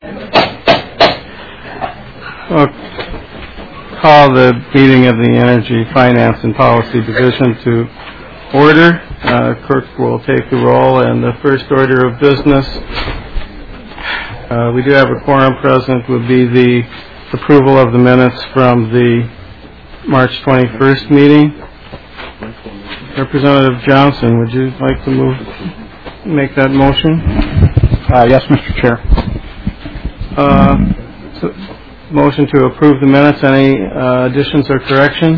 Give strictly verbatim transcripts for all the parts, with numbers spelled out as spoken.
I'll call the meeting of the Energy, Finance, and Policy Division to order. Uh, clerk will take the roll, and the first order of business, uh, we do have a quorum present, would be the approval of the minutes from the March twenty-first meeting. Representative Johnson, would you like to move, make that motion? Uh, yes, Mister Chair. Uh, so motion to approve the minutes. Any uh, additions or corrections?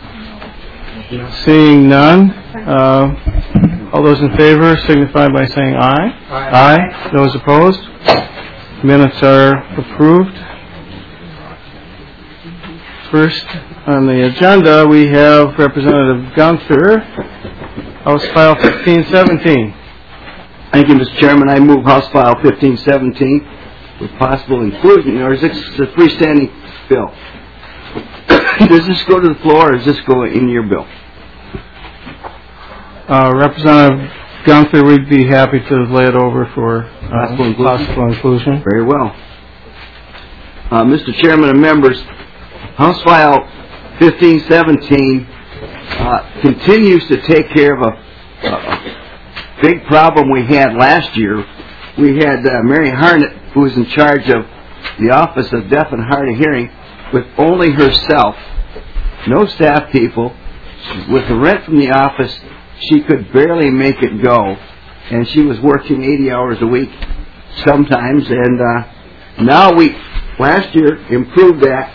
Seeing none, uh, all those in favor signify by saying aye. Aye. Aye. Those opposed? Minutes are approved. First on the agenda, we have Representative Gunther, House File fifteen seventeen. Thank you, Mister Chairman. I move House File fifteen seventeen with possible inclusion, or is this a freestanding bill? Does this go to the floor, or does this go in your bill? Uh, Representative Gunther, we'd be happy to lay it over for uh, possible, inclusion. possible inclusion. Very well. Uh, Mister Chairman and members, House File fifteen seventeen uh, continues to take care of a, a big problem we had last year. We had uh, Mary Harnett, who was in charge of the Office of Deaf and Hard of Hearing, with only herself, no staff people. With the rent from the office, she could barely make it go, and she was working eighty hours a week sometimes. And uh, now we, last year, improved that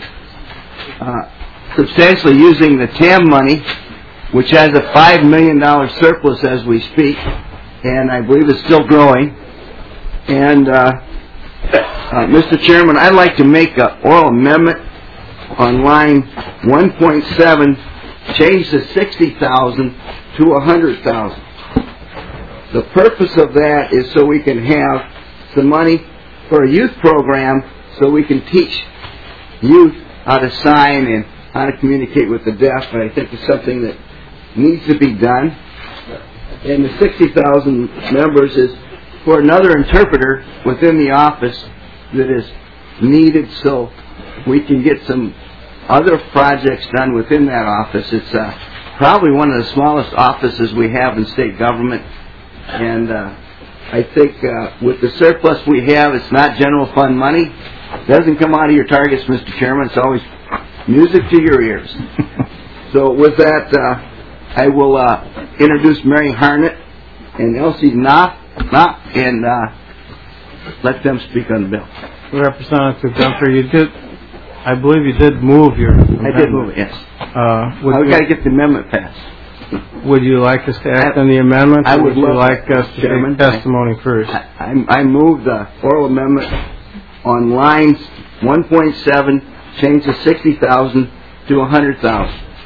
uh, substantially using the T A M money, which has a five million dollars surplus as we speak, and I believe it's still growing. And uh, uh, Mister Chairman, I'd like to make an oral amendment on line one point seven, change the sixty thousand dollars to one hundred thousand dollars. The purpose of that is so we can have some money for a youth program, so we can teach youth how to sign and how to communicate with the deaf, and I think it's something that needs to be done. And the sixty thousand members is for another interpreter within the office that is needed so we can get some other projects done within that office. It's uh, probably one of the smallest offices we have in state government, and uh, I think uh, with the surplus we have, it's not general fund money. It doesn't come out of your targets, Mister Chairman. It's always music to your ears. So with that, uh, I will uh, introduce Mary Harnett and Elsie Knopf, Knopf and uh, let them speak on the bill. Representative Gunther, you did, I believe you did move your amendment. I did move it, yes. Uh, We've got to get the amendment passed. Would you like us to act I, on the amendment? I would, would you like us to Chairman, take testimony first? I, I, I move the oral amendment on lines one point seven, change the sixty thousand dollars to one hundred thousand dollars.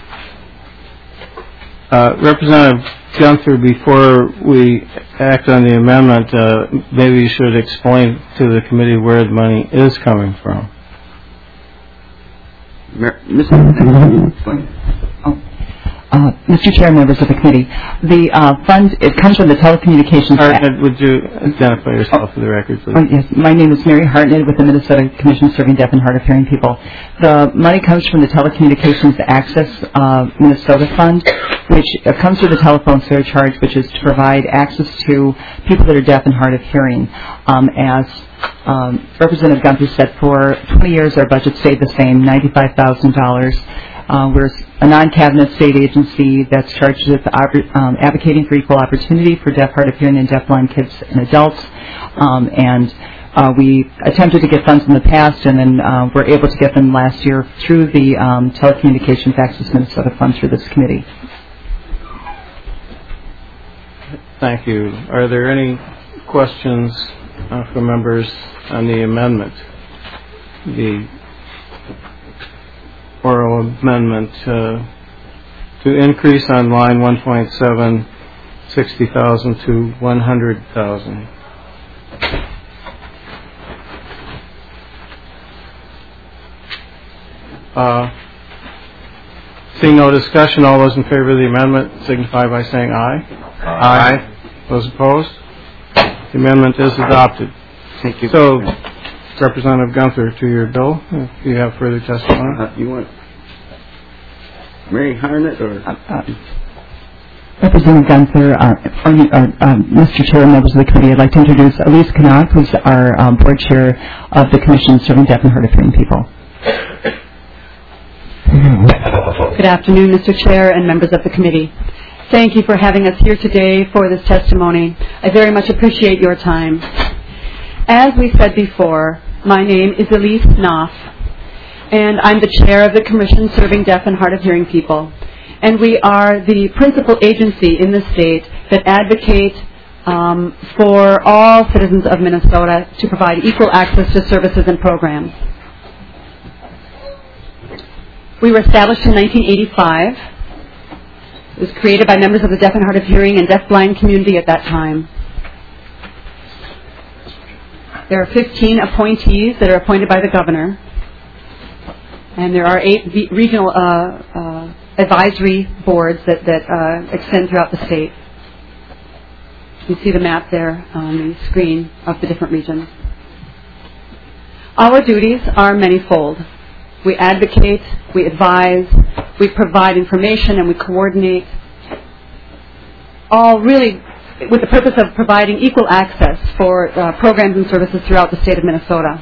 Uh, Representative Gunther, before we act on the amendment, uh, maybe you should explain to the committee where the money is coming from. Mister Oh. Uh, Mister Chair, members of the committee, the uh, fund, it comes from the Telecommunications Act. Hartnett, would you identify yourself oh. for the record, please? Oh, yes, my name is Mary Hartnett with the Minnesota Commission Serving Deaf and Hard of Hearing People. The money comes from the Telecommunications Access uh, Minnesota Fund, which uh, comes through the telephone surcharge, which is to provide access to people that are deaf and hard of hearing. Um, as um, Representative Gunther said, for twenty years our budget stayed the same, ninety-five thousand dollars. Uh, we're a non-cabinet state agency that's charged with um, advocating for equal opportunity for deaf, hard of hearing, and deafblind kids and adults. Um, and uh, we attempted to get funds in the past, and then uh, were able to get them last year through the um, Telecommunications Access Minnesota Fund through this committee. Thank you. Are there any questions uh, from members on the amendment? The oral amendment uh, to increase on line one point seven, sixty thousand dollars to one hundred thousand dollars. Uh, seeing no discussion, all those in favor of the amendment signify by saying aye. Aye. Aye. Those opposed? The amendment is adopted. Thank you. So Representative Gunther, to your bill, if you have further testimony. Uh, you want Mary Harnett or? Uh, uh, Representative Gunther, uh, or, uh, um, Mister Chair and members of the committee, I'd like to introduce Elise Knopp, who's our um, board chair of the Commission Serving Deaf and Hard of Hearing People. Good afternoon, Mister Chair and members of the committee. Thank you for having us here today for this testimony. I very much appreciate your time. As we said before, my name is Elise Knopp, and I'm the chair of the Commission Serving Deaf and Hard of Hearing People. And we are the principal agency in the state that advocate um, for all citizens of Minnesota to provide equal access to services and programs. We were established in nineteen eighty-five. It was created by members of the deaf and hard of hearing and deaf-blind community at that time. There are fifteen appointees that are appointed by the governor, and there are eight v- regional uh, uh, advisory boards that, that uh, extend throughout the state. You see the map there on the screen of the different regions. Our duties are manifold. We advocate, we advise, we provide information, and we coordinate, all really with the purpose of providing equal access for uh, programs and services throughout the state of Minnesota.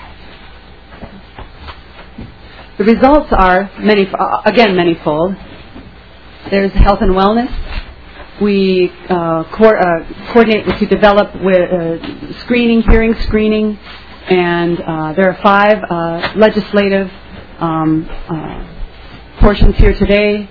The results are, many, uh, again, manifold. There's health and wellness. We uh, co- uh, coordinate to develop with, uh, screening, hearing screening, and uh, there are five uh, legislative um, uh, portions here today.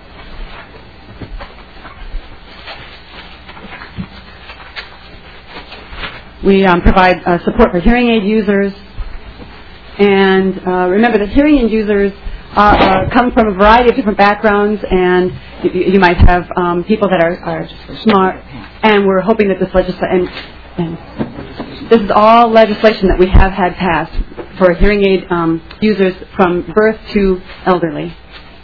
We um, provide uh, support for hearing aid users, and uh, remember that hearing aid users are, uh, come from a variety of different backgrounds, and you, you might have um, people that are, are smart, and we're hoping that this legislation, and, and this is all legislation that we have had passed for hearing aid um, users from birth to elderly.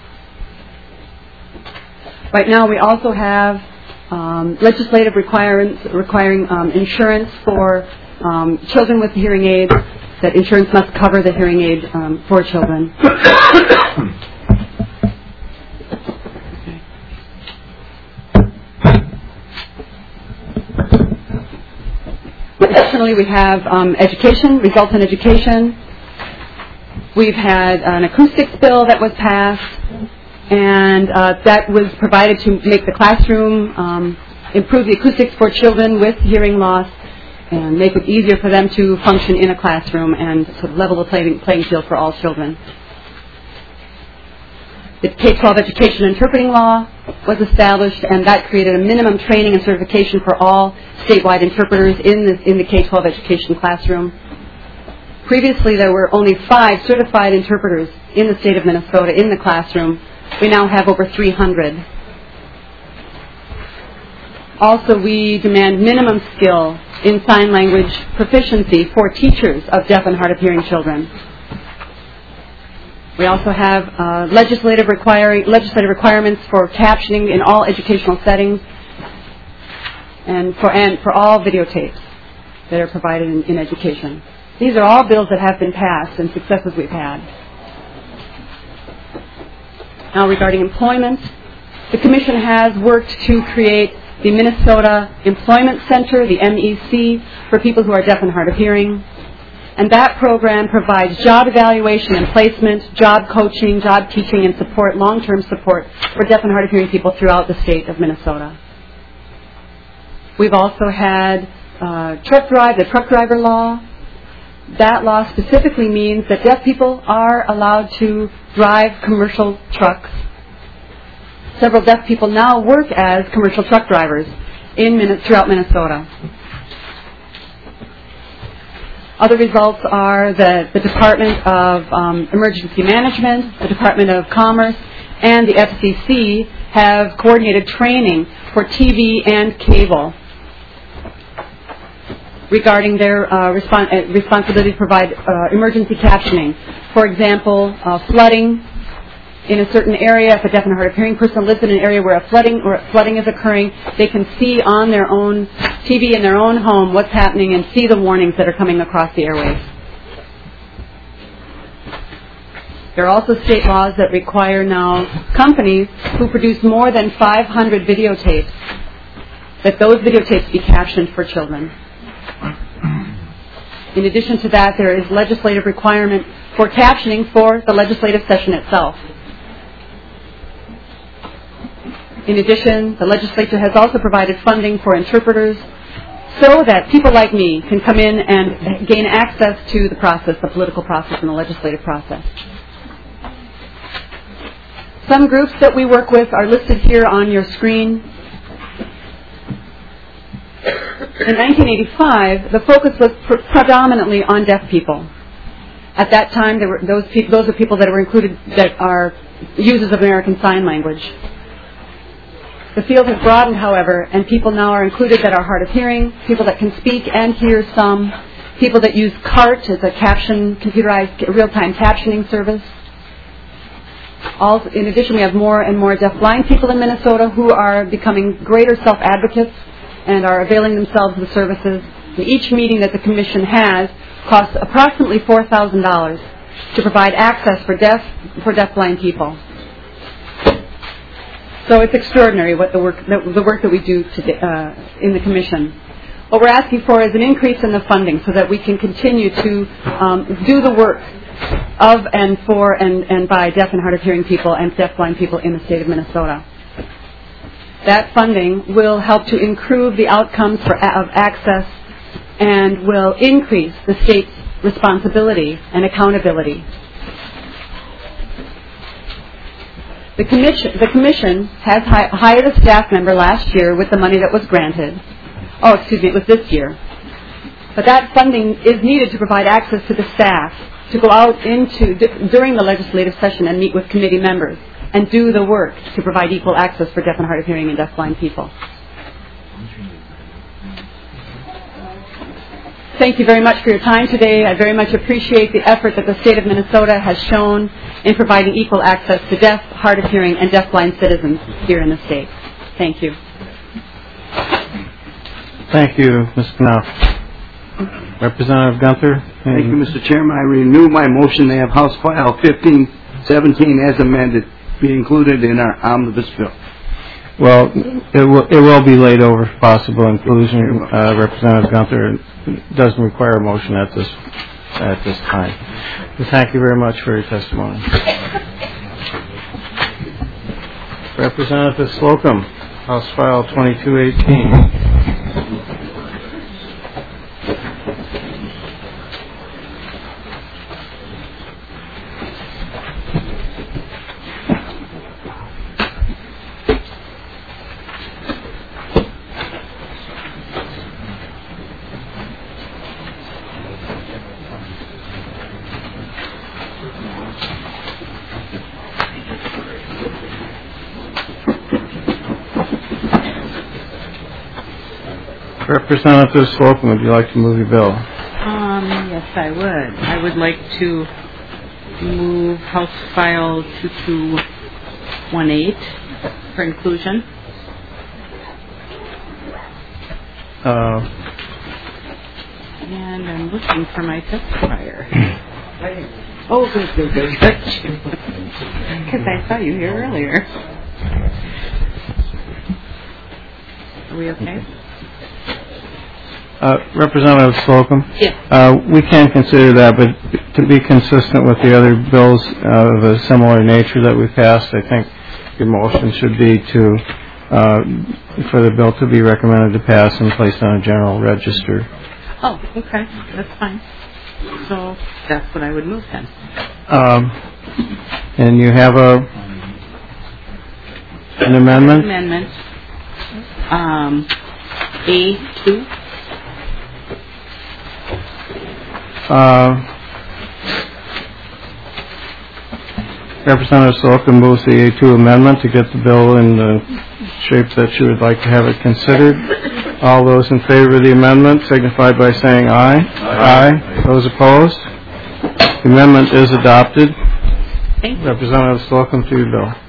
Right now we also have um, legislative requirements requiring um, insurance for um, children with hearing aids, that insurance must cover the hearing aid um, for children. Additionally, we have um, education, results in education. We've had an acoustics bill that was passed, and uh, that was provided to make the classroom, um, improve the acoustics for children with hearing loss, and make it easier for them to function in a classroom and sort of level the playing, playing field for all children. The K twelve education interpreting law was established, and that created a minimum training and certification for all statewide interpreters in the, in the K twelve education classroom. Previously, there were only five certified interpreters in the state of Minnesota in the classroom. We now have over three hundred. Also, we demand minimum skill in sign language proficiency for teachers of deaf and hard of hearing children. We also have uh, legislative requiring legislative requirements for captioning in all educational settings, and for and for all videotapes that are provided in, in education. These are all bills that have been passed and successes we've had. Now, regarding employment, the Commission has worked to create the Minnesota Employment Center, the M E C, for people who are deaf and hard of hearing. And that program provides job evaluation and placement, job coaching, job teaching, and support, long-term support for deaf and hard of hearing people throughout the state of Minnesota. We've also had uh, truck drive, the truck driver law. That law specifically means that deaf people are allowed to drive commercial trucks. Several deaf people now work as commercial truck drivers in throughout Minnesota. Other results are that the Department of um, Emergency Management, the Department of Commerce, and the F C C have coordinated training for T V and cable regarding their uh, respons- uh, responsibility to provide uh, emergency captioning. For example, uh, flooding in a certain area. If a deaf and hard of hearing person lives in an area where a flooding or flooding is occurring, they can see on their own T V in their own home what's happening and see the warnings that are coming across the airwaves. There are also state laws that require now companies who produce more than five hundred videotapes that those videotapes be captioned for children. In addition to that, there is legislative requirement for captioning for the legislative session itself. In addition, the legislature has also provided funding for interpreters so that people like me can come in and gain access to the process, the political process and the legislative process. Some groups that we work with are listed here on your screen. In nineteen eighty-five, the focus was pr- predominantly on deaf people. At that time, there were those, pe- those are people that were included that are users of American Sign Language. The field has broadened, however, and people now are included that are hard of hearing, people that can speak and hear some, people that use CART as a caption, computerized real-time captioning service. Also, in addition, we have more and more deaf-blind people in Minnesota who are becoming greater self-advocates and are availing themselves of the services. And each meeting that the Commission has costs approximately four thousand dollars to provide access for deaf for deaf-blind people. So it's extraordinary what the work the, the work that we do today, uh, in the Commission. What we're asking for is an increase in the funding so that we can continue to um, do the work of and for and, and by deaf and hard of hearing people and deaf-blind people in the state of Minnesota. That funding will help to improve the outcomes for, of access and will increase the state's responsibility and accountability. The commission, the commission has hi- hired a staff member last year with the money that was granted. Oh, excuse me, it was this year. But that funding is needed to provide access to the staff to go out into d- during the legislative session and meet with committee members and do the work to provide equal access for deaf and hard of hearing and deaf-blind people. Thank you very much for your time today. I very much appreciate the effort that the state of Minnesota has shown in providing equal access to deaf, hard of hearing, and deaf-blind citizens here in the state. Thank you. Thank you, Miz Knopf. Representative Gunther. Thank you, Mister Chairman. I renew my motion to have House File fifteen seventeen as amended be included in our omnibus bill. Well, it will, it will be laid over for possible inclusion. Uh, Representative Gunther doesn't require a motion at this at this time. Well, thank you very much for your testimony. Representative Slocum, House File twenty-two eighteen. Representative Slocum, would you like to move your bill? Um, yes, I would. I would like to move House File two two one eight for inclusion. Uh, and I'm looking for my testifier. Oh, good, good, good. Because I saw you here earlier. Are we okay? Uh, Representative Slocum? Yes. Uh, we can consider that, but to be consistent with the other bills uh, of a similar nature that we passed, I think your motion should be to, uh, for the bill to be recommended to pass and placed on a general register. Oh, okay. That's fine. So that's what I would move then. Um, and you have a an amendment? Amendment. Um, A two. Uh, Representative Slocum moves the A two amendment to get the bill in the shape that you would like to have it considered. All those in favor of the amendment signify by saying aye. Aye. Aye. Those opposed? The amendment is adopted. Thank you. Representative Slocum, to your bill.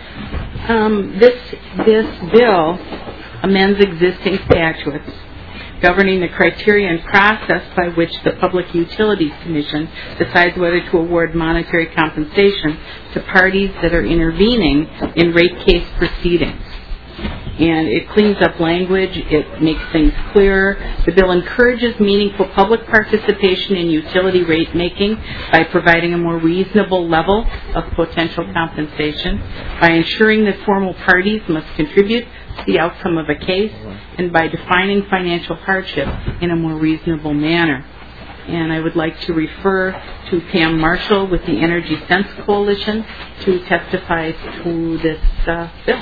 Um, this this bill amends existing statutes governing the criteria and process by which the Public Utilities Commission decides whether to award monetary compensation to parties that are intervening in rate case proceedings. And it cleans up language, it makes things clearer. The bill encourages meaningful public participation in utility rate making by providing a more reasonable level of potential compensation, by ensuring that formal parties must contribute to the outcome of a case, and by defining financial hardship in a more reasonable manner. And I would like to refer to Pam Marshall with the Energy Sense Coalition to testify to this uh, bill.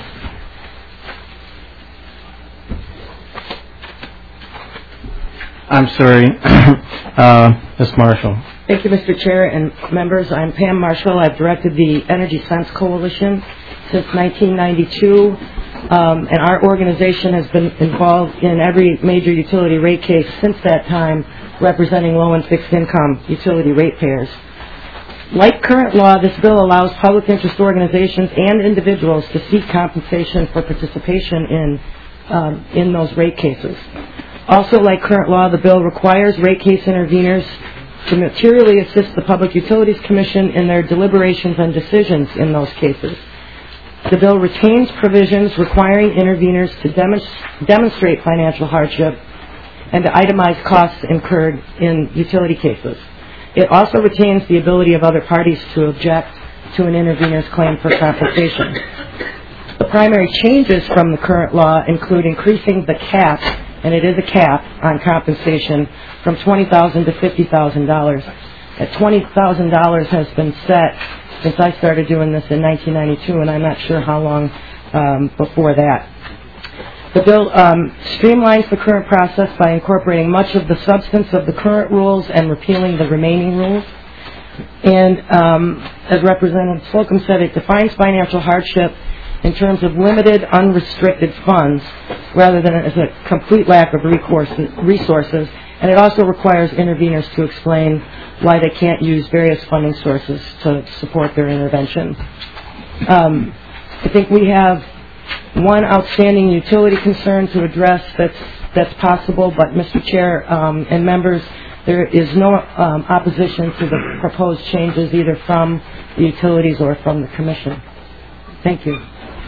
I'm sorry, uh, Miz Marshall. Thank you, Mister Chair and members. I'm Pam Marshall. I've directed the Energy Sense Coalition since nineteen ninety-two, um, and our organization has been involved in every major utility rate case since that time, representing low and fixed income utility ratepayers. Like current law, this bill allows public interest organizations and individuals to seek compensation for participation in um, in those rate cases. Also, like current law, the bill requires rate case interveners to materially assist the Public Utilities Commission in their deliberations and decisions in those cases. The bill retains provisions requiring interveners to demonst- demonstrate financial hardship and to itemize costs incurred in utility cases. It also retains the ability of other parties to object to an intervener's claim for compensation. The primary changes from the current law include increasing the cap, and it is a cap on compensation, from twenty thousand dollars to fifty thousand dollars. At twenty thousand dollars has been set since I started doing this in nineteen ninety-two, and I'm not sure how long um, before that. The bill um, streamlines the current process by incorporating much of the substance of the current rules and repealing the remaining rules. And um, as Representative Slocum said, it defines financial hardship in terms of limited, unrestricted funds rather than as a complete lack of resources. And it also requires interveners to explain why they can't use various funding sources to support their intervention. Um, I think we have one outstanding utility concern to address that's, that's possible, but Mister Chair um, and members, there is no um, opposition to the proposed changes either from the utilities or from the Commission. Thank you.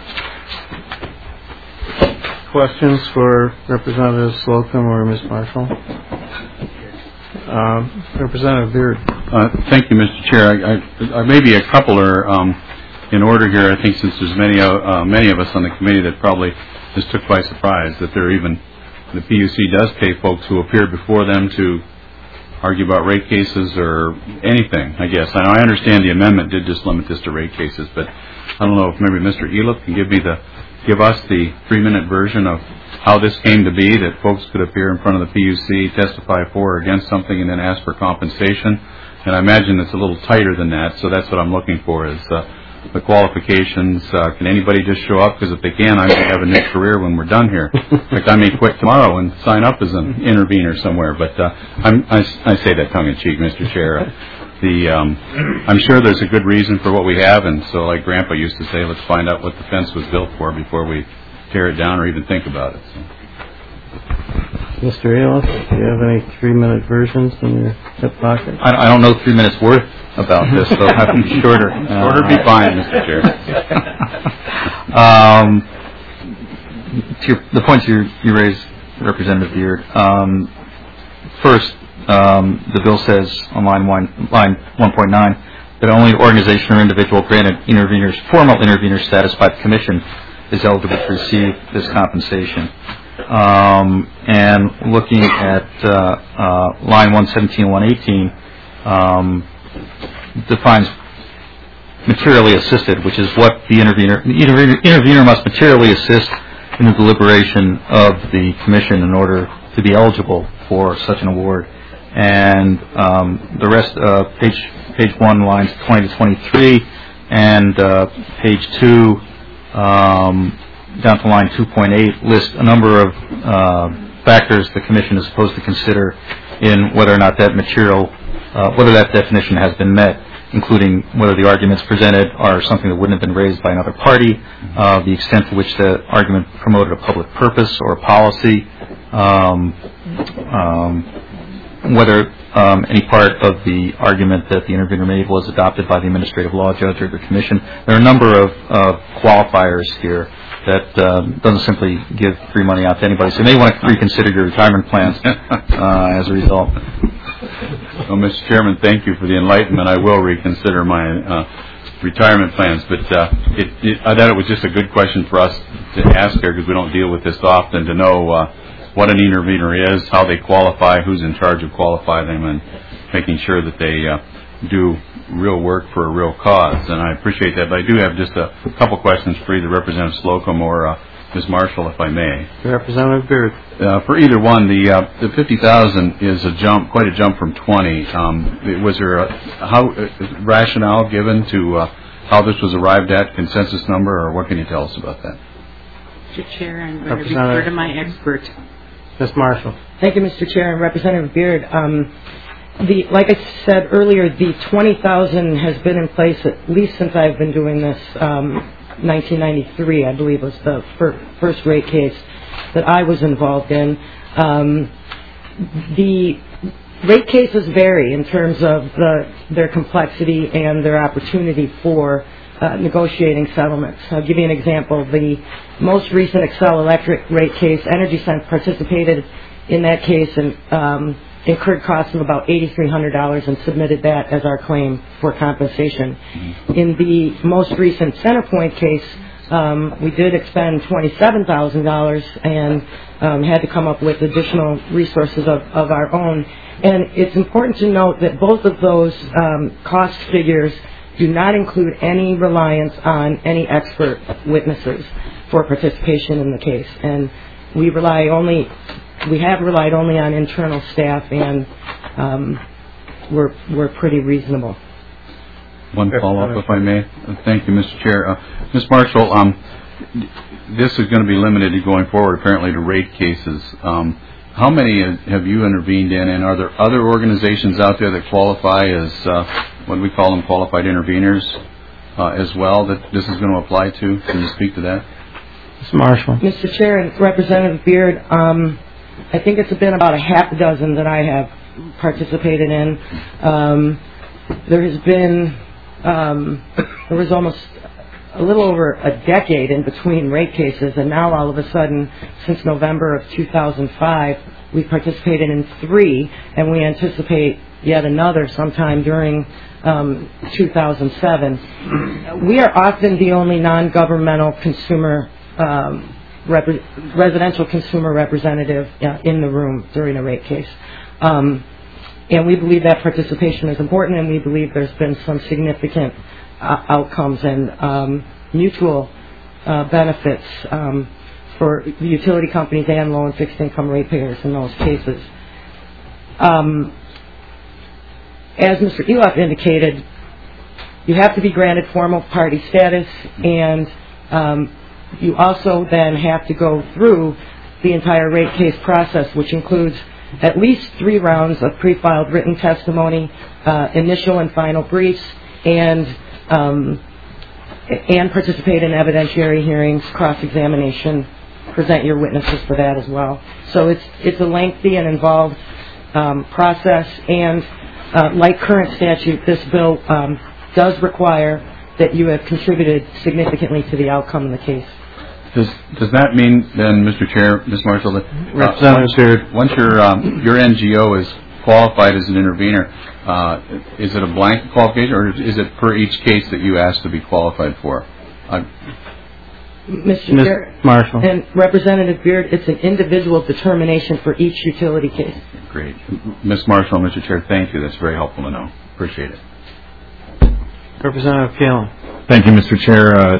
Questions for Representative Slocum or Miz Marshall? Um, Representative Beard. Uh, thank you, Mister Chair. I, I, I maybe a couple are um, in order here. I think since there's many uh, many of us on the committee that probably just took by surprise that there even the P U C does pay folks who appear before them to argue about rate cases or anything. I guess I, I understand the amendment did just limit this to rate cases, but I don't know if maybe Mister Eliff can give me the give us the three-minute version of how this came to be, that folks could appear in front of the P U C, testify for or against something, and then ask for compensation. And I imagine it's a little tighter than that, so that's what I'm looking for is uh, the qualifications. Uh, can anybody just show up? Because if they can, I may have a new career when we're done here. In fact, I may quit tomorrow and sign up as an intervener somewhere. But uh, I'm, I, I say that tongue-in-cheek, Mister Chair. The, um, I'm sure there's a good reason for what we have, and so like Grandpa used to say, let's find out what the fence was built for before we tear it down or even think about it. So. Mister Eliff, do you have any three-minute versions in your hip pocket? I, I don't know three minutes worth about this, so I'll have to be shorter. Uh, shorter be fine, Mister Chair. um, to your, the points you, you raised, Representative Beard. Um, first, Um, the bill says on line one, line one point nine that only organization or individual granted interveners, formal intervener status by the Commission is eligible to receive this compensation. Um, and looking at uh, uh, line one seventeen, one eighteen, um, defines materially assisted, which is what the intervener, the intervener, intervener must materially assist in the deliberation of the Commission in order to be eligible for such an award. And um, the rest, uh, page page one, lines twenty to twenty-three, and uh, page two, um, down to line two point eight, list a number of uh, factors the Commission is supposed to consider in whether or not that material, uh, whether that definition has been met. including whether the arguments presented are something that wouldn't have been raised by another party, uh, the extent to which the argument promoted a public purpose or a policy, um, um, whether um, any part of the argument that the intervener made was adopted by the administrative law judge or the commission. There are a number of uh, qualifiers here that um, doesn't simply give free money out to anybody. So you may want to reconsider your retirement plans uh, as a result. Well, Mister Chairman, thank you for the enlightenment. I will reconsider my uh, retirement plans, but uh, it, it, I thought it was just a good question for us to ask here because we don't deal with this often, to know uh, what an intervener is, how they qualify, who's in charge of qualifying them, and making sure that they uh, do real work for a real cause. And I appreciate that. But I do have just a couple questions for either Representative Slocum or uh, Miz Marshall, if I may. Representative Beard. Uh, for either one, the uh, the fifty thousand is a jump, quite a jump from twenty. Um, was there a how uh, rationale given to uh, how this was arrived at, consensus number, or what can you tell us about that? Mister Chair, I'm going to refer to my expert. Miz Marshall. Thank you, Mister Chair, and Representative Beard. Um, the like I said earlier, the twenty thousand has been in place at least since I've been doing this. Um, nineteen ninety-three, I believe, was the fir- first rate case that I was involved in. Um, the rate cases vary in terms of the, their complexity and their opportunity for uh, negotiating settlements. I'll give you an example. The most recent Excel Electric rate case, Energy Sense participated in that case and um, incurred costs of about eight thousand three hundred dollars and submitted that as our claim for compensation. Mm-hmm. In the most recent Centerpoint case, um, we did expend twenty-seven thousand dollars and um, had to come up with additional resources of, of our own. And it's important to note that both of those um, cost figures do not include any reliance on any expert witnesses for participation in the case. And we rely only We have relied only on internal staff, and um, we're we're pretty reasonable. One follow-up, if I may. Thank you, Mister Chair. Uh, Miz Marshall, um, this is going to be limited going forward, apparently, to rate cases. Um, how many have you intervened in, and are there other organizations out there that qualify as uh, what we call them qualified interveners uh, as well that this is going to apply to? Can you speak to that? Miz Marshall. Mister Chair and Representative Beard, um, I think it's been about a half a dozen that I have participated in. Um, there has been, um, there was almost a little over a decade in between rate cases, and now all of a sudden, since November of two thousand five, we participated in three, and we anticipate yet another sometime during um, two thousand seven. We are often the only non-governmental consumer um, Rep- residential consumer representative uh, in the room during a rate case. Um, and we believe that participation is important, and we believe there's been some significant uh, outcomes and um, mutual uh, benefits um, for the utility companies and low and fixed income ratepayers in those cases. Um, as Mister Eloff indicated, you have to be granted formal party status, and um, you also then have to go through the entire rate case process, which includes at least three rounds of pre-filed written testimony, uh, initial and final briefs, and um, and participate in evidentiary hearings, cross-examination, present your witnesses for that as well. So it's it's a lengthy and involved um, process, and uh, like current statute, this bill um, does require that you have contributed significantly to the outcome of the case. Does does that mean then, Mister Chair, Miz Marshall, that uh, once, your, once your um, your N G O is qualified as an intervener, uh, is it a blanket qualification, or is it per each case that you ask to be qualified for? Uh, Mister Miz Chair Marshall and Representative Beard, it's an individual determination for each utility case. Great, Miz Marshall, Mister Chair, thank you. That's very helpful to know. Appreciate it. Representative Kaelin. Thank you, Mister Chair. Uh,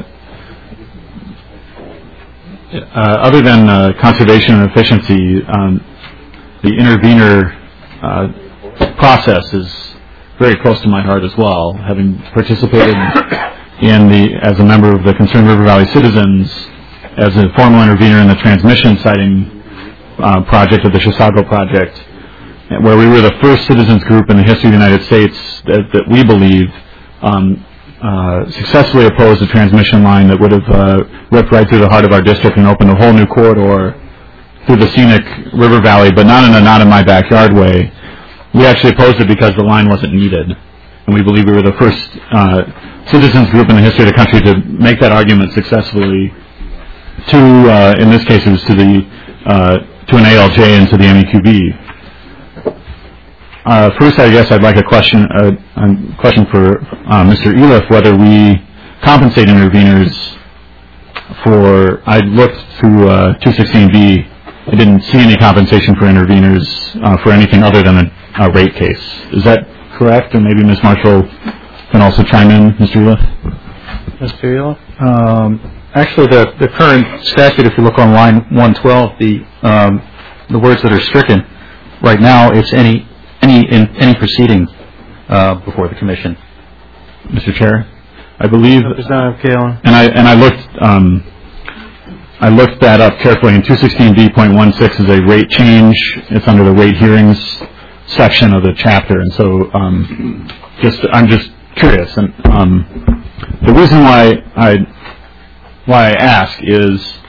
uh, other than uh, conservation and efficiency, um, the intervener uh, process is very close to my heart as well. Having participated in the as a member of the Concerned River Valley Citizens, as a formal intervener in the transmission siting uh, project of the Chisago project, where we were the first citizens group in the history of the United States that, that we believe um, uh, successfully opposed a transmission line that would have uh, ripped right through the heart of our district and opened a whole new corridor through the scenic river valley, but not in a not in my backyard way. We actually opposed it because the line wasn't needed, and we believe we were the first uh, citizens group in the history of the country to make that argument successfully to, uh, in this case, it was to the uh, to an A L J and to the M E Q B. Uh, first, I guess I'd like a question uh, a question for uh, Mister Eliff, whether we compensate interveners for. I looked through uh, two sixteen B. I didn't see any compensation for interveners uh, for anything other than a, a rate case. Is that correct? Or maybe Miz Marshall can also chime in, Mister Eliff? Mister Eliff? Um, actually, the, the current statute, if you look on line one twelve, the um, the words that are stricken right now, it's any any in any proceeding uh, before the commission. Mister Chair, I believe, Representative Kaler. and I and I looked um, I looked that up carefully. In two sixteen B point one six is a rate change. It's under the rate hearings section of the chapter, and so um, just I'm just curious. And um, the reason why I why I ask is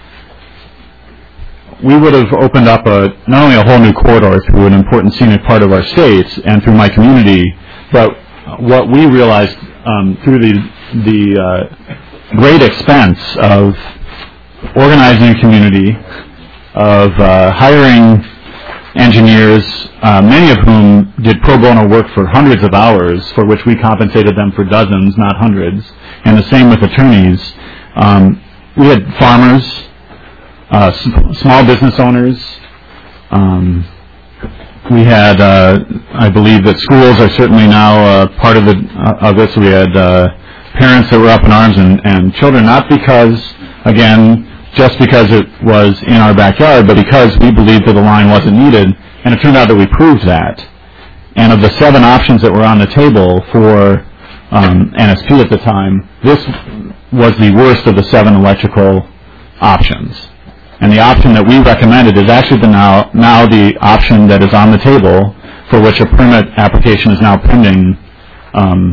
we would have opened up a not only a whole new corridor through an important scenic part of our state and through my community, but what we realized um, through the the uh, great expense of organizing a community, of uh, hiring engineers, uh, many of whom did pro bono work for hundreds of hours, for which we compensated them for dozens, not hundreds, and the same with attorneys. Um, we had farmers, uh, s- small business owners. Um, we had, uh, I believe that schools are certainly now uh, part of, the, uh, of this. We had uh, parents that were up in arms and, and children, not because, again, just because it was in our backyard, but because we believed that the line wasn't needed, and it turned out that we proved that. And of the seven options that were on the table for um, N S P at the time, this was the worst of the seven electrical options. And the option that we recommended is actually the now, now the option that is on the table, for which a permit application is now pending um,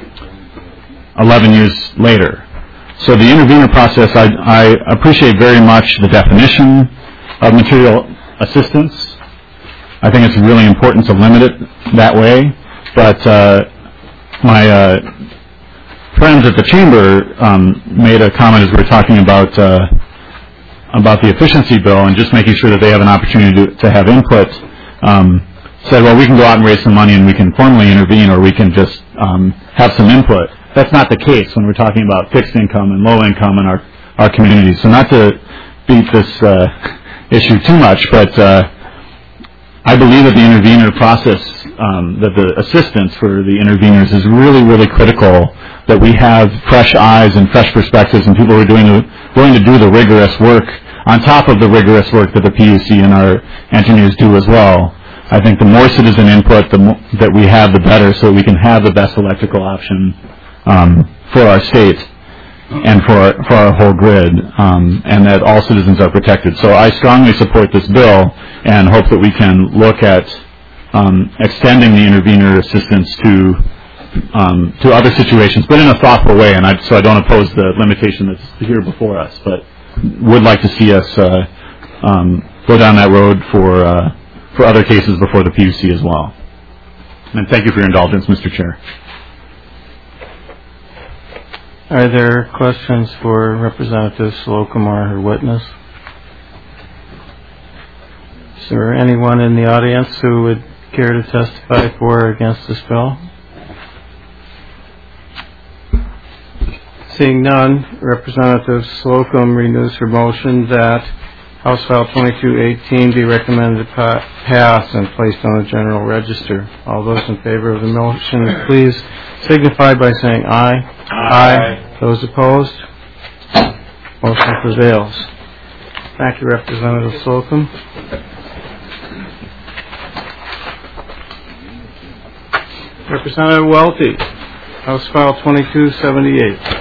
eleven years later. So the intervener process, I, I appreciate very much the definition of material assistance. I think it's really important to limit it that way. But uh, my uh, friends at the chamber um, made a comment as we were talking about uh, about the efficiency bill and just making sure that they have an opportunity to, to have input. Um, said, well, we can go out and raise some money and we can formally intervene, or we can just um, have some input. That's not the case when we're talking about fixed income and low income in our, our community. So not to beat this uh, issue too much, but uh, I believe that the intervener process, um, that the assistance for the interveners is really, really critical, that we have fresh eyes and fresh perspectives and people who are doing the, willing to do the rigorous work on top of the rigorous work that the P U C and our engineers do as well. I think the more citizen input the mo- that we have, the better, so we can have the best electrical option Um, for our state and for our, for our whole grid, um, and that all citizens are protected. So I strongly support this bill and hope that we can look at um, extending the intervener assistance to um, to other situations, but in a thoughtful way. And I, so I don't oppose the limitation that's here before us, but would like to see us uh, um, go down that road for uh, for other cases before the P U C as well. And thank you for your indulgence, Mister Chair. Are there questions for Representative Slocum or her witness? Is there anyone in the audience who would care to testify for or against this bill? Seeing none, Representative Slocum renews her motion that House File twenty-two eighteen be recommended to pa- pass and placed on the General Register. All those in favor of the motion, please signify by saying aye. Aye. Aye. Those opposed? Motion prevails. Thank you, Representative Slocum. Representative Welty, House File twenty-two seventy-eight.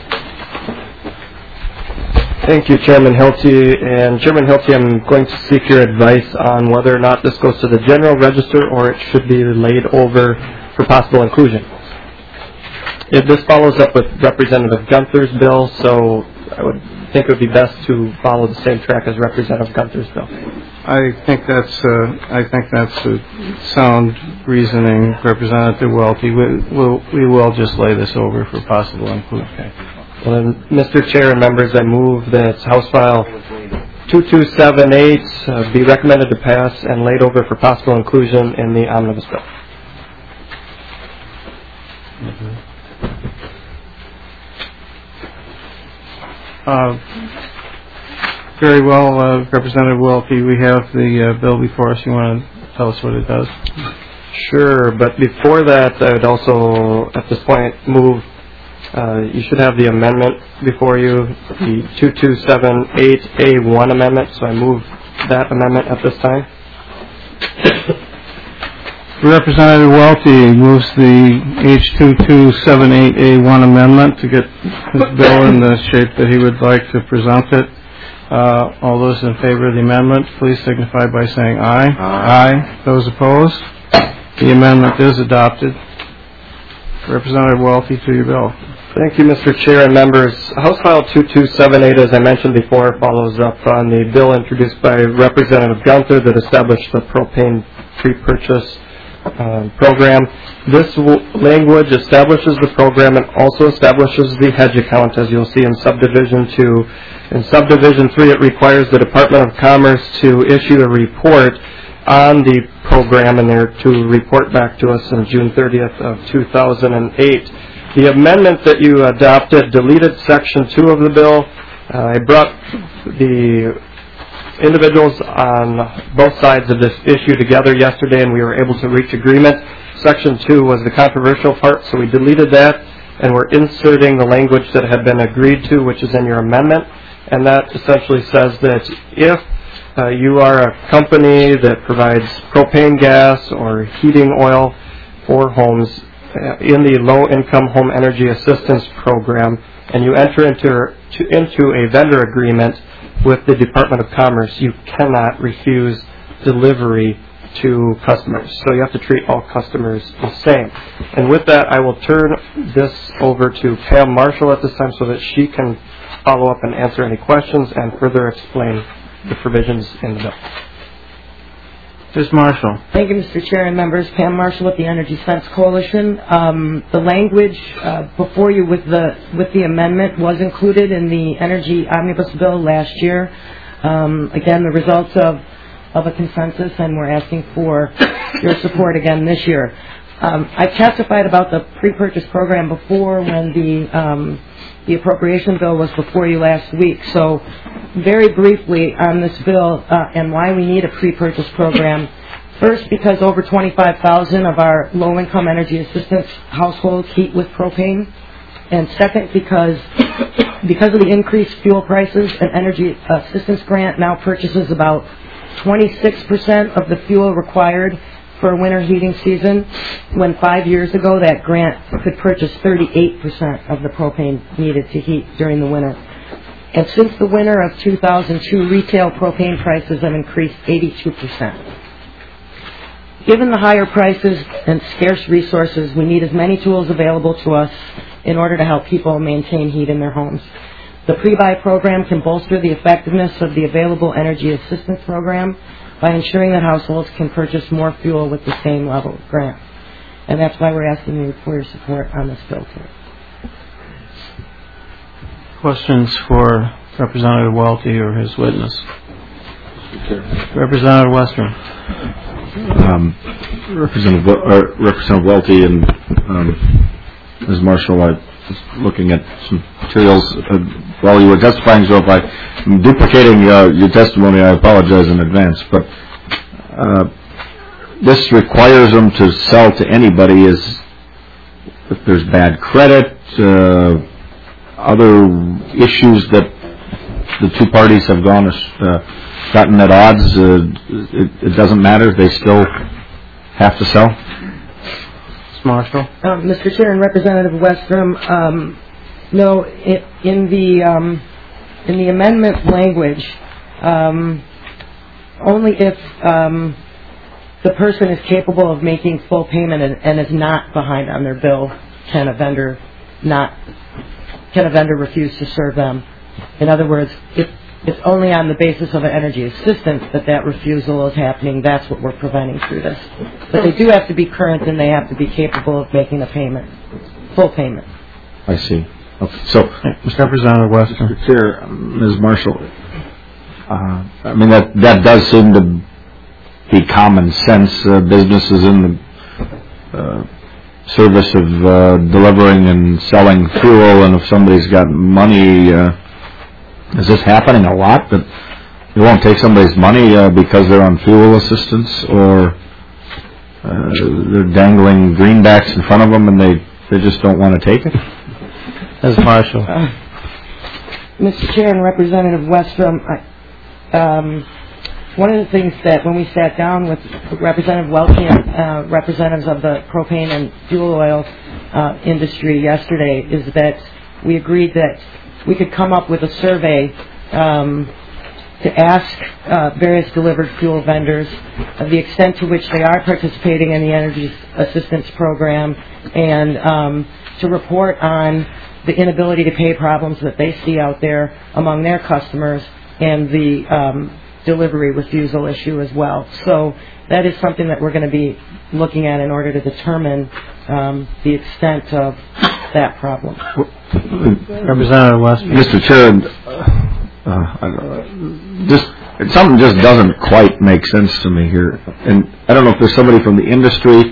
Thank you, Chairman Hilty. And Chairman Hilty, I'm going to seek your advice on whether or not this goes to the General Register or it should be laid over for possible inclusion. It, this follows up with Representative Gunther's bill, so I would think it would be best to follow the same track as Representative Gunther's bill. I think that's uh, I think that's a sound reasoning, Representative Welty. We will we will just lay this over for possible inclusion. Okay. Well, then, Mister Chair and members, I move that House File two two seven eight uh, be recommended to pass and laid over for possible inclusion in the omnibus bill. Mm-hmm. Uh, very well, uh, Representative Welty. We have the uh, bill before us. You want to tell us what it does? Sure, but before that, I would also, at this point, move. Uh, you should have the amendment before you, the two two seven eight A one amendment. So I move that amendment at this time. Representative Welty moves the H two two seven eight A one amendment to get his bill in the shape that he would like to present it. Uh, all those in favor of the amendment, please signify by saying aye. Aye. Aye. Those opposed? The amendment is adopted. Representative Welty, to your bill. Thank you, Mister Chair and members. House File two two seven eight, as I mentioned before, follows up on the bill introduced by Representative Gunther that established the propane pre-purchase uh, program. This w- language establishes the program and also establishes the hedge account, as you'll see in Subdivision two. In Subdivision three, it requires the Department of Commerce to issue a report on the program, and they're to report back to us on June thirtieth of two thousand eight. The amendment that you adopted deleted Section two of the bill. Uh, I brought the individuals on both sides of this issue together yesterday, and we were able to reach agreement. Section two was the controversial part, so we deleted that, and we're inserting the language that had been agreed to, which is in your amendment, and that essentially says that if uh, you are a company that provides propane gas or heating oil for homes in the Low-Income Home Energy Assistance Program, and you enter into, to, into a vendor agreement with the Department of Commerce, you cannot refuse delivery to customers. So you have to treat all customers the same. And with that, I will turn this over to Pam Marshall at this time so that she can follow up and answer any questions and further explain the provisions in the bill. Miz Marshall. Thank you, Mister Chair and members. Pam Marshall with the Energy Sense Coalition. Um, the language uh, before you with the with the amendment was included in the Energy Omnibus Bill last year. Um, again, the results of, of a consensus, and we're asking for your support again this year. Um, I testified about the pre-purchase program before when the um, the appropriation bill was before you last week. So very briefly on this bill uh, and why we need a pre-purchase program. First, because over twenty-five thousand of our low-income energy assistance households heat with propane. And second, because because of the increased fuel prices, an energy assistance grant now purchases about twenty-six percent of the fuel required for winter heating season, when five years ago that grant could purchase thirty-eight percent of the propane needed to heat during the winter. And since the winter of two thousand two, retail propane prices have increased eighty-two percent. Given the higher prices and scarce resources, we need as many tools available to us in order to help people maintain heat in their homes. The pre-buy program can bolster the effectiveness of the available energy assistance program by ensuring that households can purchase more fuel with the same level of grant. And that's why we're asking you for your support on this bill today. Questions for Representative Welty or his witness? Representative Western. Um, Representative, uh, Representative Welty and um, Miz Marshall, I was looking at some materials uh, while you were testifying, so if I'm duplicating uh, your testimony, I apologize in advance. But uh, this requires them to sell to anybody is if there's bad credit, uh, other issues that the two parties have gone uh, gotten at odds. Uh, it, it doesn't matter; they still have to sell. Marshall. Um, Mister Chair and Representative Westrom, um, no, it, in the um, in the amendment language, um, only if um, the person is capable of making full payment and, and is not behind on their bill can a vendor not, can a vendor refuse to serve them? In other words, if it's only on the basis of an energy assistance that that refusal is happening, that's what we're preventing through this. But they do have to be current and they have to be capable of making a payment, full payment. I see. Okay. So, Representative Western. Mister Chair, Miz Marshall, uh, I mean, that, that does seem to be common sense. Uh, businesses in the uh, service of uh, delivering and selling fuel, and if somebody's got money, uh, is this happening a lot, that you won't take somebody's money uh, because they're on fuel assistance, or uh, they're dangling greenbacks in front of them and they, they just don't want to take it? Miz Marshall. Uh, Mister Chair and Representative Westrom, I, um, one of the things that when we sat down with Representative Welke and uh, representatives of the propane and fuel oil uh, industry yesterday is that we agreed that we could come up with a survey um, to ask uh, various delivered fuel vendors of the extent to which they are participating in the energy assistance program, and um, to report on the inability to pay problems that they see out there among their customers, and the um, delivery refusal issue as well. So that is something that we're going to be looking at in order to determine um, the extent of that problem. Representative Western. Mister Chair, uh, uh, just, something just doesn't quite make sense to me here. And I don't know if there's somebody from the industry,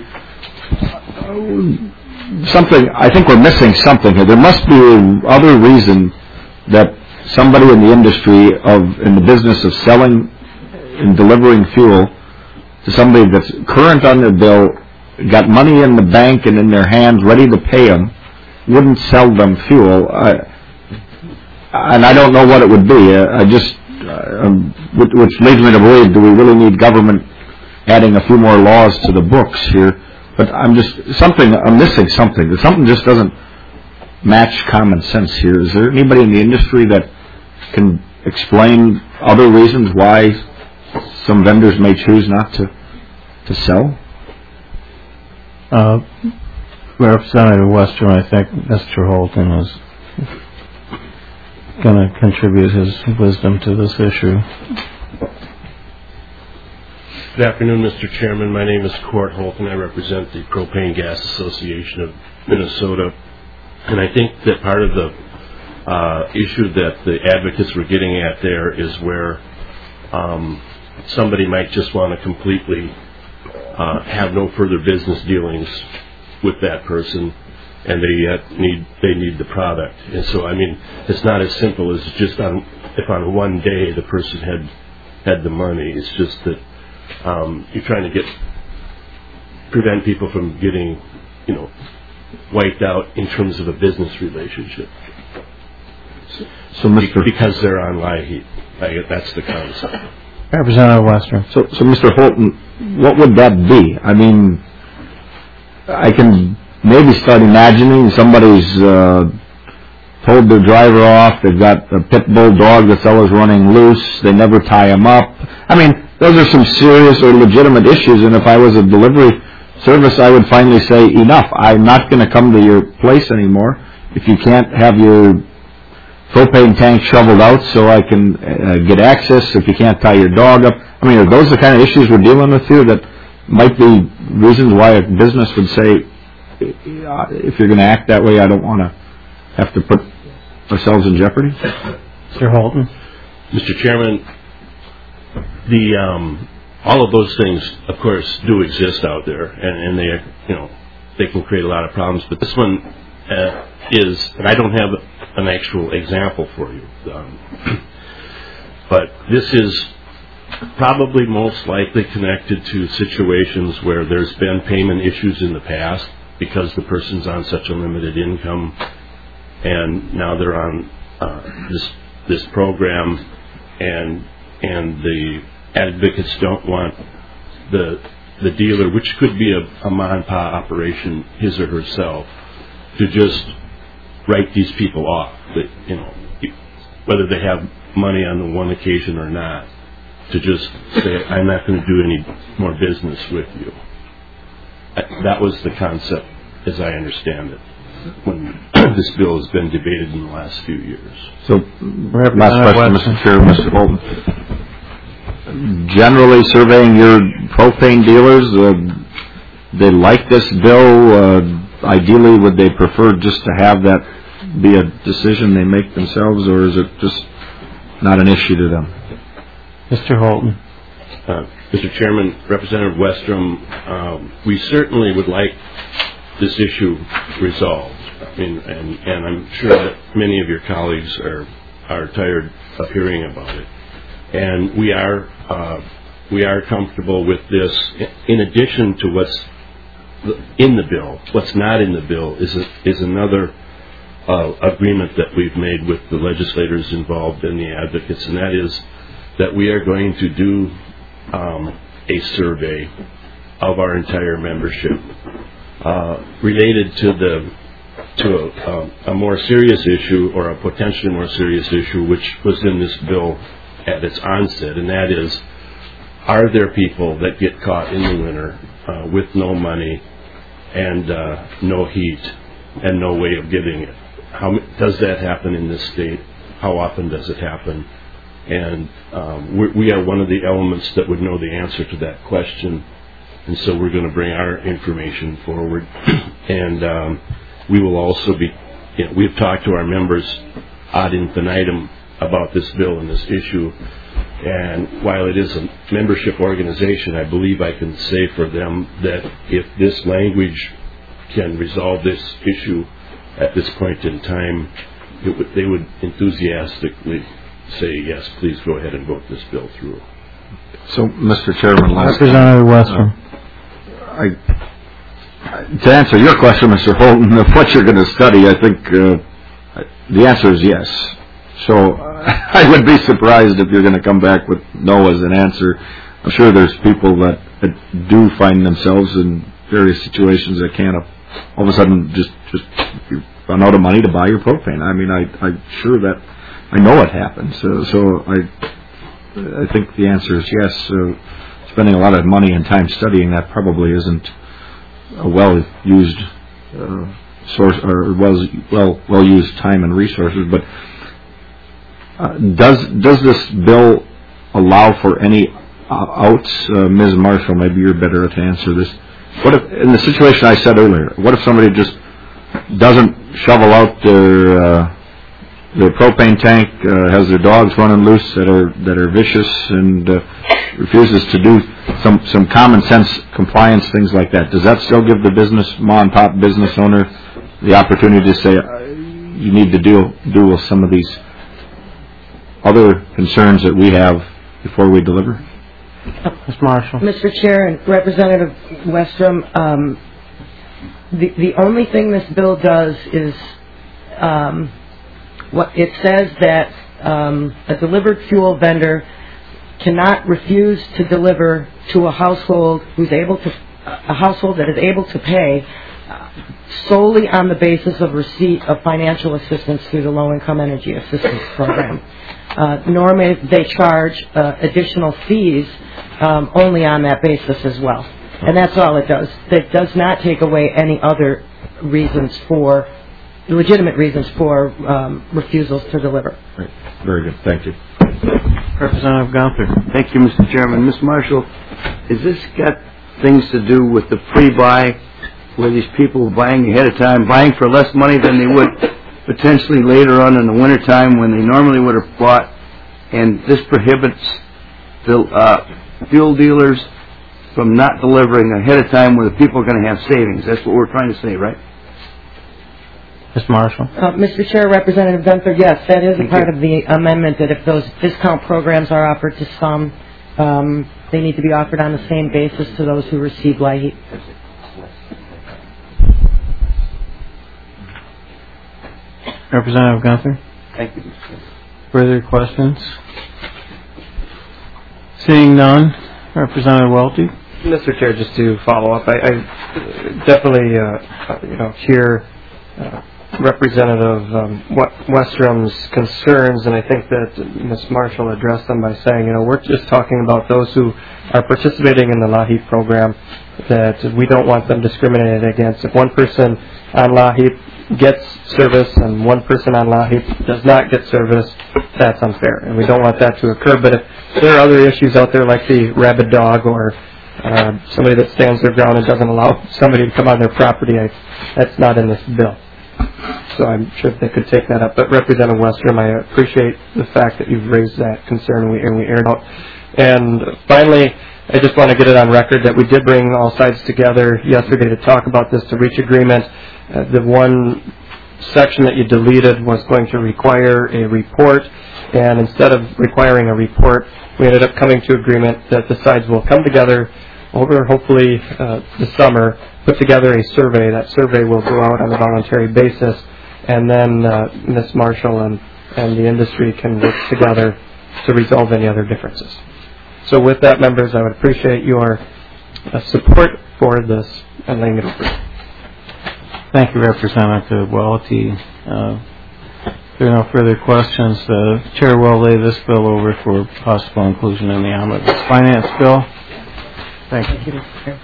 something, I think we're missing something here. There must be other reason that somebody in the industry of, in the business of selling and delivering fuel to somebody that's current on their bill, got money in the bank and in their hands ready to pay them, wouldn't sell them fuel. I, and I don't know what it would be. I just, uh, um, which, which leads me to believe, do we really need government adding a few more laws to the books here? But I'm just, something, I'm missing something. Something just doesn't match common sense here. Is there anybody in the industry that can explain other reasons why some vendors may choose not to, to sell? Uh, Representative Western, I think Mister Holton is going to contribute his wisdom to this issue. Good afternoon, Mister Chairman. My name is Court Holton. I represent the Propane Gas Association of Minnesota. And I think that part of the uh, issue that the advocates were getting at there is where um, somebody might just want to completely uh, have no further business dealings with that person, and they yet need they need the product. And so, I mean, it's not as simple as just on if on one day the person had had the money. It's just that um, you're trying to get prevent people from getting, you know, wiped out in terms of a business relationship. So, Mister Because they're on LIHEAP. I, that's the concept. Representative Western. So, so Mister Holton, what would that be? I mean, I can maybe start imagining somebody's uh, told their driver off. They've got a pit bull dog that's always running loose. They never tie him up. I mean, those are some serious or legitimate issues. And if I was a delivery service, I would finally say, enough. I'm not going to come to your place anymore if you can't have your propane tank shoveled out so I can uh, get access, if you can't tie your dog up. I mean, are those the kind of issues we're dealing with here that might be reasons why a business would say, if you're going to act that way, I don't want to have to put ourselves in jeopardy? Mister Holton. Mister Chairman, the um, all of those things, of course, do exist out there, and, and they, you know, they can create a lot of problems. But this one uh, is, and I don't have an actual example for you, um, but this is probably most likely connected to situations where there's been payment issues in the past because the person's on such a limited income, and now they're on uh, this this program, and and the advocates don't want the the dealer, which could be a, a mom and pop operation, his or herself, to just write these people off. That, you know, whether they have money on the one occasion or not, to just say, I'm not going to do any more business with you. That was the concept, as I understand it, when this bill has been debated in the last few years. So, last question, Mister Chair, Mister Holton. Generally surveying your propane dealers, uh, they like this bill. Uh, ideally, would they prefer just to have that be a decision they make themselves, or is it just not an issue to them? Mister Holton. Uh, Mister Chairman, Representative Westrom, um, we certainly would like this issue resolved. I mean, and, and I'm sure that many of your colleagues are are tired of hearing about it. And we are uh, we are comfortable with this. In addition to what's in the bill, what's not in the bill is a, is another uh, agreement that we've made with the legislators involved and the advocates, and that is that we are going to do um, a survey of our entire membership uh, related to the to a, a, a more serious issue, or a potentially more serious issue, which was in this bill at its onset, and that is, are there people that get caught in the winter uh, with no money and uh, no heat and no way of getting it? How does that happen in this state? How often does it happen? And um, we, we are one of the elements that would know the answer to that question, and so we're going to bring our information forward. And um, we will also be, you know, we've talked to our members ad infinitum about this bill and this issue, and while it is a membership organization, I believe I can say for them that if this language can resolve this issue at this point in time, it would, they would enthusiastically say, yes, please go ahead and vote this bill through. So, Mister Chairman, last Representative Westrom. Uh, I, to answer your question, Mister Holton, of what you're going to study, I think uh, the answer is yes. So I would be surprised if you're going to come back with no as an answer. I'm sure there's people that, that do find themselves in various situations that can't all of a sudden just just run out of money to buy your propane. I mean, I, I'm sure that I know it happens. So, so I I think the answer is yes. Uh, spending a lot of money and time studying that probably isn't a well-used uh, source, or well well well used time and resources. But uh, does does this bill allow for any outs? Uh, Miz Marshall, maybe you're better to answer this. What if, in the situation I said earlier, what if somebody just doesn't shovel out their uh, their propane tank, uh, has their dogs running loose that are that are vicious, and uh, refuses to do some some common sense compliance things like that? Does that still give the business mom and pop business owner the opportunity to say, uh, you need to deal deal with some of these other concerns that we have before we deliver? Miz Marshall. Mister Chair and Representative Westrom, um, the the only thing this bill does is um, what it says that um, a delivered fuel vendor cannot refuse to deliver to a household who's able to a household that is able to pay uh, solely on the basis of receipt of financial assistance through the Low Income Energy Assistance Program. Uh, nor may they charge uh, additional fees um, only on that basis as well. And that's all it does. It does not take away any other reasons for, legitimate reasons for um, refusals to deliver. Right. Very good. Thank you. Representative Gunther. Thank you, Mister Chairman. Miz Marshall, has this got things to do with the pre-buy, where these people are buying ahead of time, buying for less money than they would potentially later on in the wintertime when they normally would have bought, and this prohibits the uh, fuel dealers from not delivering ahead of time where the people are going to have savings? That's what we're trying to say, right? Miz Marshall. Uh, Mister Chair, Representative Gunther, yes, that is Thank a part you. of the amendment, that if those discount programs are offered to some, um, they need to be offered on the same basis to those who receive light heat. Representative Gunther. Thank you. Further questions? Seeing none, Representative Welty. Mister Chair, just to follow up, I, I definitely uh, you know hear uh, Representative um, Westrum's concerns, and I think that Miz Marshall addressed them by saying, you know, we're just talking about those who are participating in the LAHEAP program, that we don't want them discriminated against. If one person on LAHEAP gets service and one person on LAHEAP does not get service, that's unfair, and we don't want that to occur. But if there are other issues out there like the rabid dog or uh, somebody that stands their ground and doesn't allow somebody to come on their property, I, that's not in this bill. So I'm sure they could take that up. But Representative Westrum, I appreciate the fact that you've raised that concern and we, and we aired out. And finally, I just want to get it on record that we did bring all sides together yesterday to talk about this, to reach agreement. Uh, the one section that you deleted was going to require a report, and instead of requiring a report, we ended up coming to agreement that the sides will come together over hopefully uh, the summer, put together a survey. That survey will go out on a voluntary basis, and then uh, Miz Marshall and, and the industry can work together to resolve any other differences. So with that, members, I would appreciate your uh, support for this and laying it over. Thank you, Representative Welty. Uh, if there are no further questions, the Chair will lay this bill over for possible inclusion in the Omnibus Finance Bill. Thank you. Thank you.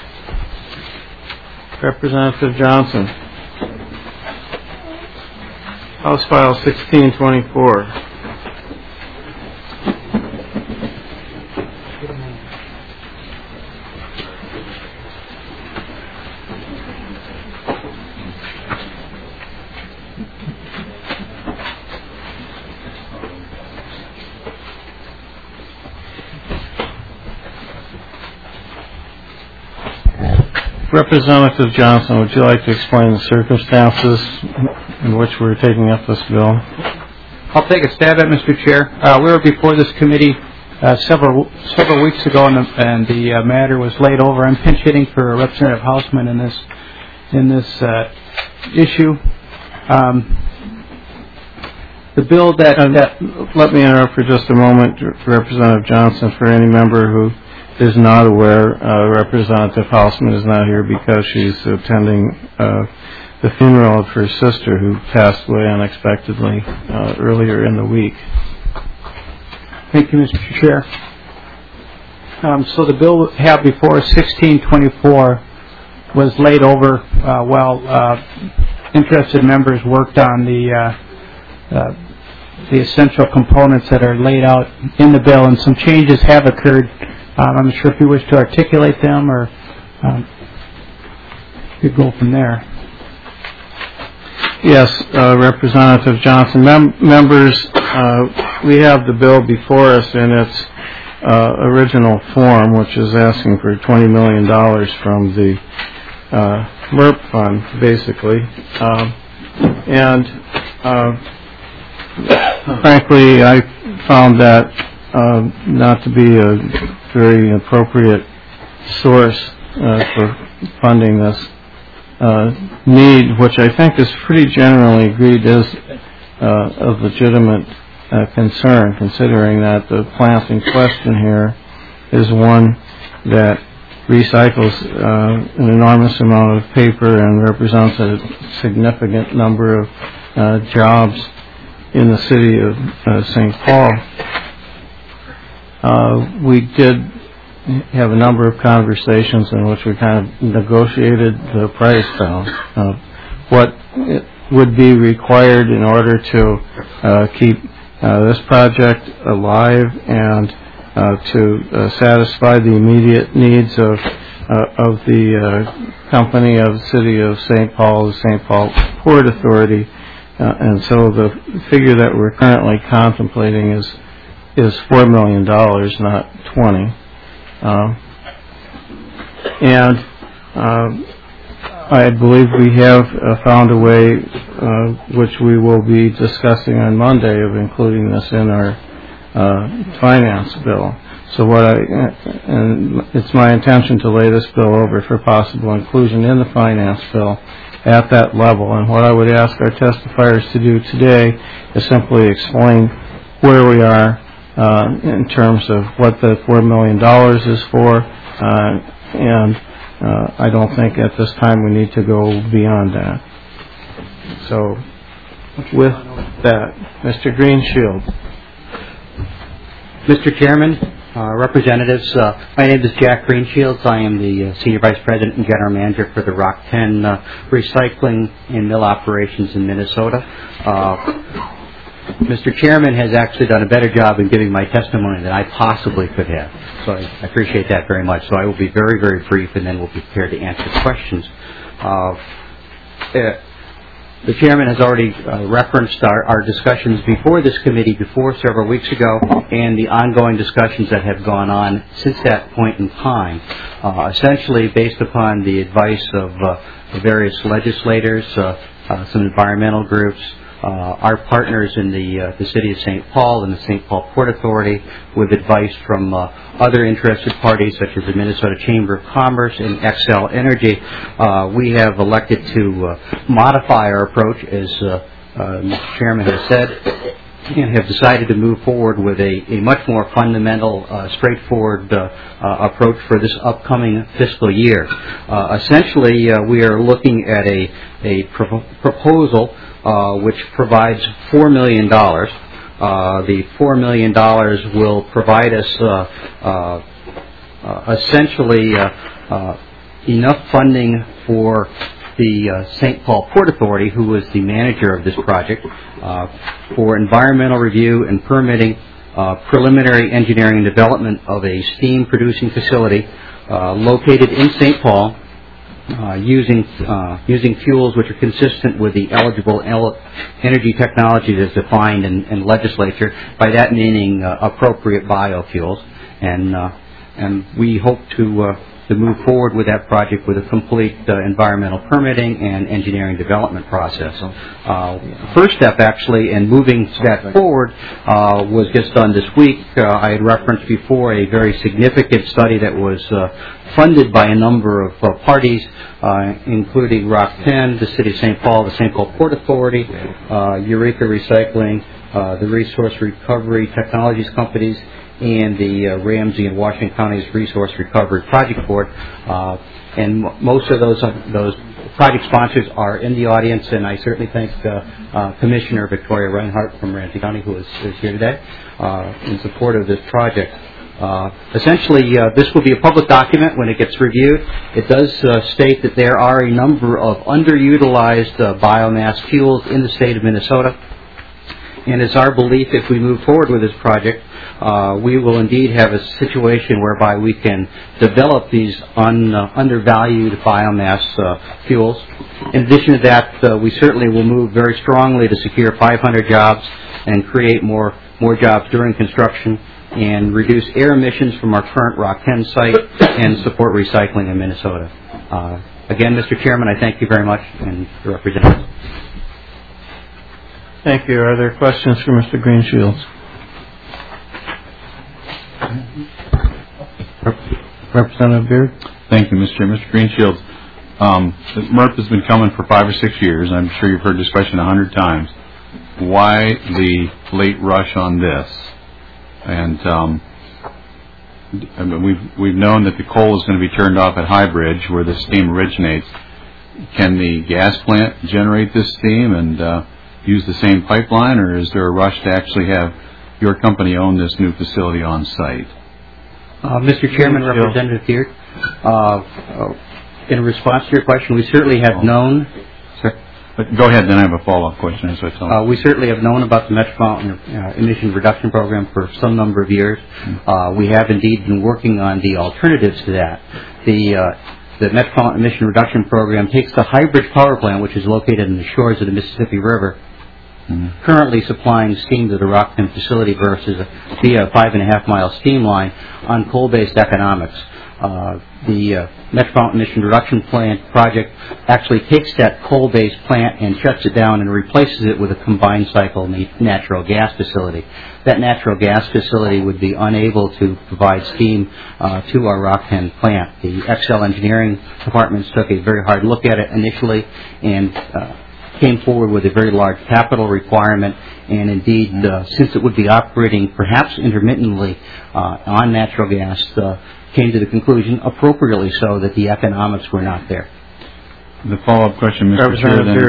Representative Johnson. House File sixteen twenty-four. Representative Johnson, would you like to explain the circumstances in which we're taking up this bill? I'll take a stab at it, Mister Chair. Uh, we were before this committee uh, several several weeks ago, and the, and the uh, matter was laid over. I'm pinch hitting for Representative Hausman in this in this uh, issue. Um, the bill that, uh, that let me interrupt for just a moment, Representative Johnson. For any member who is not aware, uh, Representative Hausman is not here because she's attending uh, the funeral of her sister who passed away unexpectedly uh, earlier in the week. Thank you, Mister Chair. Um, so the bill we have before sixteen twenty-four was laid over uh, while uh, interested members worked on the uh, uh, the essential components that are laid out in the bill, and some changes have occurred. Um, I'm not sure if you wish to articulate them or um, you could go from there. Yes, uh, Representative Johnson. Mem- members, uh, we have the bill before us in its uh, original form, which is asking for twenty million dollars from the uh, M R P fund, basically. Um, and uh, frankly, I found that uh, not to be a very appropriate source uh, for funding this uh, need, which I think is pretty generally agreed is uh, of legitimate uh, concern, considering that the plant in question here is one that recycles uh, an enormous amount of paper and represents a significant number of uh, jobs in the city of uh, Saint Paul. Uh, we did have a number of conversations in which we kind of negotiated the price down. Uh, what it would be required in order to uh, keep uh, this project alive and uh, to uh, satisfy the immediate needs of uh, of the uh, company of the city of Saint Paul, the Saint Paul Port Authority, uh, and so the figure that we're currently contemplating is is four million dollars, not twenty. Uh, and uh, I believe we have uh, found a way, uh, which we will be discussing on Monday, of including this in our uh, finance bill. So what I, and it's my intention to lay this bill over for possible inclusion in the finance bill at that level. And what I would ask our testifiers to do today is simply explain where we are Uh, in terms of what the four million dollars is for, uh, and uh, I don't think at this time we need to go beyond that. So with that, Mister Greenshield. Mister Chairman, uh, representatives, uh, my name is Jack Greenshields. I am the uh, Senior Vice President and General Manager for the Rock ten uh, Recycling and Mill Operations in Minnesota. Uh, Mister Chairman has actually done a better job in giving my testimony than I possibly could have. So I appreciate that very much. So I will be very, very brief, and then we'll be prepared to answer questions. Uh, uh, The chairman has already uh, referenced our, our discussions before this committee before several weeks ago and the ongoing discussions that have gone on since that point in time, uh, essentially based upon the advice of uh, various legislators, uh, uh, some environmental groups, uh, our partners in the, uh, the city of Saint Paul and the Saint Paul Port Authority, with advice from uh, other interested parties such as the Minnesota Chamber of Commerce and Xcel Energy. Uh, we have elected to uh, modify our approach, as uh, uh, Mister Chairman has said, and have decided to move forward with a, a much more fundamental, uh, straightforward uh, uh, approach for this upcoming fiscal year. Uh, essentially, uh, we are looking at a, a pro- proposal uh, which provides four million dollars. Uh, the four million dollars will provide us uh, uh, uh, essentially uh, uh, enough funding for the uh, Saint Paul Port Authority, who is the manager of this project, uh, for environmental review and permitting, uh, preliminary engineering and development of a steam-producing facility uh, located in Saint Paul, uh, using uh, using fuels which are consistent with the eligible el- energy technologies as defined in, in legislature. By that meaning uh, appropriate biofuels, and uh, and we hope to. Uh, to move forward with that project with a complete uh, environmental permitting and engineering development process. Uh, first step, actually, in moving that forward uh, was just done this week. Uh, I had referenced before a very significant study that was uh, funded by a number of uh, parties, uh, including Rock ten, the City of Saint Paul, the Saint Paul Port Authority, uh, Eureka Recycling, uh, the Resource Recovery Technologies Companies, and the uh, Ramsey and Washington County's Resource Recovery Project Board. Uh, and m- most of those uh, those project sponsors are in the audience, and I certainly thank uh, uh, Commissioner Victoria Reinhardt from Ramsey County, who is, is here today, uh, in support of this project. Uh, essentially, uh, this will be a public document when it gets reviewed. It does uh, state that there are a number of underutilized uh, biomass fuels in the state of Minnesota. And it's our belief, if we move forward with this project, uh, we will indeed have a situation whereby we can develop these un, uh, undervalued biomass uh, fuels. In addition to that, uh, we certainly will move very strongly to secure five hundred jobs and create more more jobs during construction and reduce air emissions from our current Rock ten site and support recycling in Minnesota. Uh, again, Mister Chairman, I thank you very much, and the representatives. Thank you. Are there questions for Mister Greenshields? Representative Beard? Thank you, Mister Chair. Mister Greenshields, um, M R P has been coming for five or six years. I'm sure you've heard this question a hundred times. Why the late rush on this? And um, I mean, we've we've known that the coal is going to be turned off at High Bridge, where the steam originates. Can the gas plant generate this steam and uh, use the same pipeline, or is there a rush to actually have your company own this new facility on site? Uh, Mister Chairman, Representative Beard, uh, uh, in response to your question, we certainly have known. Sir? But go ahead, then I have a follow-up question. So I uh, we certainly have known about the Metropolitan uh, Emission Reduction Program for some number of years. Uh, we have indeed been working on the alternatives to that. The uh, The Metropolitan Emission Reduction Program takes the High Bridge Power Plant, which is located in the shores of the Mississippi River, mm-hmm. currently supplying steam to the Rock ten facility versus a, via a five and a half mile steam line on coal-based economics. Uh, the uh, Metropolitan Emission Reduction Plant project actually takes that coal-based plant and shuts it down and replaces it with a combined cycle natural gas facility. That natural gas facility would be unable to provide steam uh, to our Rock ten plant. The Xcel Engineering departments took a very hard look at it initially and uh, came forward with a very large capital requirement, and indeed, uh, since it would be operating perhaps intermittently uh, on natural gas, uh, came to the conclusion, appropriately so, that the economics were not there. The follow-up question, Mister Chair, then,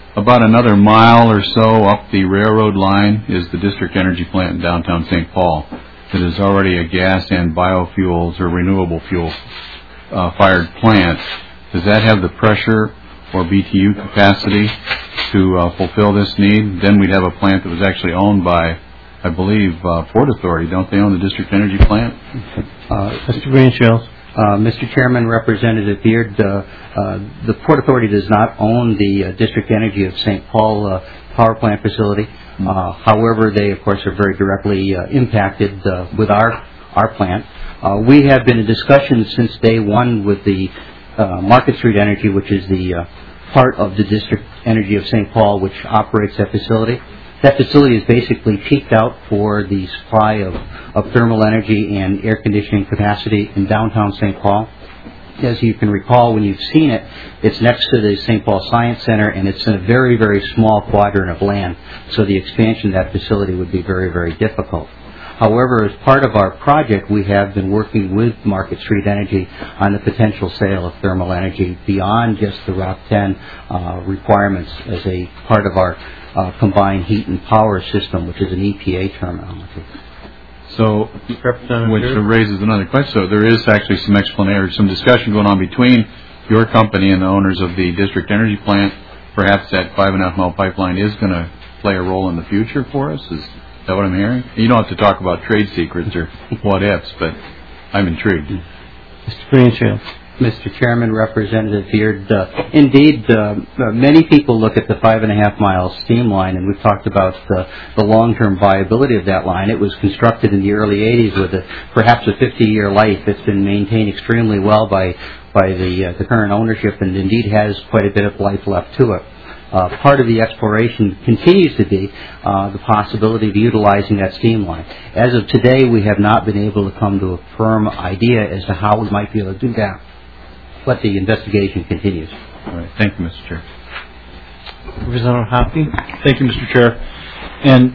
about another mile or so up the railroad line is the district energy plant in downtown Saint Paul that is already a gas and biofuels or renewable fuel uh, fired plant. Does that have the pressure or B T U capacity to uh, fulfill this need? Then we'd have a plant that was actually owned by, I believe, uh, Port Authority. Don't they own the district energy plant? Uh, Mister Greenfield. Uh, Mister Chairman, Representative Beard, uh, uh, the Port Authority does not own the uh, District Energy of Saint Paul uh, power plant facility. Uh, however, they, of course, are very directly uh, impacted uh, with our our plant. Uh, we have been in discussion since day one with the uh, Market Street Energy, which is the uh, part of the District Energy of Saint Paul, which operates that facility. That facility is basically peaked out for the supply of, of thermal energy and air conditioning capacity in downtown Saint Paul. As you can recall, when you've seen it, it's next to the Saint Paul Science Center, and it's in a very, very small quadrant of land. So the expansion of that facility would be very, very difficult. However, as part of our project, we have been working with Market Street Energy on the potential sale of thermal energy beyond just the Rock ten uh, requirements as a part of our uh, combined heat and power system, which is an E P A terminology. So, which raises another question. So there is actually some explanation, some discussion going on between your company and the owners of the district energy plant. Perhaps that five and a half mile pipeline is going to play a role in the future for us. Is that what I'm hearing? You don't have to talk about trade secrets or what ifs, but I'm intrigued. Mister Greenfield. Mister Chairman, Representative Beard, uh, indeed, uh, uh, many people look at the five and a half mile steam line, and we've talked about uh, the long-term viability of that line. It was constructed in the early eighties with a, perhaps a fifty-year life. It's been maintained extremely well by by the uh, the current ownership, and indeed has quite a bit of life left to it. Uh, part of the exploration continues to be uh, the possibility of utilizing that steam line. As of today, we have not been able to come to a firm idea as to how we might be able to do that. But the investigation continues. All right. Thank you, Mister Chair. Representative Hoppe. Thank you, Mister Chair. And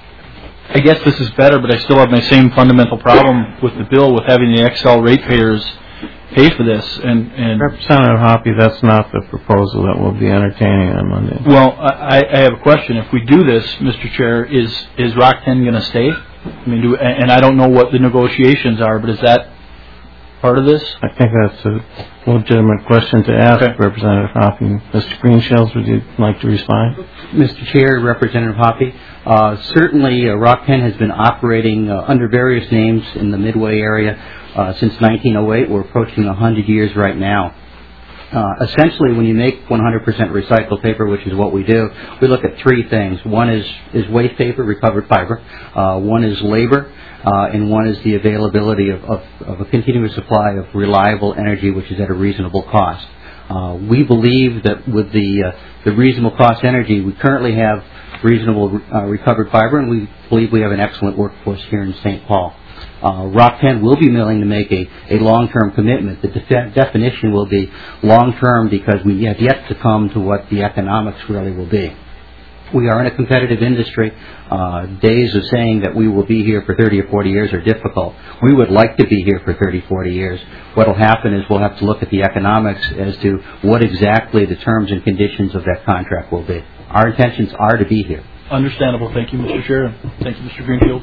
I guess this is better, but I still have my same fundamental problem with the bill with having the X L ratepayers pay for this. And, and Representative Hoppe, that's not the proposal that we'll be entertaining on Monday. Well, I, I have a question. If we do this, Mister Chair, is is Rock ten going to stay? I mean, do, and I don't know what the negotiations are, but is that part of this? I think that's a legitimate question to ask, okay. Representative Hoppe. Mister Greenshields, would you like to respond? Mister Chair, Representative Hoppe, uh, certainly uh, Rock ten has been operating uh, under various names in the Midway area uh, since nineteen oh eight. We're approaching one hundred years right now. Uh, essentially, when you make one hundred percent recycled paper, which is what we do, we look at three things. One is, is waste paper, recovered fiber. Uh, one is labor. Uh, and one is the availability of, of, of a continuous supply of reliable energy, which is at a reasonable cost. Uh, we believe that with the uh, the reasonable cost energy, we currently have reasonable uh, recovered fiber, and we believe we have an excellent workforce here in Saint Paul. Uh, Rock ten will be willing to make a, a long-term commitment. The def- definition will be long-term because we have yet to come to what the economics really will be. We are in a competitive industry. Uh, days of saying that we will be here for thirty or forty years are difficult. We would like to be here for thirty, forty years. What will happen is we'll have to look at the economics as to what exactly the terms and conditions of that contract will be. Our intentions are to be here. Understandable. Thank you, Mister Chair. Thank you, Mister Greenfield.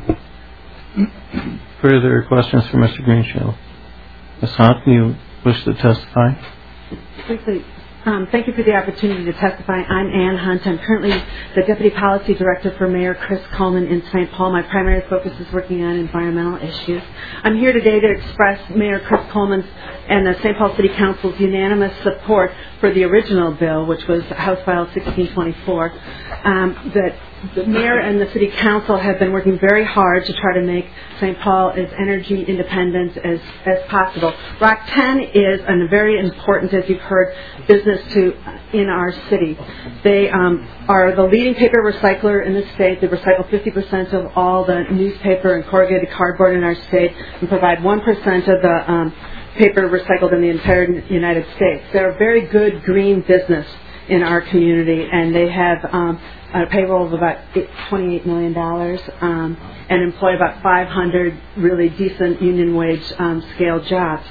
Further questions for Mister Greenshield? Miz Hunt, do you wish to testify? Briefly. Um, thank you for the opportunity to testify. I'm Ann Hunt. I'm currently the Deputy Policy Director for Mayor Chris Coleman in Saint Paul. My primary focus is working on environmental issues. I'm here today to express Mayor Chris Coleman's and the Saint Paul City Council's unanimous support for the original bill, which was House File sixteen twenty-four, um, that the mayor and the city council have been working very hard to try to make Saint Paul as energy independent as, as possible. Rock ten is a very important, as you've heard, business to in our city. They um, are the leading paper recycler in the state. They recycle fifty percent of all the newspaper and corrugated cardboard in our state and provide one percent of the um, paper recycled in the entire United States. They're a very good green business in our community, and they have um, a payroll of about twenty-eight million dollars um, and employ about five hundred really decent union wage um, scale jobs.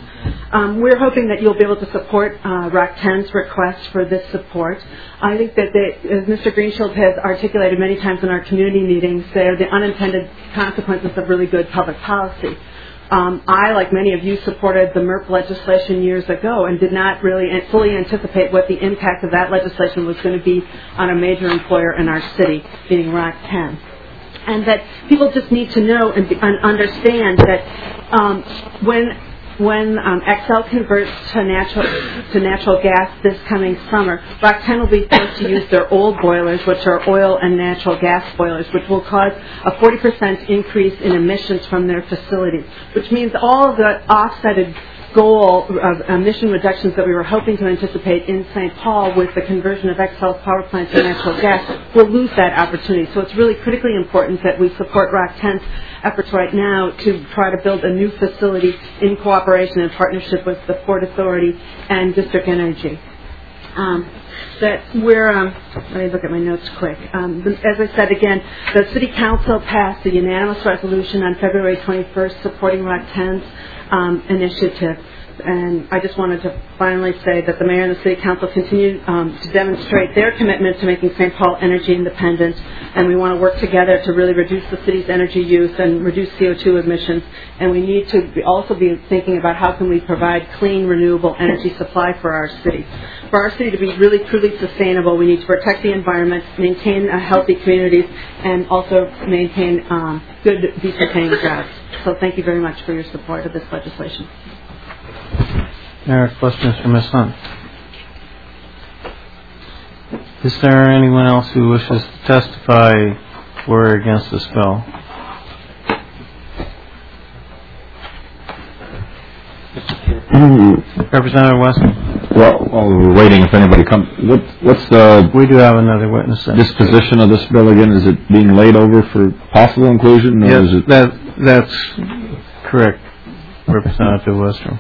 Um, we're hoping that you'll be able to support uh, R O C ten's request for this support. I think that, they, as Mister Greenshield has articulated many times in our community meetings, they're the unintended consequences of really good public policy. Um, I, like many of you, supported the M R P legislation years ago and did not really fully anticipate what the impact of that legislation was going to be on a major employer in our city, meaning R O C ten. And that people just need to know and, and understand that um, when when um, Xcel converts to natural to natural gas this coming summer, R O C ten will be forced to use their old boilers, which are oil and natural gas boilers, which will cause a forty percent increase in emissions from their facilities, which means all of the offsetted goal of emission reductions that we were hoping to anticipate in Saint Paul with the conversion of Xcel's power plant to natural gas will lose that opportunity. So it's really critically important that we support R O C ten's efforts right now to try to build a new facility in cooperation and partnership with the Port Authority and District Energy. Um, that we're, um, let me look at my notes quick. Um, as I said again, the City Council passed a unanimous resolution on February twenty-first supporting R O C ten's um, initiative. And I just wanted to finally say that the Mayor and the City Council continue um, to demonstrate their commitment to making Saint Paul energy independent, and we want to work together to really reduce the city's energy use and reduce C O two emissions. And we need to be also be thinking about how can we provide clean, renewable energy supply for our city. For our city to be really, truly sustainable, we need to protect the environment, maintain uh, healthy communities, and also maintain um, good, decent-paying jobs. So thank you very much for your support of this legislation. There are questions for Miz Hunt. Is there anyone else who wishes to testify for or against this bill? Representative Weston. Well, while we're waiting, if anybody comes, what, what's the... We do have another witness. Disposition of this bill again? Is it being laid over for possible inclusion? Or yes, is it... that, that's correct, Representative Westrom.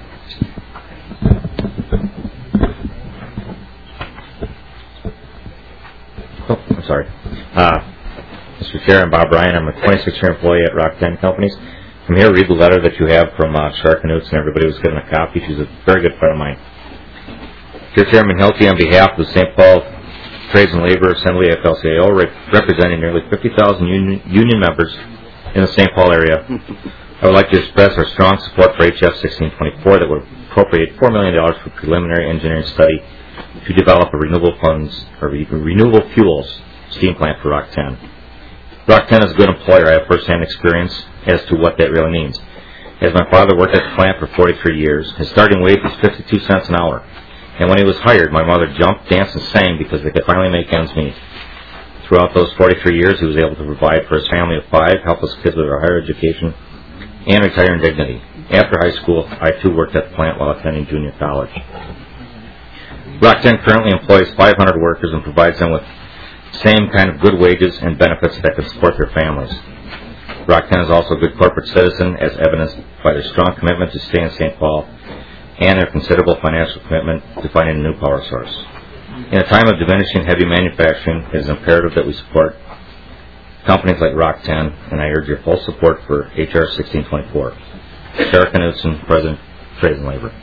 Oh, I'm sorry. Uh, Mister Chair, I'm Bob Ryan. I'm a twenty-six year employee at R O C ten Companies. I'm here to read the letter that you have from uh, Shark Knutz, and everybody was given a copy. She's a very good friend of mine. Dear Chairman Hilke, on behalf of the Saint Paul Trades and Labor Assembly, F L C A O, re- representing nearly fifty thousand union, union members in the Saint Paul area, I would like to express our strong support for H F sixteen twenty-four that would appropriate four million dollars for preliminary engineering study to develop a renewable funds or re- renewable fuels steam plant for R O C ten. R O C ten is a good employer. I have first-hand experience as to what that really means. As my father worked at the plant for forty-three years, his starting wage was fifty-two cents an hour. And when he was hired, my mother jumped, danced, and sang because they could finally make ends meet. Throughout those forty-three years, he was able to provide for his family of five, help his kids with their higher education, and retire in dignity. After high school, I too worked at the plant while attending junior college. R O C ten currently employs five hundred workers and provides them with the same kind of good wages and benefits that can support their families. R O C ten is also a good corporate citizen, as evidenced by their strong commitment to stay in Saint Paul and their considerable financial commitment to finding a new power source. In a time of diminishing heavy manufacturing, it is imperative that we support companies like R O C ten, and I urge your full support for H R sixteen twenty-four. Sheriff Knudsen, President, Trades and Labor.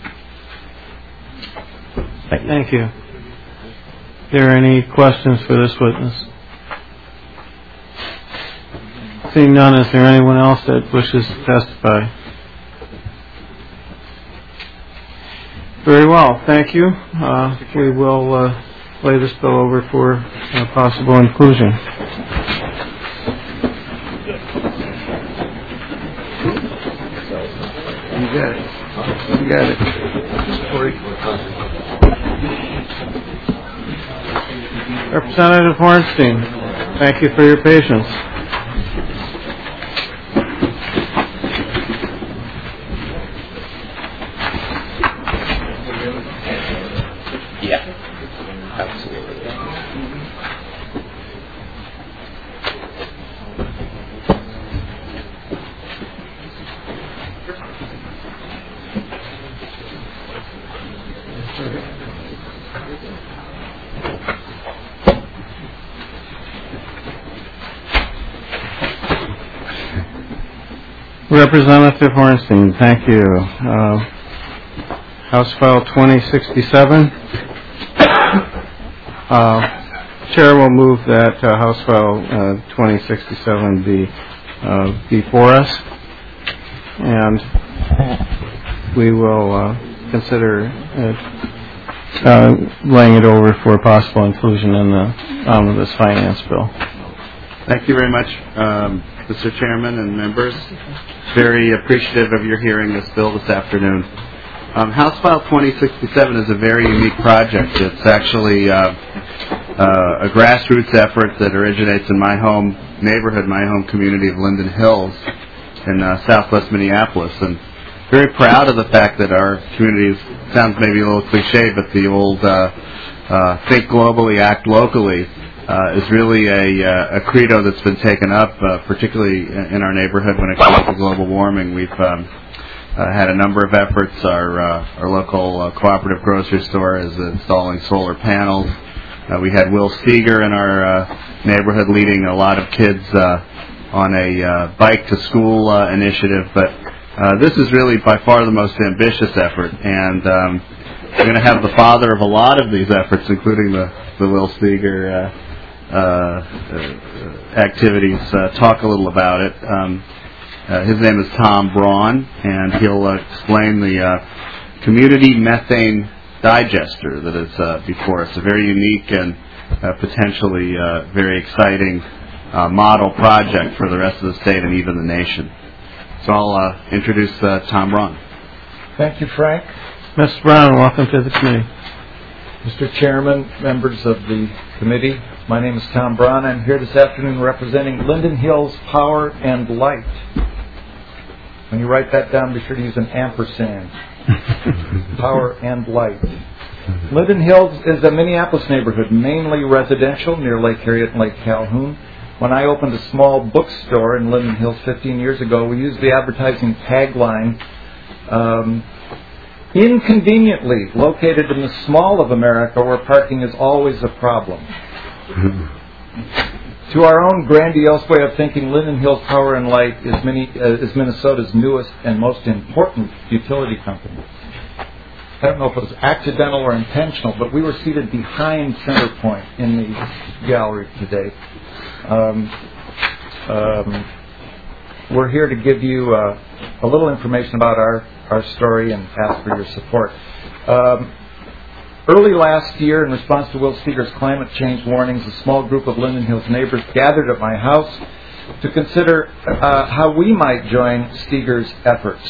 Thank you. Thank you. Are there any questions for this witness? Seeing none, is there anyone else that wishes to testify? Very well, thank you. Uh, we will uh, lay this bill over for uh, possible inclusion. You got it. You got it. Representative Hornstein, thank you for your patience. Representative Hornstein, thank you. Uh, House File twenty sixty-seven. Uh, Chair will move that uh, House File uh, twenty sixty-seven be uh, before us, and we will uh, consider uh, uh, laying it over for possible inclusion in the omnibus finance bill. Thank you very much, um, Mister Chairman and members. Very appreciative of your hearing this bill this afternoon. Um, House File twenty sixty-seven is a very unique project. It's actually uh, uh, a grassroots effort that originates in my home neighborhood, my home community of Linden Hills in uh, southwest Minneapolis. And very proud of the fact that our community is, sounds maybe a little cliche, but the old uh, uh, think globally, act locally uh, is really a, uh, a credo that's been taken up, uh, particularly in our neighborhood when it comes to global warming. We've um, Uh, had a number of efforts. Our uh, our local uh, cooperative grocery store is installing solar panels. Uh, we had Will Steger in our uh, neighborhood leading a lot of kids uh, on a uh, bike to school uh, initiative. But uh, this is really by far the most ambitious effort, and um, we're going to have the father of a lot of these efforts, including the the Will Steger uh, uh, activities, uh, talk a little about it. Um, Uh, his name is Tom Braun, and he'll uh, explain the uh, community methane digester that is uh, before us. A very unique and uh, potentially uh, very exciting uh, model project for the rest of the state and even the nation. So I'll uh, introduce uh, Tom Braun. Thank you, Frank. Mister Brown, welcome to the committee. Mister Chairman, members of the committee, my name is Tom Braun. I'm here this afternoon representing Linden Hills Power and Light. When you write that down, be sure to use an ampersand. Power and Light. Linden Hills is a Minneapolis neighborhood, mainly residential near Lake Harriet and Lake Calhoun. When I opened a small bookstore in Linden Hills fifteen years ago, we used the advertising tagline, um, inconveniently located in the small of America where parking is always a problem. To our own grandiose way of thinking, Linden Hills Power and Light is, mini, uh, is Minnesota's newest and most important utility company. I don't know if it was accidental or intentional, but we were seated behind Centerpoint in the gallery today. Um, um, we're here to give you uh, a little information about our, our story and ask for your support. Um, Early last year, in response to Will Steger's climate change warnings, a small group of Linden Hills neighbors gathered at my house to consider uh, how we might join Steger's efforts.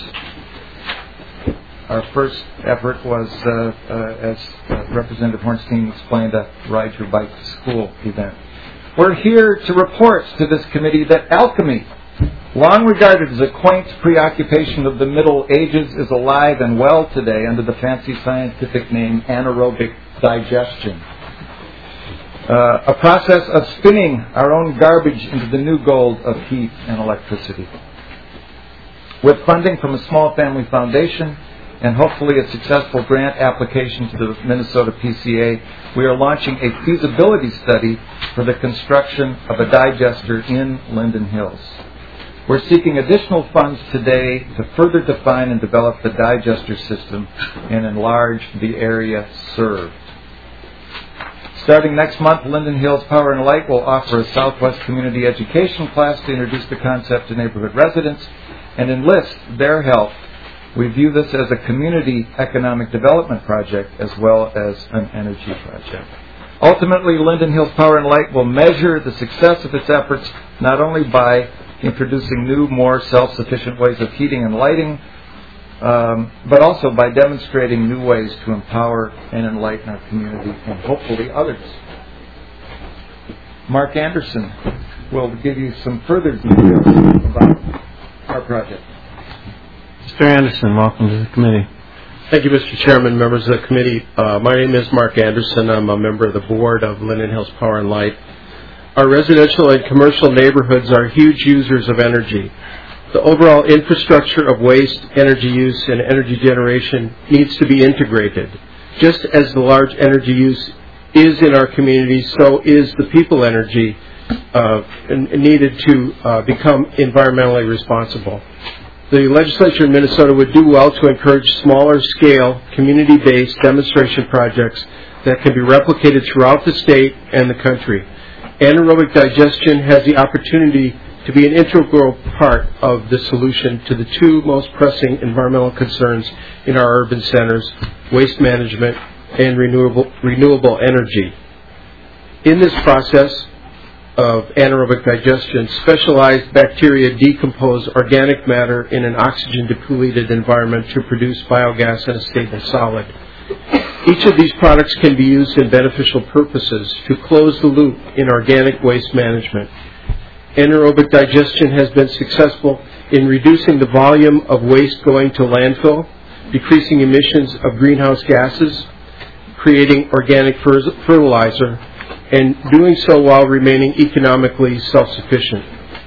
Our first effort was, uh, uh, as uh, Representative Hornstein explained, a Ride Your Bike to School event. We're here to report to this committee that alchemy, long regarded as a quaint preoccupation of the Middle Ages, is alive and well today under the fancy scientific name anaerobic digestion. Uh, a process of spinning our own garbage into the new gold of heat and electricity. With funding from a small family foundation and hopefully a successful grant application to the Minnesota P C A, we are launching a feasibility study for the construction of a digester in Linden Hills. We're seeking additional funds today to further define and develop the digester system and enlarge the area served. Starting next month, Linden Hills Power and Light will offer a Southwest community education class to introduce the concept to neighborhood residents and enlist their help. We view this as a community economic development project as well as an energy project. Ultimately, Linden Hills Power and Light will measure the success of its efforts not only by introducing new, more self-sufficient ways of heating and lighting, um, but also by demonstrating new ways to empower and enlighten our community and hopefully others. Mark Anderson will give you some further details about our project. Mister Anderson, welcome to the committee. Thank you, Mister Chairman, members of the committee. Uh, my name is Mark Anderson. I'm a member of the board of Linden Hills Power and Light. Our residential and commercial neighborhoods are huge users of energy. The overall infrastructure of waste, energy use, and energy generation needs to be integrated. Just as the large energy use is in our community, so is the people energy uh, needed to uh, become environmentally responsible. the legislature in Minnesota would do well to encourage smaller-scale, community-based demonstration projects that can be replicated throughout the state and the country. Anaerobic digestion has the opportunity to be an integral part of the solution to the two most pressing environmental concerns in our urban centers, waste management and renewable, renewable energy. In this process of anaerobic digestion, specialized bacteria decompose organic matter in an oxygen-depleted environment to produce biogas and a stable solid. Each of these products can be used in beneficial purposes to close the loop in organic waste management. Anaerobic digestion has been successful in reducing the volume of waste going to landfill, decreasing emissions of greenhouse gases, creating organic fertilizer, and doing so while remaining economically self-sufficient.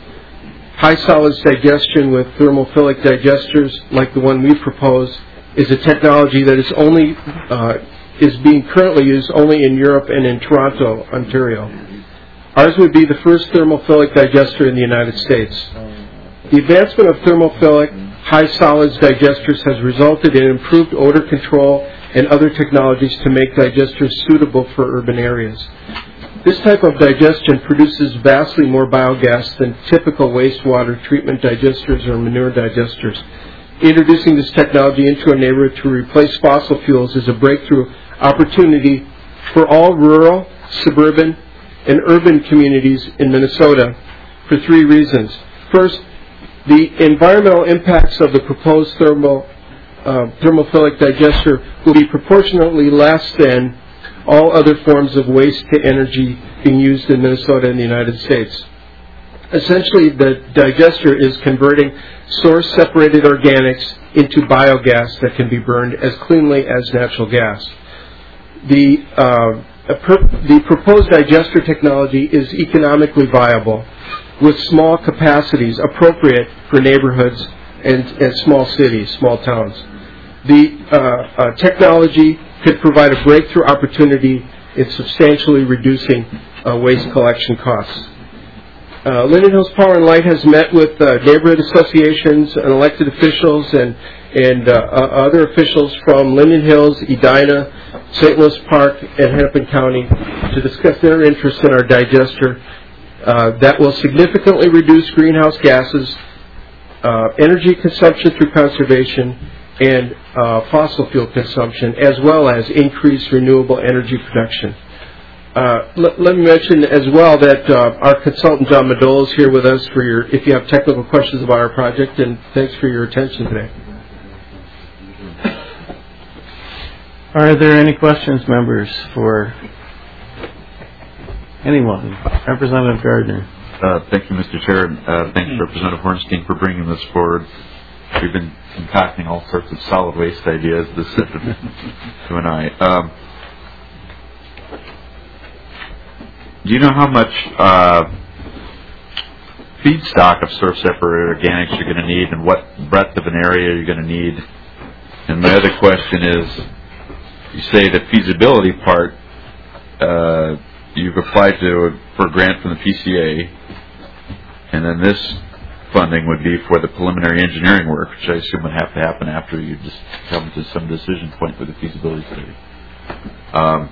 High solids digestion with thermophilic digesters, like the one we propose, is a technology that is only uh, is being currently used only in Europe and in Toronto, Ontario. Ours would be the first thermophilic digester in the United States. The advancement of thermophilic high solids digesters has resulted in improved odor control and other technologies to make digesters suitable for urban areas. This type of digestion produces vastly more biogas than typical wastewater treatment digesters or manure digesters. Introducing this technology into a neighborhood to replace fossil fuels is a breakthrough opportunity for all rural, suburban, and urban communities in Minnesota for three reasons. First, the environmental impacts of the proposed thermal, uh, thermophilic digester will be proportionately less than all other forms of waste to energy being used in Minnesota and the United States. Essentially, the digester is converting source-separated organics into biogas that can be burned as cleanly as natural gas. The, uh, the proposed digester technology is economically viable with small capacities appropriate for neighborhoods and, and small cities, small towns. The uh, uh, technology could provide a breakthrough opportunity in substantially reducing uh, waste collection costs. Uh, Linden Hills Power and Light has met with uh, neighborhood associations and elected officials and, and uh, uh, other officials from Linden Hills, Edina, Saint Louis Park, and Hennepin County to discuss their interest in our digester uh, that will significantly reduce greenhouse gases, uh, energy consumption through conservation, and uh, fossil fuel consumption, as well as increase renewable energy production. Uh, let, let me mention as well that uh, our consultant John Madola is here with us for your, if you have technical questions about our project, and thanks for your attention today. Are there any questions, members, for anyone? Representative Gardner. Uh, thank you, Mister Chair. Uh, thanks, Representative Hornstein, for bringing this forward. We've been concocting all sorts of solid waste ideas, this you and I. Um, do you know how much uh, feedstock of source-separated organics you're going to need, and what breadth of an area you're going to need? And my other question is, you say the feasibility part, uh, you've applied to for a grant from the P C A, and then this funding would be for the preliminary engineering work, which I assume would have to happen after you just come to some decision point with the feasibility study. Um,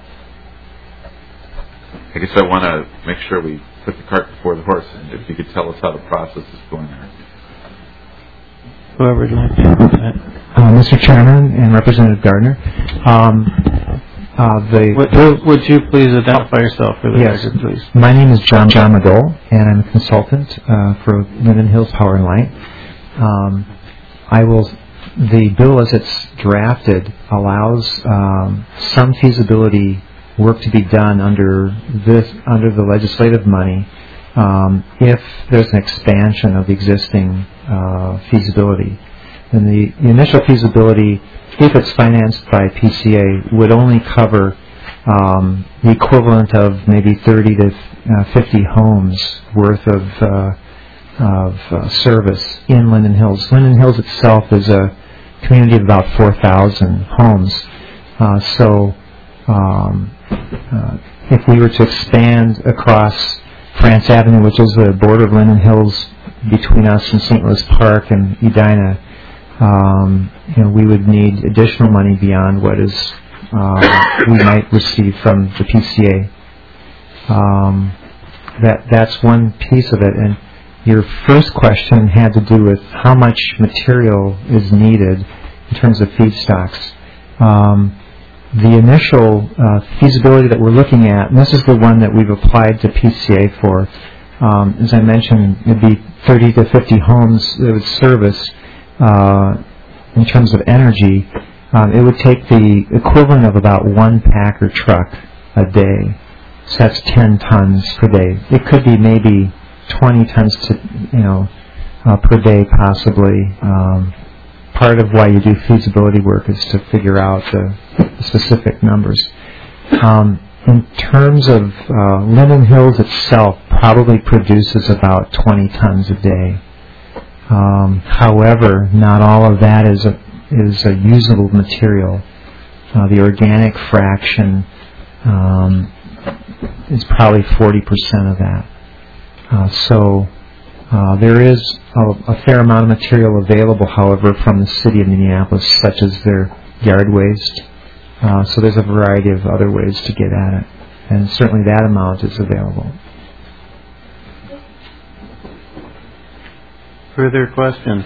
I guess I want to make sure we put the cart before the horse, and if you could tell us how the process is going there. Whoever would like to answer that. Uh, Mister Chairman and Representative Gardner, um, uh, the would, would you please identify yourself for the yes, record, please? My name is John John Madole, and I'm a consultant uh, for Linden Hills Power and Light. Um, I will. The bill, as it's drafted, allows um, some feasibility work to be done under this under the legislative money um, if there's an expansion of the existing uh, feasibility. And the, the initial feasibility, if it's financed by P C A, would only cover um, the equivalent of maybe thirty to fifty homes worth of uh, of uh, service in Linden Hills. Linden Hills itself is a community of about four thousand homes. Uh, so um, uh, if we were to expand across France Avenue, which is the border of Linden Hills between us and Saint Louis Park and Edina, um, you know, we would need additional money beyond what is uh, we might receive from the P C A. Um, that that's one piece of it. And your first question had to do with how much material is needed in terms of feedstocks. Um, the initial uh, feasibility that we're looking at, and this is the one that we've applied to P C A for, um, as I mentioned, it'd be thirty to fifty homes that would service uh, in terms of energy. Um, it would take the equivalent of about one Packer truck a day. So that's ten tons per day. It could be maybe twenty tons to, you know, uh, per day possibly. Um, part of why you do feasibility work is to figure out the, the specific numbers. Um, in terms of uh, Linden Hills itself, probably produces about twenty tons a day. Um, however, not all of that is a is a usable material. Uh, the organic fraction um, is probably forty percent of that. Uh, so uh, there is a, a fair amount of material available, however, from the city of Minneapolis, such as their yard waste. Uh, so there's a variety of other ways to get at it, and certainly that amount is available. Further questions?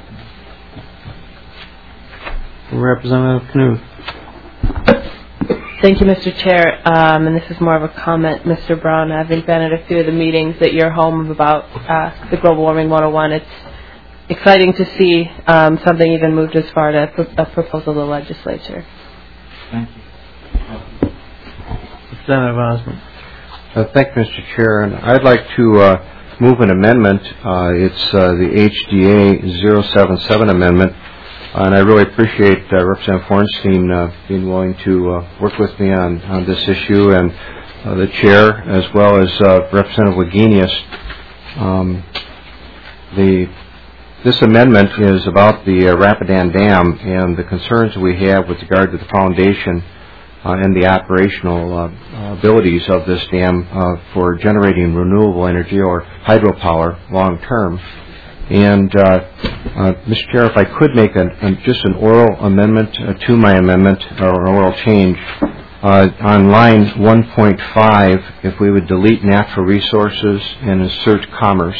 Representative Knuth. Thank you, Mister Chair. Um, and this is more of a comment, Mister Brown. Having been at a few of the meetings at your home about uh, the Global Warming one oh one, it's exciting to see um, something even moved as far as a proposal to the legislature. Thank you. Representative Osmond. Uh, thank you, Mister Chair. And I'd like to uh, move an amendment. Uh, it's uh, the H D A zero seven seven amendment. And I really appreciate uh, Representative Hornstein uh, being willing to uh, work with me on, on this issue, and uh, the chair, as well as uh, Representative Wagenius. Um, the this amendment is about the uh, Rapidan Dam and the concerns we have with regard to the foundation uh, and the operational uh, abilities of this dam uh, for generating renewable energy or hydropower long term. And, uh, uh, Mister Chair, if I could make an, an, just an oral amendment uh, to my amendment, or an oral change, uh, on line one point five, if we would delete natural resources and insert commerce,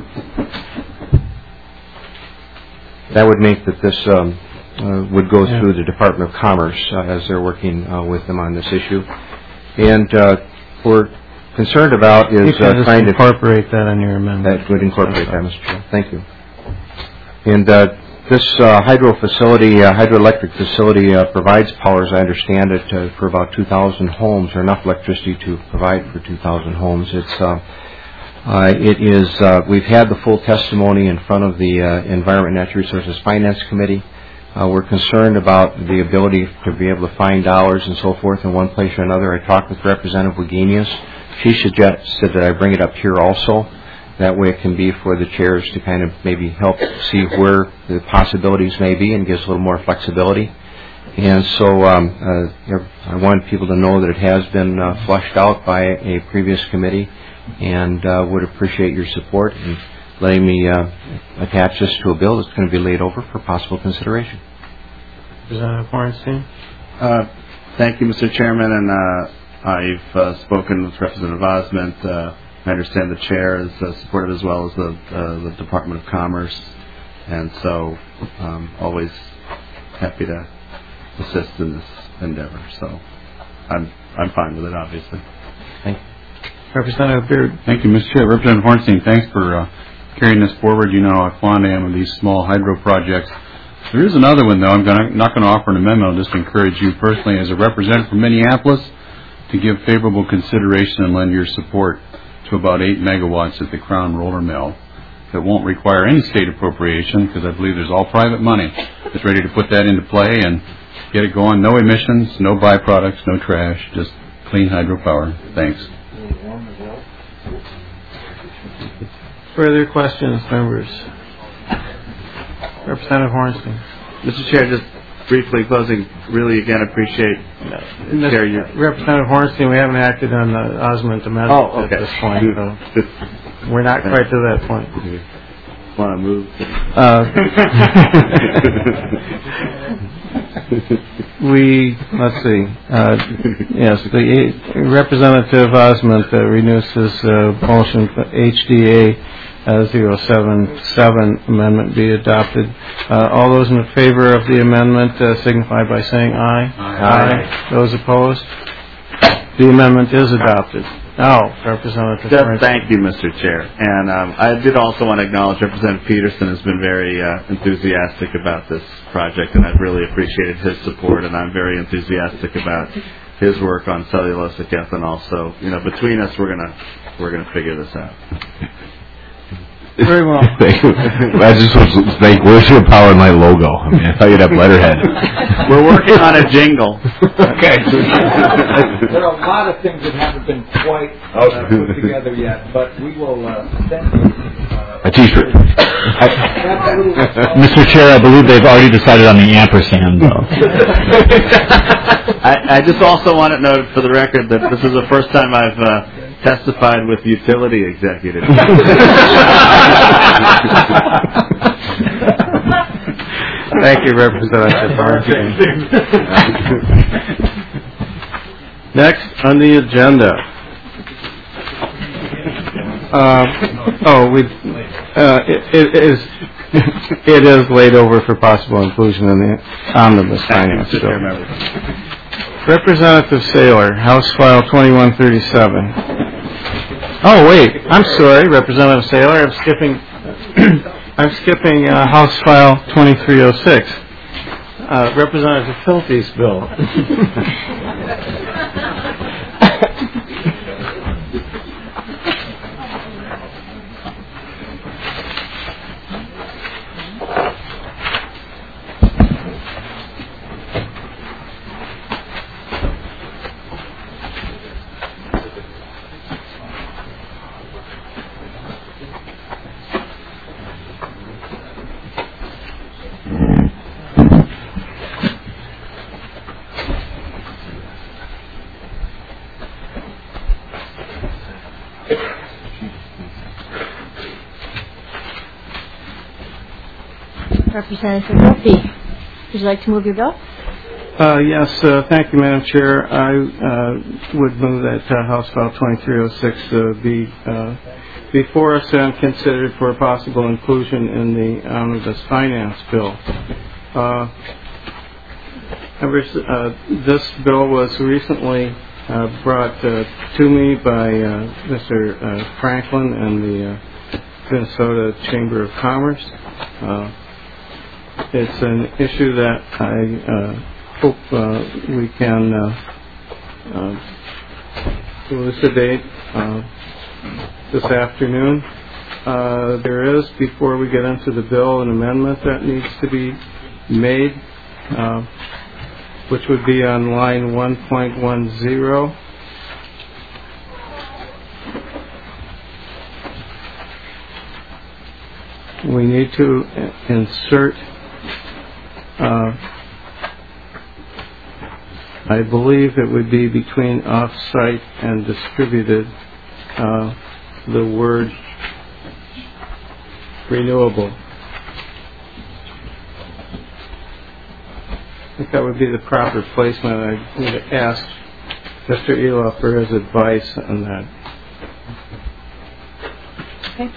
that would make that this um, uh, would go yeah. through the Department of Commerce uh, as they're working uh, with them on this issue. And uh, we're concerned about is uh, trying to incorporate that in your amendment. That would incorporate that, Mister Chair. Thank you. And uh, this uh, hydro facility, uh, hydroelectric facility, uh, provides power, as I understand it, uh, for about two thousand homes, or enough electricity to provide for two thousand homes. It's uh, uh, it is. Uh, we've had the full testimony in front of the uh, Environment and Natural Resources Finance Committee. Uh, we're concerned about the ability to be able to find dollars and so forth in one place or another. I talked with Representative Wagenius. She suggested that I bring it up here also. That way it can be for the chairs to kind of maybe help see where the possibilities may be and gives a little more flexibility. And so um, uh, I wanted people to know that it has been uh, flushed out by a previous committee, and uh, would appreciate your support in letting me uh, attach this to a bill that's going to be laid over for possible consideration. Representative Hornstein. Uh, thank you, Mister Chairman, and uh, I've uh, spoken with Representative Osment. Uh, I understand the chair is uh, supportive as well as the, uh, the Department of Commerce, and so um, always happy to assist in this endeavor. So I'm I'm fine with it, obviously. Thank you. Representative Beard. Thank you, Mister Chair. Representative Hornstein, thanks for uh, carrying this forward. You know how fond I am of these small hydro projects. There is another one, though. I'm gonna, not going to offer an amendment. I'll just encourage you personally, as a representative from Minneapolis, to give favorable consideration and lend your support to about eight megawatts at the Crown Roller Mill that won't require any state appropriation, because I believe there's all private money that's ready to put that into play and get it going. No emissions, no byproducts, no trash, just clean hydropower. Thanks. Further questions, members? Representative Hornstein. Mister Chair, just briefly closing, really again appreciate no, Chair, your Representative Hornstein, we haven't acted on the Osmond amendment oh, okay. at this point. So we're not quite to that point. want to move? Uh, we, let's see, uh, yes, the Representative Osmond uh, renews his uh, motion for H D A uh, zero seven seven amendment be adopted. Uh, all those in favor of the amendment uh, signify by saying aye. Aye. Aye. Those opposed? The amendment is adopted. Now, Representative Just Frank. thank you, Mister Chair. And um, I did also want to acknowledge Representative Peterson has been very uh, enthusiastic about this project, and I've really appreciated his support, and I'm very enthusiastic about his work on cellulosic ethanol. So, you know, between us, we're gonna we're gonna figure this out. Very well. Thank you. I just was like, where's your Power and Light logo? I mean, I thought you'd have letterhead. We're working on a jingle. Okay. There are a lot of things that haven't been quite uh, put together yet, but we will uh, send you uh, a T-shirt. Mister Chair, I believe they've already decided on the ampersand, though. I, I just also want it noted for the record that this is the first time I've uh, testified with utility executives. Thank you, Representative Martin. Next on the agenda. Uh, oh, we. Uh, it, it is. It is laid over for possible inclusion in the omnibus finance bill. Representative Saylor, House File twenty-one thirty-seven. Oh wait, I'm sorry, Representative Saylor. I'm skipping. I'm skipping uh, House File twenty-three oh six. Uh, Representative Filthy's bill. Representative Murphy, would you like to move your bill? Uh, yes, uh, thank you, Madam Chair. I uh, would move that uh, House File twenty-three oh six uh, be uh, before us and considered for possible inclusion in the omnibus finance bill. Uh, uh, this bill was recently uh, brought uh, to me by uh, Mister Uh, Franklin and the uh, Minnesota Chamber of Commerce. Uh, It's an issue that I uh, hope uh, we can uh, uh, elucidate uh, this afternoon. Uh, there is, before we get into the bill, an amendment that needs to be made, uh, which would be on line one point one zero. We need to insert Uh, I believe it would be between off-site and distributed, uh, the word renewable. I think that would be the proper placement. I need to ask Mister Eloff for his advice on that. Okay.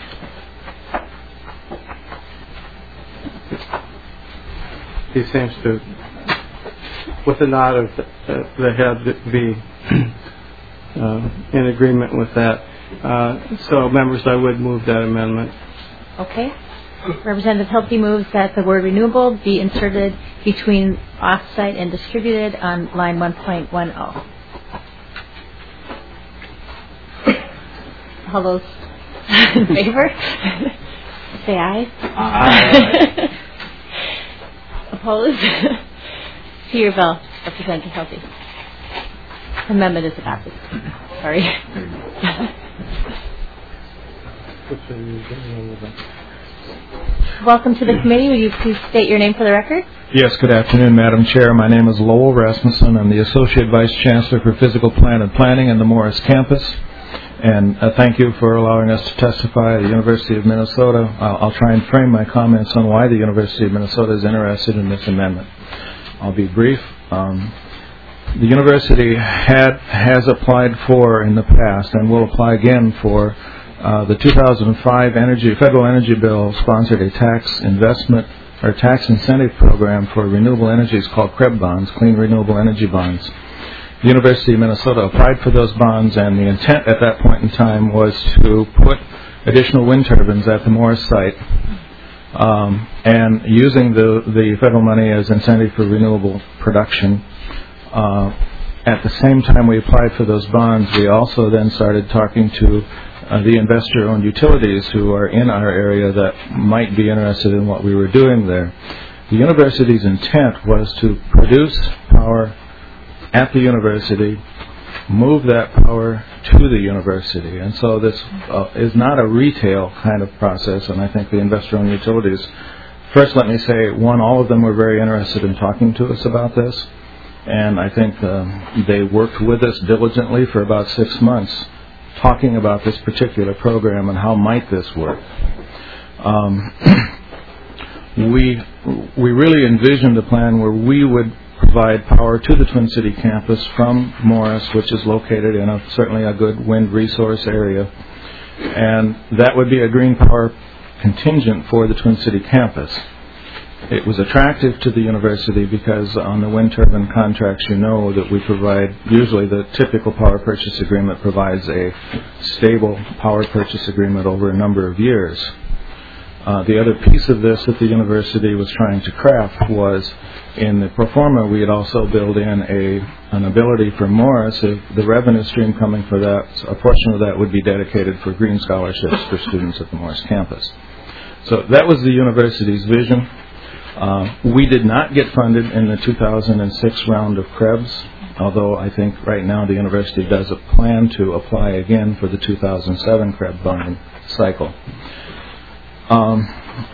He seems to, with a nod of the, uh, the head, be uh, in agreement with that. Uh, so, members, I would move that amendment. Okay. Representative Hilty moves that the word renewable be inserted between off-site and distributed on line one point one oh. All those in favor? Say aye. Aye. Opposed? To your bill, Representative Hilty. Amendment is adopted. Sorry. Welcome to the committee. Will you please state your name for the record? Yes, good afternoon, Madam Chair. My name is Lowell Rasmussen. I'm the Associate Vice Chancellor for Physical Plant and Planning in the Morris campus. And uh, thank you for allowing us to testify at the University of Minnesota. I'll, I'll try and frame my comments on why the University of Minnesota is interested in this amendment. I'll be brief. Um, the university had has applied for in the past and will apply again for uh, the two thousand five energy federal energy bill sponsored a tax investment or tax incentive program for renewable energies called C R E B bonds, Clean Renewable Energy Bonds. The University of Minnesota applied for those bonds, and the intent at that point in time was to put additional wind turbines at the Morris site, um, and using the, the federal money as incentive for renewable production. Uh, at the same time we applied for those bonds, we also then started talking to uh, the investor-owned utilities who are in our area that might be interested in what we were doing there. The university's intent was to produce power at the university, move that power to the university. And so this uh, is not a retail kind of process, and I think the investor-owned utilities, first let me say, one, all of them were very interested in talking to us about this, and I think uh, they worked with us diligently for about six months talking about this particular program and how might this work. Um, we, we really envisioned a plan where we would provide power to the Twin City campus from Morris, which is located in a, certainly a good wind resource area. And that would be a green power contingent for the Twin City campus. It was attractive to the university because on the wind turbine contracts, you know that we provide, usually the typical power purchase agreement provides a stable power purchase agreement over a number of years. Uh, the other piece of this that the university was trying to craft was, in the pro forma, we had also built in a an ability for Morris, if the revenue stream coming for that, a portion of that would be dedicated for green scholarships for students at the Morris campus. So that was the university's vision. Uh, we did not get funded in the two thousand six round of C R E Bs, although I think right now the university does a plan to apply again for the two thousand seven C R E B bonding cycle. Um,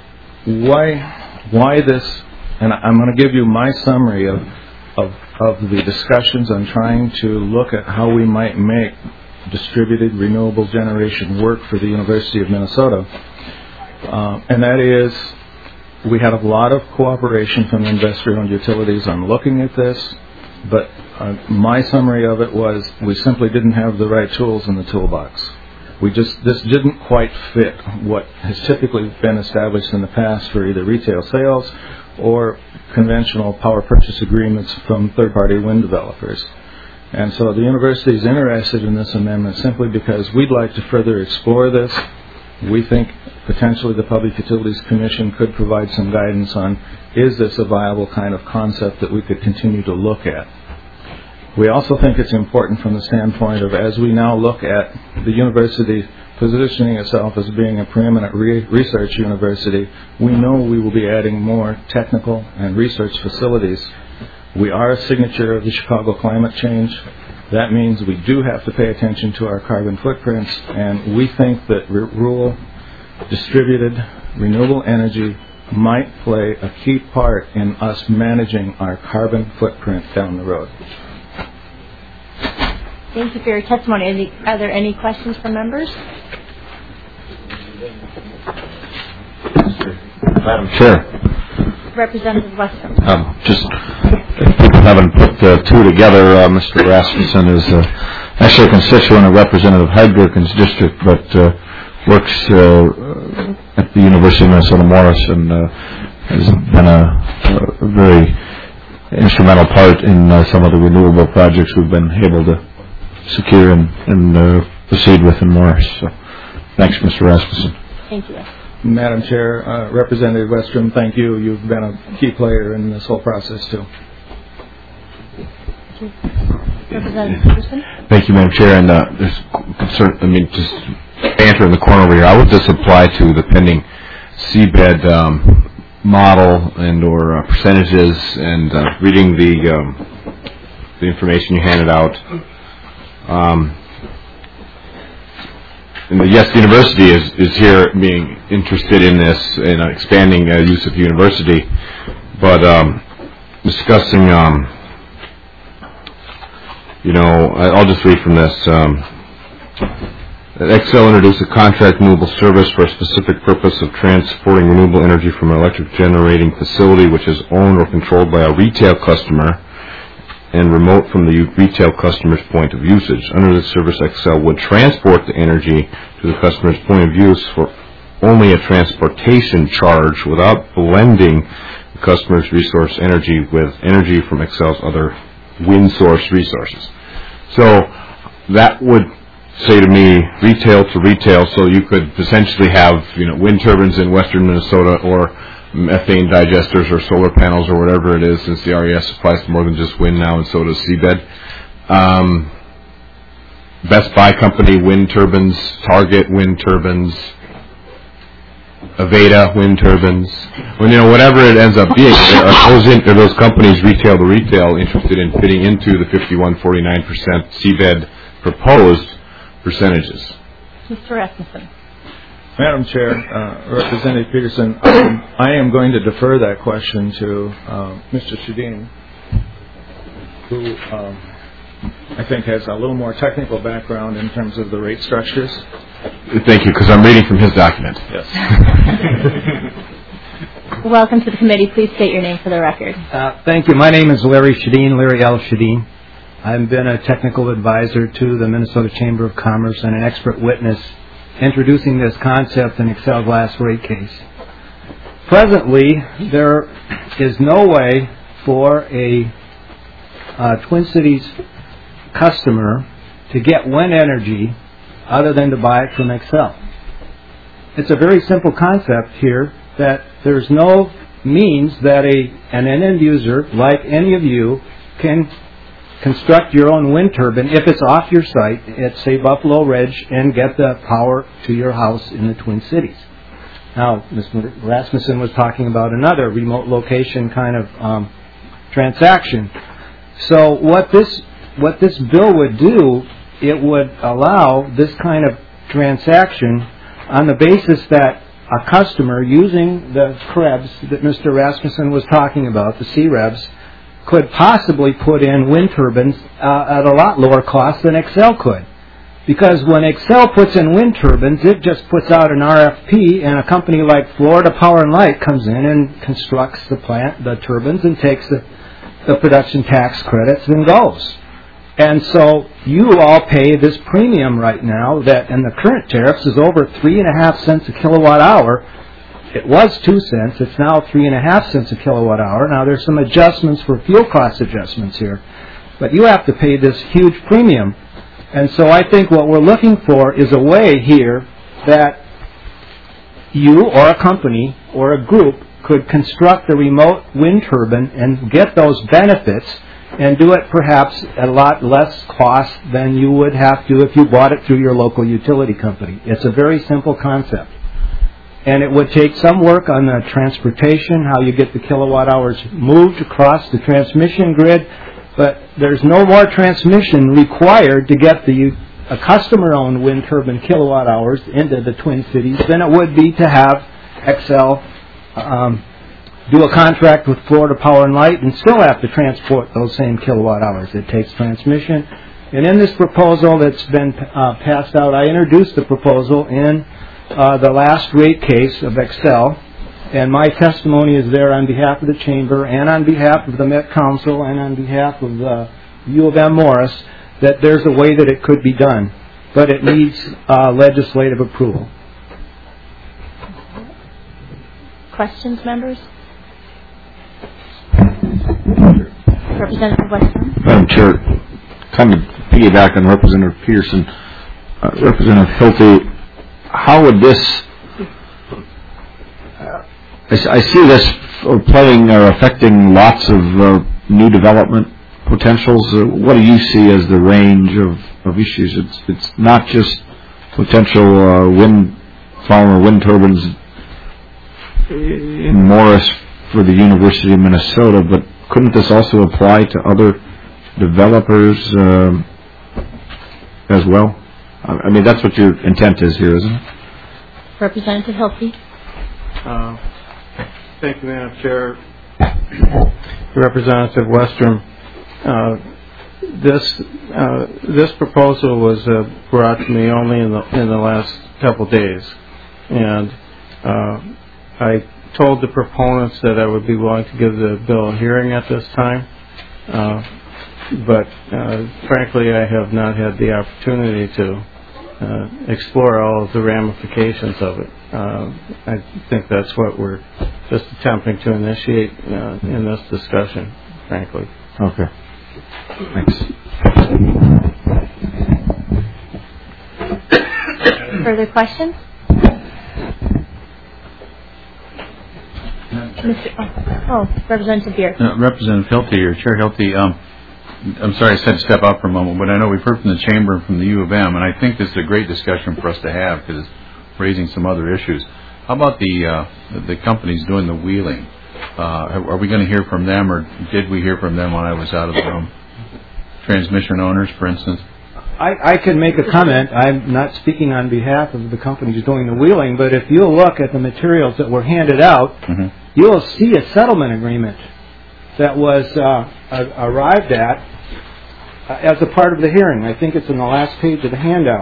why, why this? And I'm going to give you my summary of, of of the discussions on trying to look at how we might make distributed renewable generation work for the University of Minnesota. Uh, and that is, we had a lot of cooperation from investor-owned utilities on looking at this, but uh, my summary of it was we simply didn't have the right tools in the toolbox. We just, this didn't quite fit what has typically been established in the past for either retail sales or conventional power purchase agreements from third-party wind developers. And so the university is interested in this amendment simply because we'd like to further explore this. We think potentially the Public Utilities Commission could provide some guidance on, is this a viable kind of concept that we could continue to look at? We also think it's important from the standpoint of, as we now look at the university positioning itself as being a preeminent re- research university, we know we will be adding more technical and research facilities. We are a signature of the Chicago climate change. That means we do have to pay attention to our carbon footprints, and we think that r- rural, distributed, renewable energy might play a key part in us managing our carbon footprint down the road. Thank you for your testimony. Any, are there any questions from members? Madam Chair. Representative Westrom. Um, just, if people haven't put the two together, uh, Mister Rasmussen is uh, actually a constituent of Representative Heidgerken's district, but uh, works uh, at the University of Minnesota Morris and uh, has been a, a very instrumental part in uh, some of the renewable projects we've been able to secure and, and uh, proceed with in Morris. So, thanks, Mister Rasmussen. Thank you. Madam Chair, uh, Representative Westrom, thank you. You've been a key player in this whole process, too. Representative Peterson? Thank you, Madam Chair. And uh, there's concern, I mean, just answer in the corner over here. How would this apply to the pending seabed um, model and or uh, percentages? And uh, reading the um, the information you handed out. Um, and the, yes, the university is, is here being interested in this and uh, expanding uh, use of university, but um, discussing, um, you know, I'll just read from this. Um, that Xcel introduced a contract renewable service for a specific purpose of transporting renewable energy from an electric generating facility which is owned or controlled by a retail customer and remote from the retail customer's point of usage. Under this service, Xcel would transport the energy to the customer's point of use for only a transportation charge without blending the customer's resource energy with energy from Xcel's other wind source resources. So that would say to me retail to retail, so you could potentially have, you know, wind turbines in western Minnesota or methane digesters or solar panels or whatever it is, since the R E S applies to more than just wind now and so does seabed. Um, Best Buy Company wind turbines, Target wind turbines, Aveda wind turbines. When, you know, whatever it ends up being, are those, in, are those companies retail to retail interested in fitting into the fifty-one forty-nine percent seabed proposed percentages? Mister Rasmussen. Madam Chair, uh, Representative Peterson, um, I am going to defer that question to uh, Mister Shedin, who um, I think has a little more technical background in terms of the rate structures. Thank you, because I'm reading from his document. Yes. Welcome to the committee. Please state your name for the record. Uh, thank you. My name is Larry Shedin, Larry L. Shedin. I've been a technical advisor to the Minnesota Chamber of Commerce and an expert witness introducing this concept in Xcel's last rate case. Presently, there is no way for a uh, Twin Cities customer to get wind energy other than to buy it from Xcel. It's a very simple concept here that there's no means that a an end user like any of you can construct your own wind turbine if it's off your site at, say, Buffalo Ridge and get the power to your house in the Twin Cities. Now, Mister Rasmussen was talking about another remote location kind of um, transaction. So what this what this bill would do, it would allow this kind of transaction on the basis that a customer using the C R E Bs that Mister Rasmussen was talking about, the C R E Bs, could possibly put in wind turbines uh, at a lot lower cost than Xcel could. Because when Xcel puts in wind turbines, it just puts out an R F P, and a company like Florida Power and Light comes in and constructs the plant, the turbines, and takes the, the production tax credits and goes. And so you all pay this premium right now that in the current tariffs is over three and a half cents a kilowatt hour. It was two cents. It's now three and a half cents a kilowatt hour. Now there's some adjustments for fuel cost adjustments here, but you have to pay this huge premium. And so I think what we're looking for is a way here that you or a company or a group could construct a remote wind turbine and get those benefits and do it perhaps at a lot less cost than you would have to if you bought it through your local utility company. It's a very simple concept. And it would take some work on the transportation, how you get the kilowatt hours moved across the transmission grid, but there's no more transmission required to get the a customer-owned wind turbine kilowatt hours into the Twin Cities than it would be to have Xcel um, do a contract with Florida Power and Light and still have to transport those same kilowatt hours. It takes transmission. And in this proposal that's been uh, passed out, I introduced the proposal in uh, the last rate case of Xcel, and my testimony is there on behalf of the Chamber and on behalf of the Met Council and on behalf of uh, U of M Morris that there's a way that it could be done, but it needs uh, legislative approval. Questions, members? Representative Westrom. Madam Chair, kind of piggyback on Representative Peterson, uh, Representative Hilty, how would this, uh, I, I see this playing or affecting lots of uh, new development potentials. Uh, what do you see as the range of, of issues? It's, it's not just potential uh, wind farm or wind turbines in Morris for the University of Minnesota, but couldn't this also apply to other developers um, as well? I mean, that's what your intent is here, isn't it? Representative Hilty. Uh, thank you, Madam Chair. Representative Westrom, uh, this uh, this proposal was uh, brought to me only in the in the last couple days, and uh, I told the proponents that I would be willing to give the bill a hearing at this time, uh, but uh, frankly, I have not had the opportunity to uh, explore all of the ramifications of it. Uh, I think that's what we're just attempting to initiate uh, in this discussion, frankly. Okay. Thanks. Further questions? Mister Oh, oh, Representative Beer. Uh, Representative Hilty, or Chair Hilty, um, I'm sorry I said to step out for a moment, but I know we've heard from the Chamber and from the U of M, and I think this is a great discussion for us to have because it's raising some other issues. How about the uh, the companies doing the wheeling? Uh, are we going to hear from them, or did we hear from them when I was out of the room? Transmission owners, for instance? I, I can make a comment. I'm not speaking on behalf of the companies doing the wheeling, but if you look at the materials that were handed out, mm-hmm. you'll see a settlement agreement that was uh, arrived at uh, as a part of the hearing. I think it's in the last page of the handout.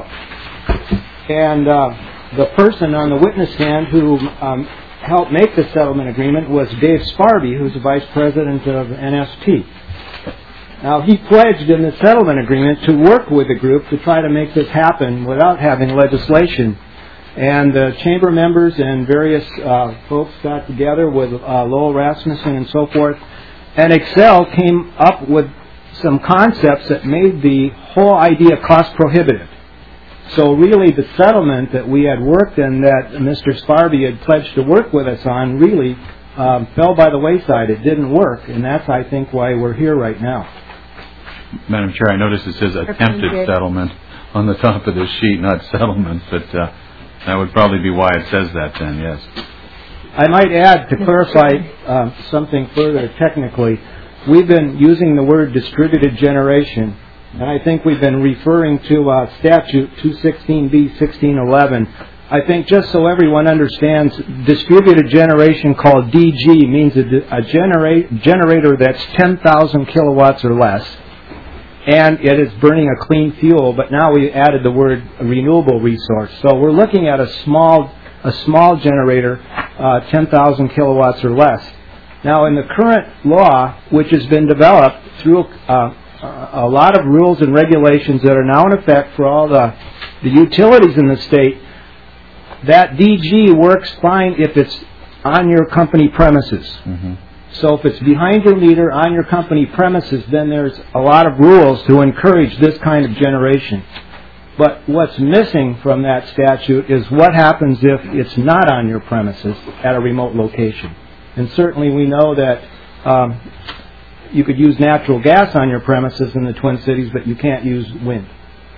And uh, the person on the witness stand who um, helped make the settlement agreement was Dave Sparby, who's the vice president of N S P. Now, he pledged in the settlement agreement to work with the group to try to make this happen without having legislation. And the chamber members and various uh, folks got together with uh, Lowell Rasmussen and so forth, and Excel came up with some concepts that made the whole idea cost prohibitive. So really the settlement that we had worked and that Mister Sparby had pledged to work with us on really um, fell by the wayside. It didn't work, and that's, I think, why we're here right now. Madam Chair, I notice it says attempted settlement on the top of this sheet, not settlement, but uh, that would probably be why it says that then, yes. I might add, to clarify uh, something further technically, we've been using the word distributed generation, and I think we've been referring to uh, statute two sixteen B sixteen eleven. I think just so everyone understands, distributed generation called D G means a, a genera- generator that's ten thousand kilowatts or less, and it is burning a clean fuel, but now we added the word renewable resource. So we're looking at a small a small generator, uh, ten thousand kilowatts or less. Now, in the current law, which has been developed through uh, a lot of rules and regulations that are now in effect for all the, the utilities in the state, that D G works fine if it's on your company premises. Mm-hmm. So if it's behind your meter on your company premises, then there's a lot of rules to encourage this kind of generation. But what's missing from that statute is what happens if it's not on your premises at a remote location. And certainly we know that um, you could use natural gas on your premises in the Twin Cities, but you can't use wind.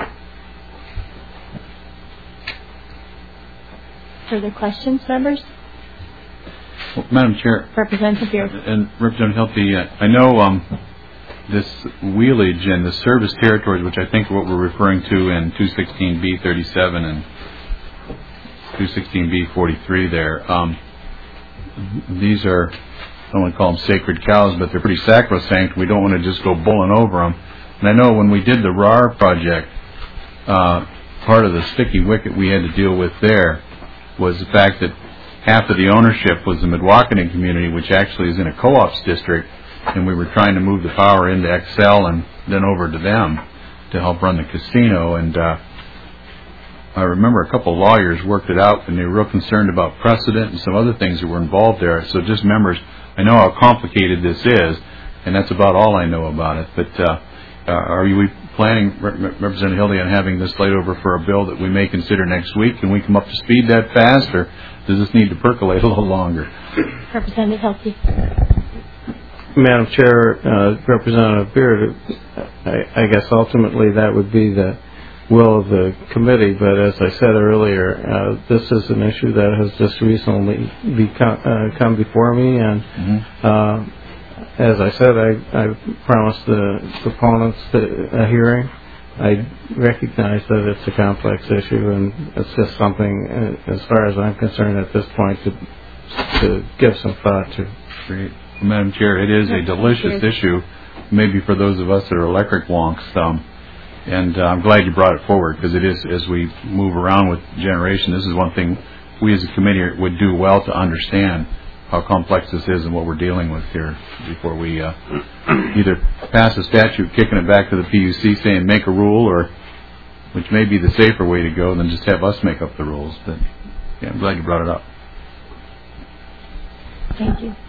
Further questions, members? Well, Madam Chair. Representative Beard. And Representative Hilty, uh, I know um, this wheelage and the service territories, which I think are what we're referring to in two sixteen B thirty-seven and two sixteen B forty-three there, um, these are, I don't want to call them sacred cows, but they're pretty sacrosanct. We don't want to just go bulling over them. And I know when we did the R A R project, uh, part of the sticky wicket we had to deal with there was the fact that half of the ownership was the Midwakanton community, which actually is in a co-ops district, and we were trying to move the power into Excel and then over to them to help run the casino. And uh, I remember a couple of lawyers worked it out, and they were real concerned about precedent and some other things that were involved there. So just members, I know how complicated this is, and that's about all I know about it. But uh, uh, are you planning, Representative Hildy, on having this laid over for a bill that we may consider next week? Can we come up to speed that fast, or does this need to percolate a little longer? Representative Hilty. Madam Chair, uh, Representative Beard, I, I guess ultimately that would be the will of the committee, but as I said earlier, uh, this is an issue that has just recently become, uh, come before me, and mm-hmm. uh, as I said, I, I promised the proponents a hearing. I recognize that it's a complex issue, and it's just something, uh, as far as I'm concerned at this point, to, to give some thought to. Great. Madam Chair, it is a delicious issue. maybe for those of us that are electric wonks. Um, and uh, I'm glad you brought it forward, because it is, as we move around with generation, this is one thing we as a committee would do well to understand how complex this is and what we're dealing with here before we uh, either pass a statute kicking it back to the P U C saying make a rule, or which may be the safer way to go than just have us make up the rules. But yeah, I'm glad you brought it up. Thank you.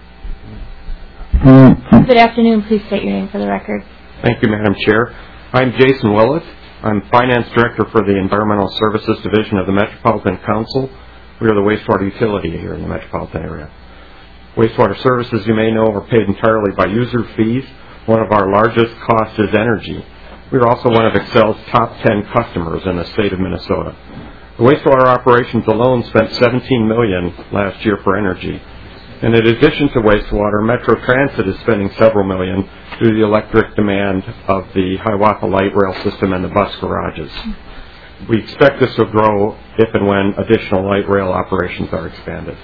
Good afternoon. Please state your name for the record. Thank you, Madam Chair. I'm Jason Willett. I'm Finance Director for the Environmental Services Division of the Metropolitan Council. We are the wastewater utility here in the metropolitan area. Wastewater services, you may know, are paid entirely by user fees. One of our largest costs is energy. We are also one of Excel's top ten customers in the state of Minnesota. The wastewater operations alone spent seventeen million dollars last year for energy. And in addition to wastewater, Metro Transit is spending several million due to the electric demand of the Hiawatha Light Rail system and the bus garages. We expect this will grow if and when additional light rail operations are expanded.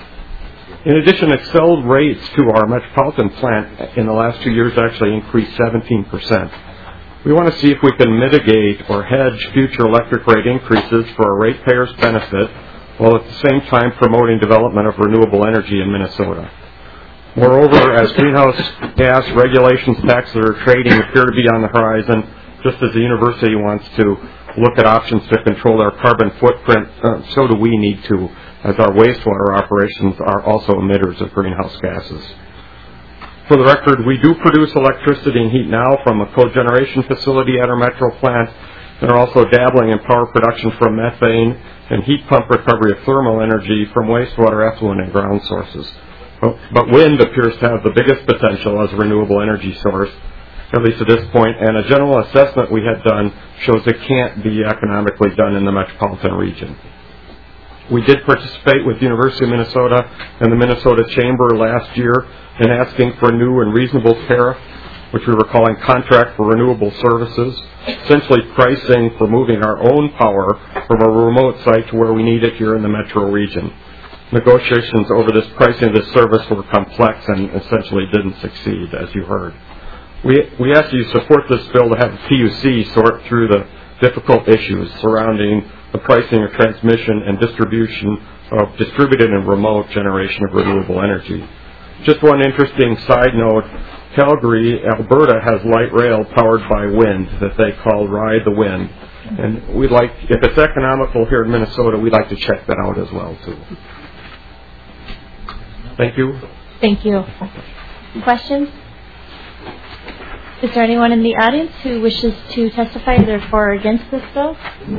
In addition, Excel rates to our metropolitan plant in the last two years actually increased seventeen percent. We want to see if we can mitigate or hedge future electric rate increases for our ratepayers' benefit, while at the same time promoting development of renewable energy in Minnesota. Moreover, as greenhouse gas regulations, taxes, or trading appear to be on the horizon, just as the university wants to look at options to control their carbon footprint, uh, so do we need to, as our wastewater operations are also emitters of greenhouse gases. For the record, we do produce electricity and heat now from a cogeneration facility at our Metro plant, and are also dabbling in power production from methane and heat pump recovery of thermal energy from wastewater, effluent, and ground sources. But wind appears to have the biggest potential as a renewable energy source, at least at this point, and a general assessment we had done shows it can't be economically done in the metropolitan region. We did participate with the University of Minnesota and the Minnesota Chamber last year in asking for a new and reasonable tariff, which we were calling Contract for Renewable Services, essentially pricing for moving our own power from a remote site to where we need it here in the metro region. Negotiations over this pricing of this service were complex and essentially didn't succeed, as you heard. We, we ask you to support this bill to have the P U C sort through the difficult issues surrounding the pricing of transmission and distribution of distributed and remote generation of renewable energy. Just one interesting side note, Calgary, Alberta has light rail powered by wind that they call Ride the Wind. And we'd like, if it's economical here in Minnesota, we'd like to check that out as well, too. Thank you. Thank you. Questions? Is there anyone in the audience who wishes to testify either for or against this bill?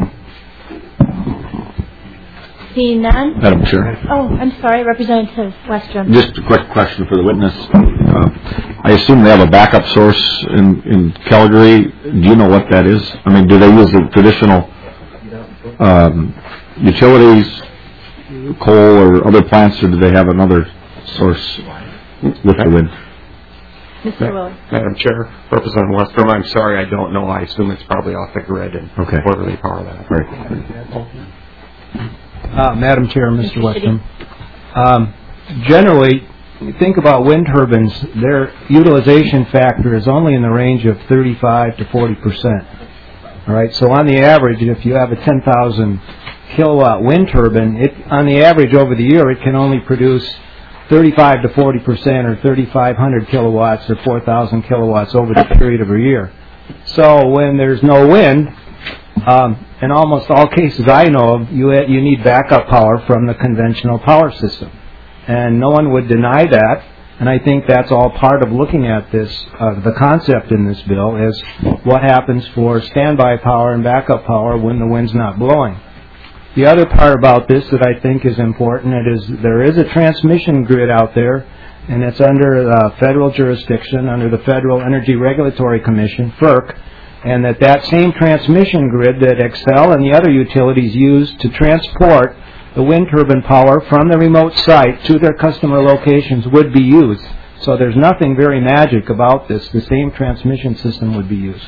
Seeing none? Madam Chair. Oh, I'm sorry, Representative Westrom. Just a quick question for the witness. Uh, I assume they have a backup source in, in Calgary. Do you know what that is? I mean, do they use the traditional um, utilities, coal, or other plants, or do they have another source with the wind? Mister Willis. Madam Chair, Representative Westrom, I'm sorry, I don't know. I assume it's probably off the grid and okay. wherever they power that. Right. Uh, Madam Chair, Mister Westrom. Um, generally, you think about wind turbines, their utilization factor is only in the range of thirty-five to forty percent. All right, so on the average, if you have a ten thousand kilowatt wind turbine, it, on the average over the year, it can only produce thirty-five to forty percent or thirty-five hundred kilowatts or four thousand kilowatts over the period of a year. So when there's no wind, um, in almost all cases I know of, you, you need backup power from the conventional power system. And no one would deny that, and I think that's all part of looking at this, uh, the concept in this bill is what happens for standby power and backup power when the wind's not blowing. The other part about this that I think is important it is there is a transmission grid out there, and it's under uh, federal jurisdiction, under the Federal Energy Regulatory Commission, FERC, and that that same transmission grid that Xcel and the other utilities use to transport the wind turbine power from the remote site to their customer locations would be used. So there's nothing very magic about this. The same transmission system would be used.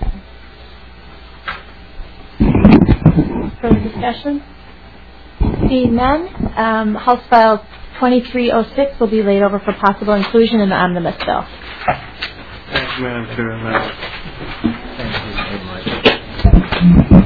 Further discussion? Seeing none, um, House File twenty-three oh six will be laid over for possible inclusion in the omnibus bill. you, Madam Chair. Thank you very much.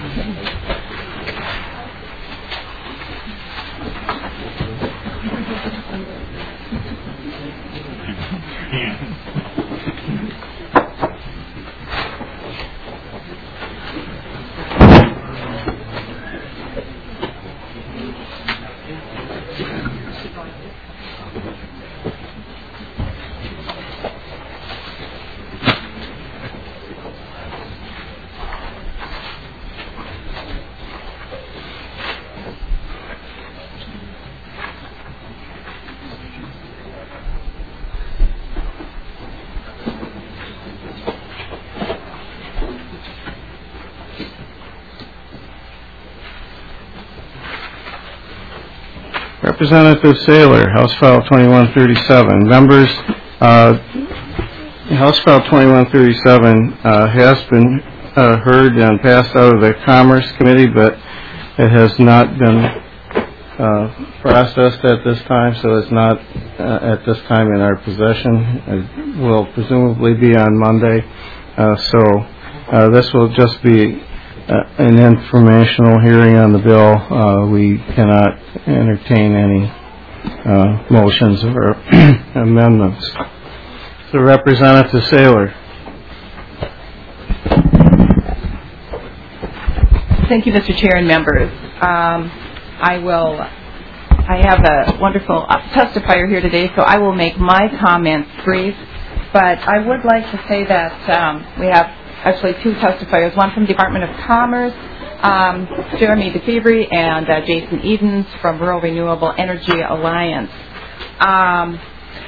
Representative Saylor, House File twenty-one thirty-seven. Members, uh, House File twenty-one thirty-seven uh, has been uh, heard and passed out of the Commerce Committee, but it has not been uh, processed at this time, so it's not uh, at this time in our possession. It will presumably be on Monday. Uh, so uh, this will just be Uh, an informational hearing on the bill. Uh, we cannot entertain any uh, motions or amendments. So, Representative Saylor. Thank you, Mister Chair and members. Um, I will. I have a wonderful testifier here today, so I will make my comments brief. But I would like to say that um, we have actually two testifiers, one from the Department of Commerce, um, Jeremy DeFevre, and uh, Jason Edens from Rural Renewable Energy Alliance. Um,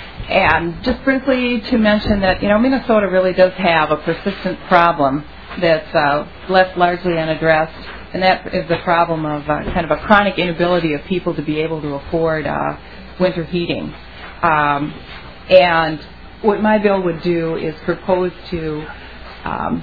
and just briefly to mention that, you know, Minnesota really does have a persistent problem that's uh, left largely unaddressed, and that is the problem of uh, kind of a chronic inability of people to be able to afford uh, winter heating. Um, and what my bill would do is propose to Um,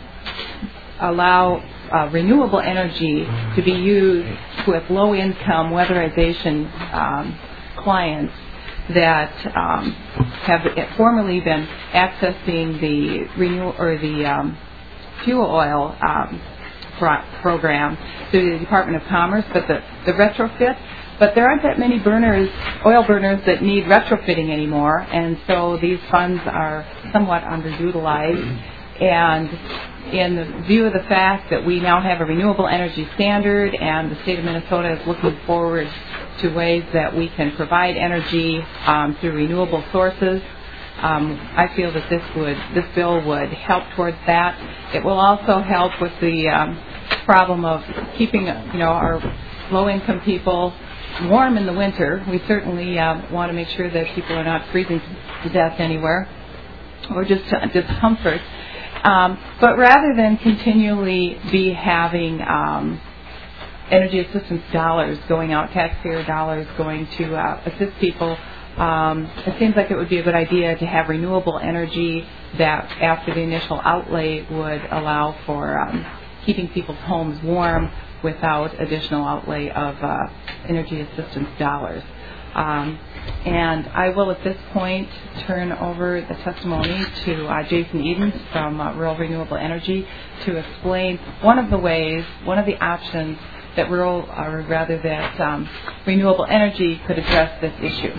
allow uh, renewable energy to be used with low-income weatherization um, clients that um, have formerly been accessing the renew or the um, fuel oil um, pro- program through the Department of Commerce, but the, the retrofit. But there aren't that many burners, oil burners, that need retrofitting anymore, and so these funds are somewhat underutilized. And in the view of the fact that we now have a renewable energy standard and the state of Minnesota is looking forward to ways that we can provide energy um, through renewable sources, um, I feel that this would this bill would help towards that. It will also help with the um, problem of keeping you know our low-income people warm in the winter. We certainly uh, want to make sure that people are not freezing to death anywhere or just uh, discomfort. Um, but rather than continually be having um, energy assistance dollars going out, taxpayer dollars going to uh, assist people, um, it seems like it would be a good idea to have renewable energy that, after the initial outlay, would allow for um, keeping people's homes warm without additional outlay of uh, energy assistance dollars. Um, and I will at this point turn over the testimony to uh, Jason Edens from uh, Rural Renewable Energy to explain one of the ways, one of the options that rural, or rather that um, renewable energy could address this issue.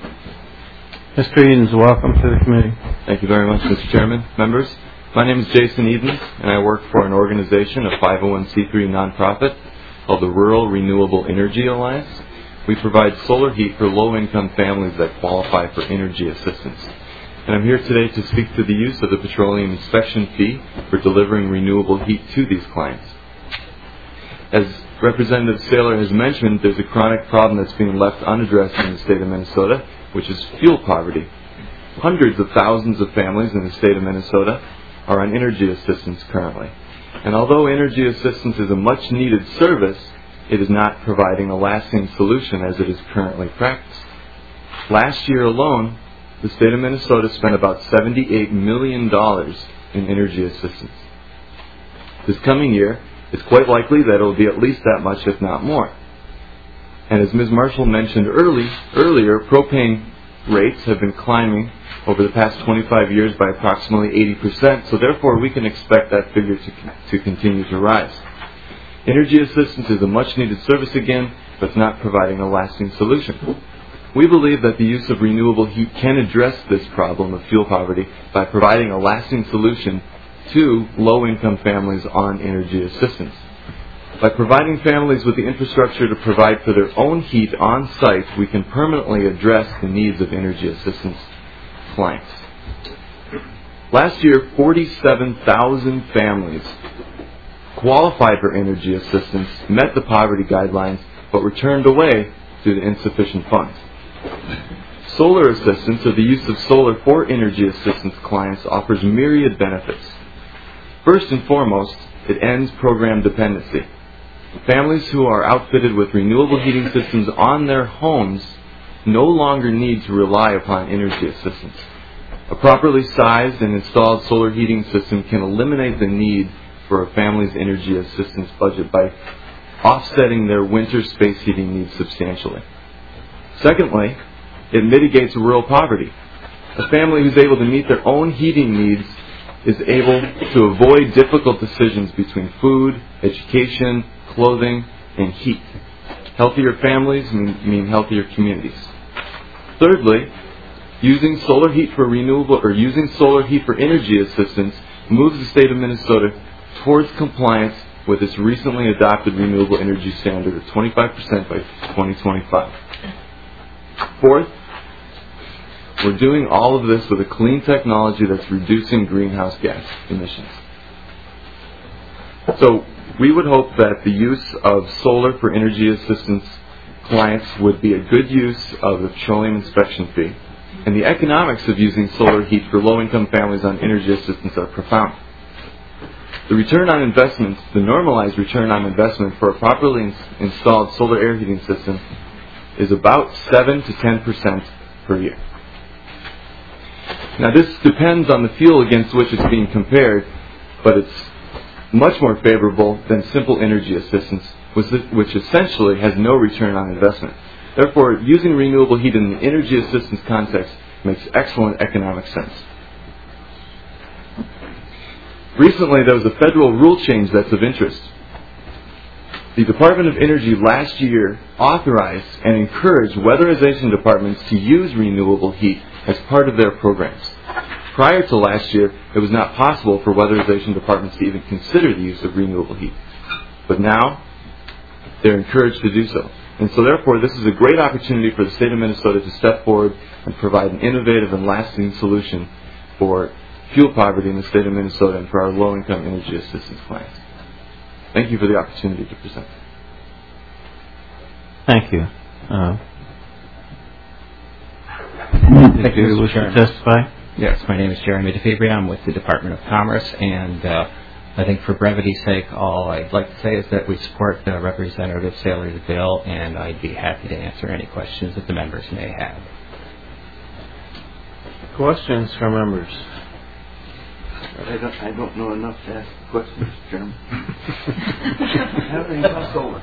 Mister Edens, welcome to the committee. Thank you very much, Mister Chairman. Members, my name is Jason Edens, and I work for an organization, a five oh one c three nonprofit called the Rural Renewable Energy Alliance. We provide solar heat for low-income families that qualify for energy assistance. And I'm here today to speak to the use of the petroleum inspection fee for delivering renewable heat to these clients. As Representative Saylor has mentioned, there's a chronic problem that's being left unaddressed in the state of Minnesota, which is fuel poverty. Hundreds of thousands of families in the state of Minnesota are on energy assistance currently. And although energy assistance is a much-needed service, it is not providing a lasting solution as it is currently practiced. Last year alone, the state of Minnesota spent about seventy-eight million dollars in energy assistance. This coming year, it's quite likely that it will be at least that much, if not more. And as Miz Marshall mentioned early, earlier, propane rates have been climbing over the past twenty-five years by approximately eighty percent, so therefore we can expect that figure to, to continue to rise. Energy assistance is a much-needed service again, but it's not providing a lasting solution. We believe that the use of renewable heat can address this problem of fuel poverty by providing a lasting solution to low-income families on energy assistance. By providing families with the infrastructure to provide for their own heat on site, we can permanently address the needs of energy assistance clients. Last year, forty-seven thousand families qualified for energy assistance, met the poverty guidelines, but were turned away due to insufficient funds. Solar assistance, or the use of solar for energy assistance clients, offers myriad benefits. First and foremost, it ends program dependency. Families who are outfitted with renewable heating systems on their homes no longer need to rely upon energy assistance. A properly sized and installed solar heating system can eliminate the need for a family's energy assistance budget by offsetting their winter space heating needs substantially. Secondly, it mitigates rural poverty. A family who's able to meet their own heating needs is able to avoid difficult decisions between food, education, clothing, and heat. Healthier families mean, mean healthier communities. Thirdly, using solar heat for renewable or using solar heat for energy assistance moves the state of Minnesota towards compliance with its recently adopted renewable energy standard of twenty-five percent by twenty twenty-five. Fourth, we're doing all of this with a clean technology that's reducing greenhouse gas emissions. So we would hope that the use of solar for energy assistance clients would be a good use of the petroleum inspection fee, and the economics of using solar heat for low-income families on energy assistance are profound. The return on investment, the normalized return on investment for a properly ins- installed solar air heating system is about seven to ten percent per year. Now this depends on the fuel against which it's being compared, but it's much more favorable than simple energy assistance, which essentially has no return on investment. Therefore, using renewable heat in the energy assistance context makes excellent economic sense. Recently, there was a federal rule change that's of interest. The Department of Energy last year authorized and encouraged weatherization departments to use renewable heat as part of their programs. Prior to last year, it was not possible for weatherization departments to even consider the use of renewable heat. But now, they're encouraged to do so. And so therefore, this is a great opportunity for the state of Minnesota to step forward and provide an innovative and lasting solution for fuel poverty in the state of Minnesota and for our low-income energy assistance clients. Thank you for the opportunity to present. Thank you. Uh, Thank you, you wish to testify? Yes, my name is Jeremy DeFabria. I'm with the Department of Commerce, and uh, I think for brevity's sake, all I'd like to say is that we support uh, Representative Saylor's bill, and I'd be happy to answer any questions that the members may have. Questions from members? I don't, I don't know enough to ask questions, Mister Chairman. Everything else over.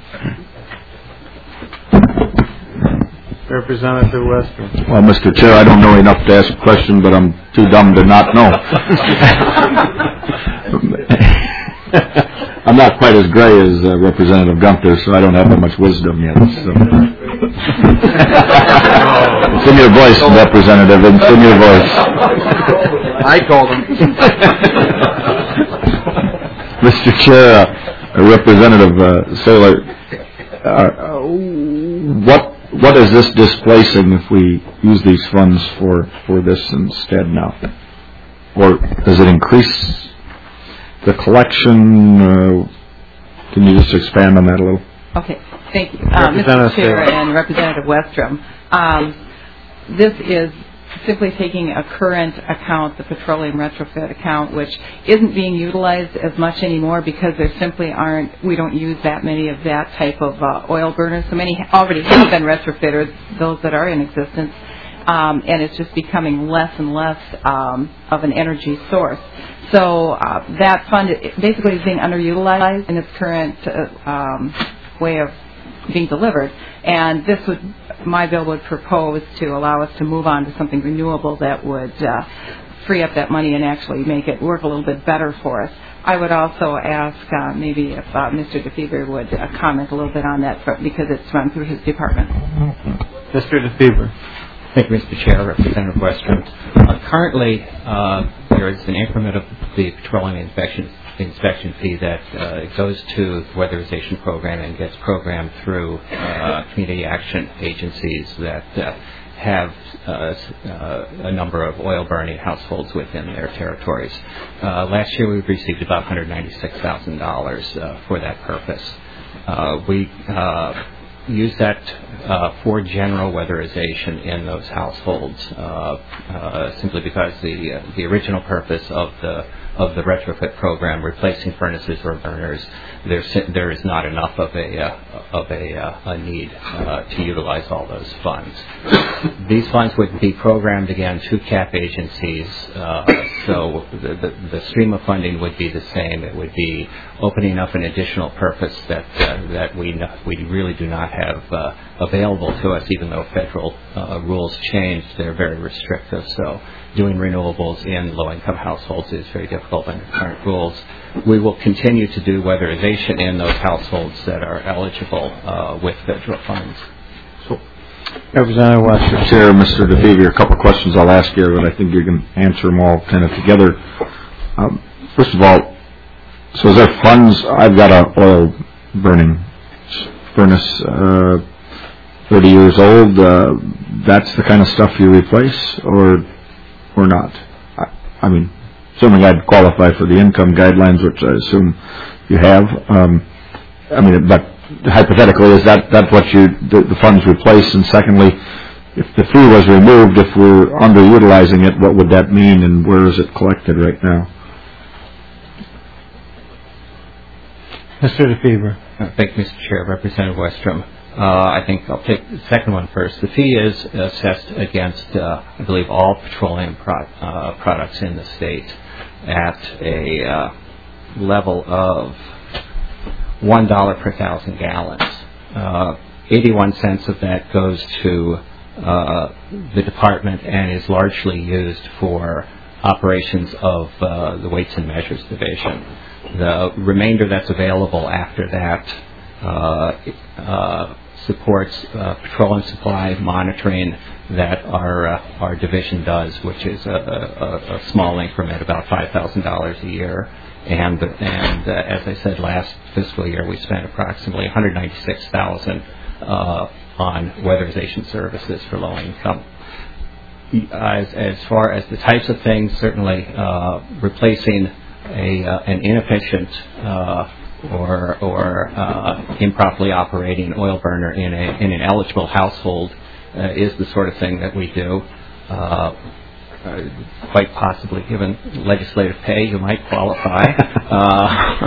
Representative Western. Well, Mister Chair, I don't know enough to ask a question, but I'm too dumb to not know. I'm not quite as gray as uh, Representative Gunther, so I don't have that much wisdom yet. So. It's in your voice, Representative. It's in your voice. I told him. Mister Chair, uh, Representative uh, Saylor, uh, what what is this displacing if we use these funds for, for this instead now? Or does it increase the collection? Uh, can you just expand on that a little? Okay, thank you. Uh, Mister Chair and Representative Westrom, um, this is simply taking a current account, the petroleum retrofit account, which isn't being utilized as much anymore because there simply aren't, we don't use that many of that type of uh, oil burners. So many already have been retrofitted, those that are in existence, um, and it's just becoming less and less um, of an energy source. So uh, that fund basically is being underutilized in its current uh, um, way of being delivered, and this would my bill would propose to allow us to move on to something renewable that would uh, free up that money and actually make it work a little bit better for us. I would also ask uh, maybe if uh, Mister DeFever would uh, comment a little bit on that for, because it's run through his department. Mister DeFever. Thank you, Mister Chair, Representative Westrom. Uh, currently, uh, there is an increment of the petroleum inspection, inspection fee that uh, goes to the weatherization program and gets programmed through uh, community action agencies that uh, have uh, uh, a number of oil-burning households within their territories. Uh, last year, we received about one hundred ninety-six thousand dollars uh, for that purpose. Uh, we uh, use that uh, for general weatherization in those households, uh, uh, simply because the uh, the original purpose of the of the retrofit program, replacing furnaces or burners, there there is not enough of a uh, of a, uh, a need uh, to utilize all those funds. These funds would be programmed again to C A P agencies, uh, so the, the, the stream of funding would be the same. It would be opening up an additional purpose that uh, that we no, we really do not have uh, available to us, even though federal uh, rules changed. They're very restrictive. So doing renewables in low-income households is very difficult under current rules. We will continue to do weatherization in those households that are eligible uh, with federal funds. So, Representative Western. Chair, Mister DeFever, a couple of questions I'll ask here, but I think you can answer them all kind of together. Um, first of all, so is there funds? I've got an oil-burning furnace, uh, thirty years old. Uh, that's the kind of stuff you replace, or or not? I, I mean, assuming I'd qualify for the income guidelines, which I assume you have. Um, I mean, but hypothetically, is that, that what you the, the funds replace? And secondly, if the fee was removed, if we're underutilizing it, what would that mean, and where is it collected right now? Mister DeFever. Uh, thank you, Mister Chair. Representative Westrom. Uh, I think I'll take the second one first. The fee is assessed against, uh, I believe, all petroleum pro- uh, products in the state at a uh, level of one dollar per thousand gallons. Uh, eighty-one cents of that goes to uh, the department and is largely used for operations of uh, the Weights and Measures Division. The remainder that's available after that uh, uh, supports uh, petroleum supply monitoring that our uh, our division does, which is a, a, a small increment, about five thousand dollars a year. And and uh, as I said, last fiscal year we spent approximately one hundred ninety-six thousand dollars uh, on weatherization services for low income. As as far as the types of things, certainly uh, replacing a uh, an inefficient uh, or or uh, improperly operating oil burner in a in an eligible household uh, is the sort of thing that we do. Uh, uh, quite possibly, given legislative pay, you might qualify. uh,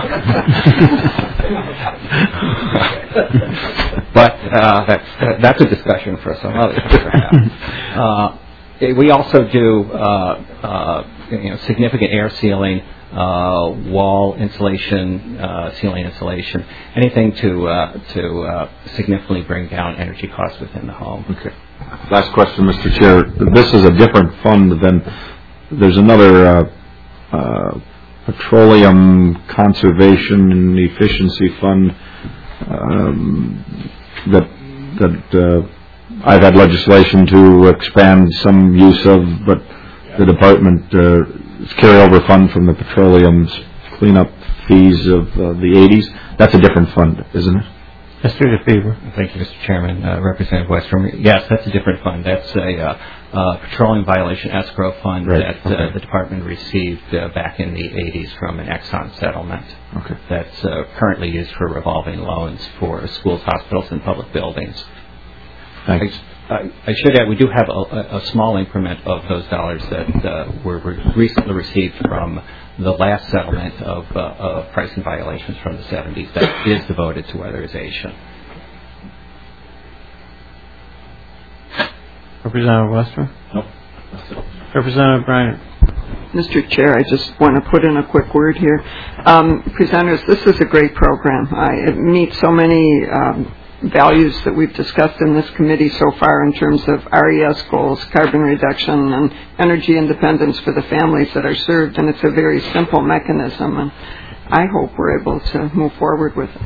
but uh, that's that's a discussion for some other time, perhaps. Uh, we also do uh, uh, you know, significant air sealing. Uh, wall insulation, uh, ceiling insulation, anything to uh, to uh, significantly bring down energy costs within the home. Okay. Last question, Mister Chair. This is a different fund than there's another uh, uh, petroleum conservation and efficiency fund um, that that uh, I've had legislation to expand some use of, but the department. Uh, It's carryover fund from the petroleum cleanup fees of uh, the eighties. That's a different fund, isn't it? Mister DeFever. Thank you, Mister Chairman. Uh, Representative Westrom. Yes, that's a different fund. That's a uh, uh, petroleum violation escrow fund right. that okay. uh, the department received uh, back in the eighties from an Exxon settlement. Okay. That's uh, currently used for revolving loans for schools, hospitals, and public buildings. Thanks. I, I should add, we do have a, a small increment of those dollars that uh, were re- recently received from the last settlement of, uh, of pricing violations from the seventies that is devoted to weatherization. Representative Western? No. Representative Bryant. Mister Chair, I just want to put in a quick word here. Um, presenters, this is a great program. I, it meets so many um, values that we've discussed in this committee so far in terms of R E S goals, carbon reduction, and energy independence for the families that are served. And it's a very simple mechanism, and I hope we're able to move forward with it.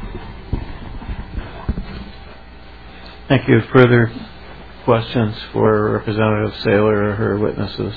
Thank you. Further questions for Representative Saylor or her witnesses?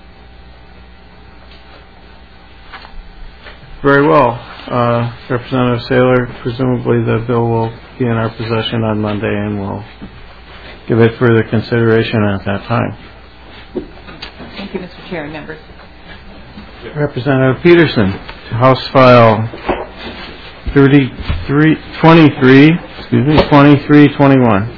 Very well. Uh, Representative Saylor, presumably the bill will be in our possession on Monday, and we'll give it further consideration at that time. Thank you, Mister Chair and members. Representative Peterson, House File thirty-three twenty-three, excuse me, twenty-three twenty-one.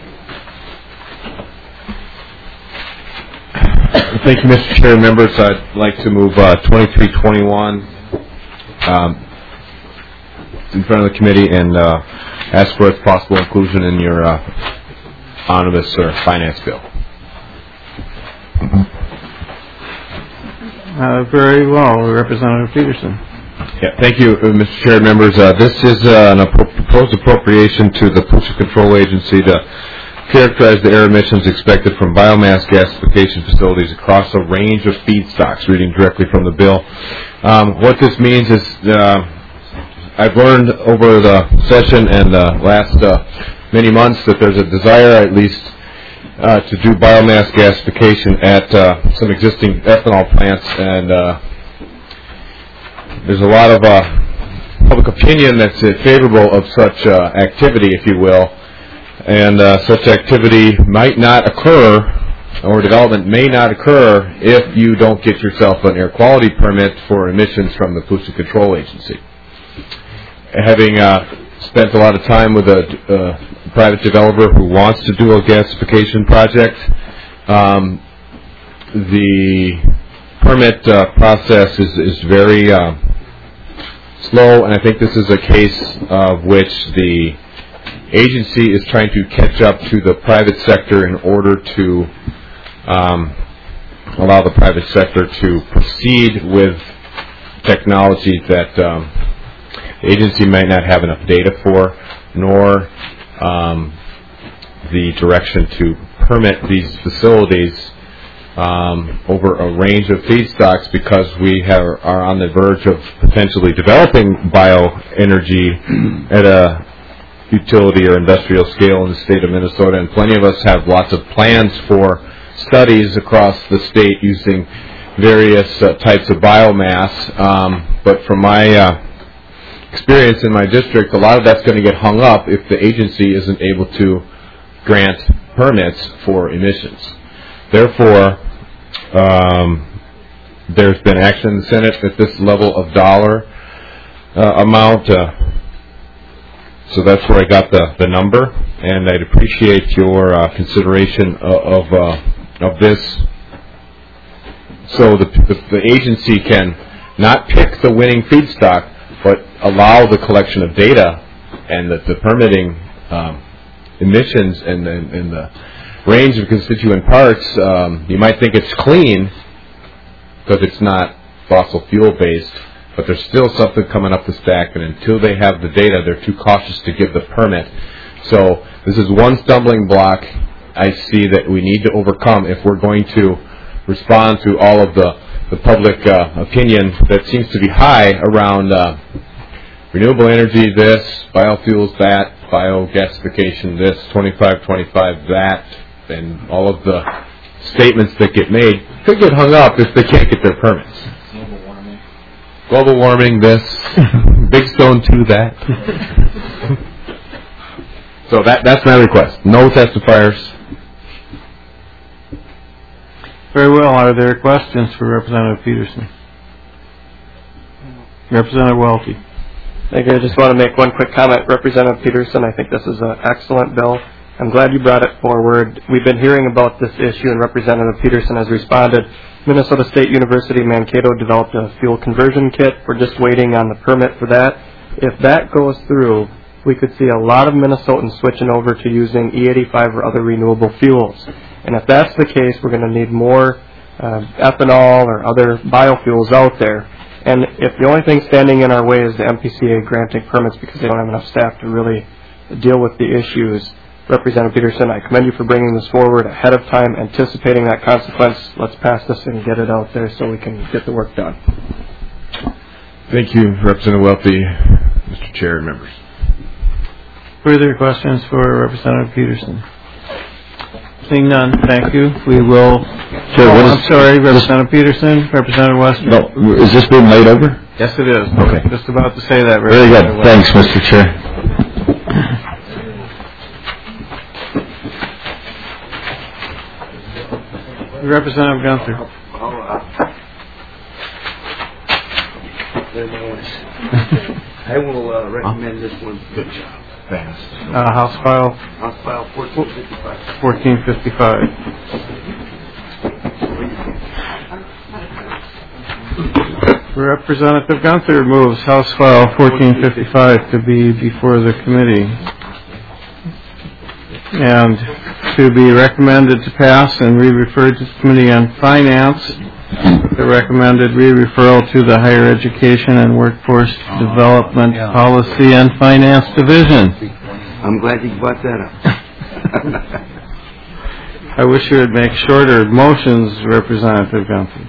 Thank you, Mister Chair and members. I'd like to move uh, twenty-three twenty-one um, in front of the committee and uh, ask for its possible inclusion in your uh, omnibus or finance bill. Uh, very well, Representative Peterson. Yeah, thank you, uh, Mister Chair and members. Uh, this is uh, an appro- proposed appropriation to the Pollution Control Agency to characterize the air emissions expected from biomass gasification facilities across a range of feedstocks, reading directly from the bill. Um, what this means is uh, I've learned over the session and the last uh, many months that there's a desire, at least, uh, to do biomass gasification at uh, some existing ethanol plants, and uh, there's a lot of uh, public opinion that's favorable of such uh, activity, if you will. And uh, such activity might not occur, or development may not occur, if you don't get yourself an air quality permit for emissions from the Pollution Control Agency. Having uh, spent a lot of time with a uh, private developer who wants to do a gasification project, um, the permit uh, process is, is very uh, slow, and I think this is a case of which the agency is trying to catch up to the private sector in order to um, allow the private sector to proceed with technology that um, the agency might not have enough data for, nor um, the direction to permit these facilities um, over a range of feedstocks, because we have, are on the verge of potentially developing bioenergy at a utility or industrial scale in the state of Minnesota, and plenty of us have lots of plans for studies across the state using various uh, types of biomass. Um, but from my uh, experience in my district, a lot of that's going to get hung up if the agency isn't able to grant permits for emissions. Therefore, um, there's been action in the Senate at this level of dollar uh, amount. Uh, So that's where I got the, the number, and I'd appreciate your uh, consideration of of, uh, of this, so the, the the agency can not pick the winning feedstock, but allow the collection of data and the, the permitting um, emissions and, and, and the range of constituent parts. Um, you might think it's clean because it's not fossil fuel based, but there's still something coming up the stack, and until they have the data, they're too cautious to give the permit. So this is one stumbling block I see that we need to overcome if we're going to respond to all of the, the public uh, opinion that seems to be high around uh, renewable energy this, biofuels that, biogasification this, twenty-five twenty-five that, and all of the statements that get made could get hung up if they can't get their permits. Global warming, this, Big Stone two, that. So that that's my request. No testifiers. Very well. Are there questions for Representative Peterson? Representative Welty. Thank you. I just want to make one quick comment. Representative Peterson, I think this is an excellent bill. I'm glad you brought it forward. We've been hearing about this issue, and Representative Peterson has responded. Minnesota State University Mankato developed a fuel conversion kit. We're just waiting on the permit for that. If that goes through, we could see a lot of Minnesotans switching over to using E eighty-five or other renewable fuels. And if that's the case, we're going to need more uh, ethanol or other biofuels out there. And if the only thing standing in our way is the M P C A granting permits because they don't have enough staff to really deal with the issues, Representative Peterson, I commend you for bringing this forward ahead of time, anticipating that consequence. Let's pass this and get it out there so we can get the work done. Thank you, Representative Welty, Mister Chair, and members. Further questions for Representative Peterson? Seeing none, thank you. We will. Sure, oh, what is- I'm sorry, Representative Peterson, Representative Western. No, is this being laid over? Yes, it is. Okay. Just about to say that. Very good. Representative Thanks, Western. Mister Chair. Representative Gunther. I will uh, recommend this one. Good job. Fast. Uh, House File House File fourteen fifty-five. fourteen fifty-five. Representative Gunther moves House File fourteen fifty-five to be before the committee and to be recommended to pass and re-referred to the Committee on Finance. The recommended re-referral to the Higher Education and Workforce Development Policy and Finance Division. I'm glad you brought that up. I wish you would make shorter motions, Representative Gunther.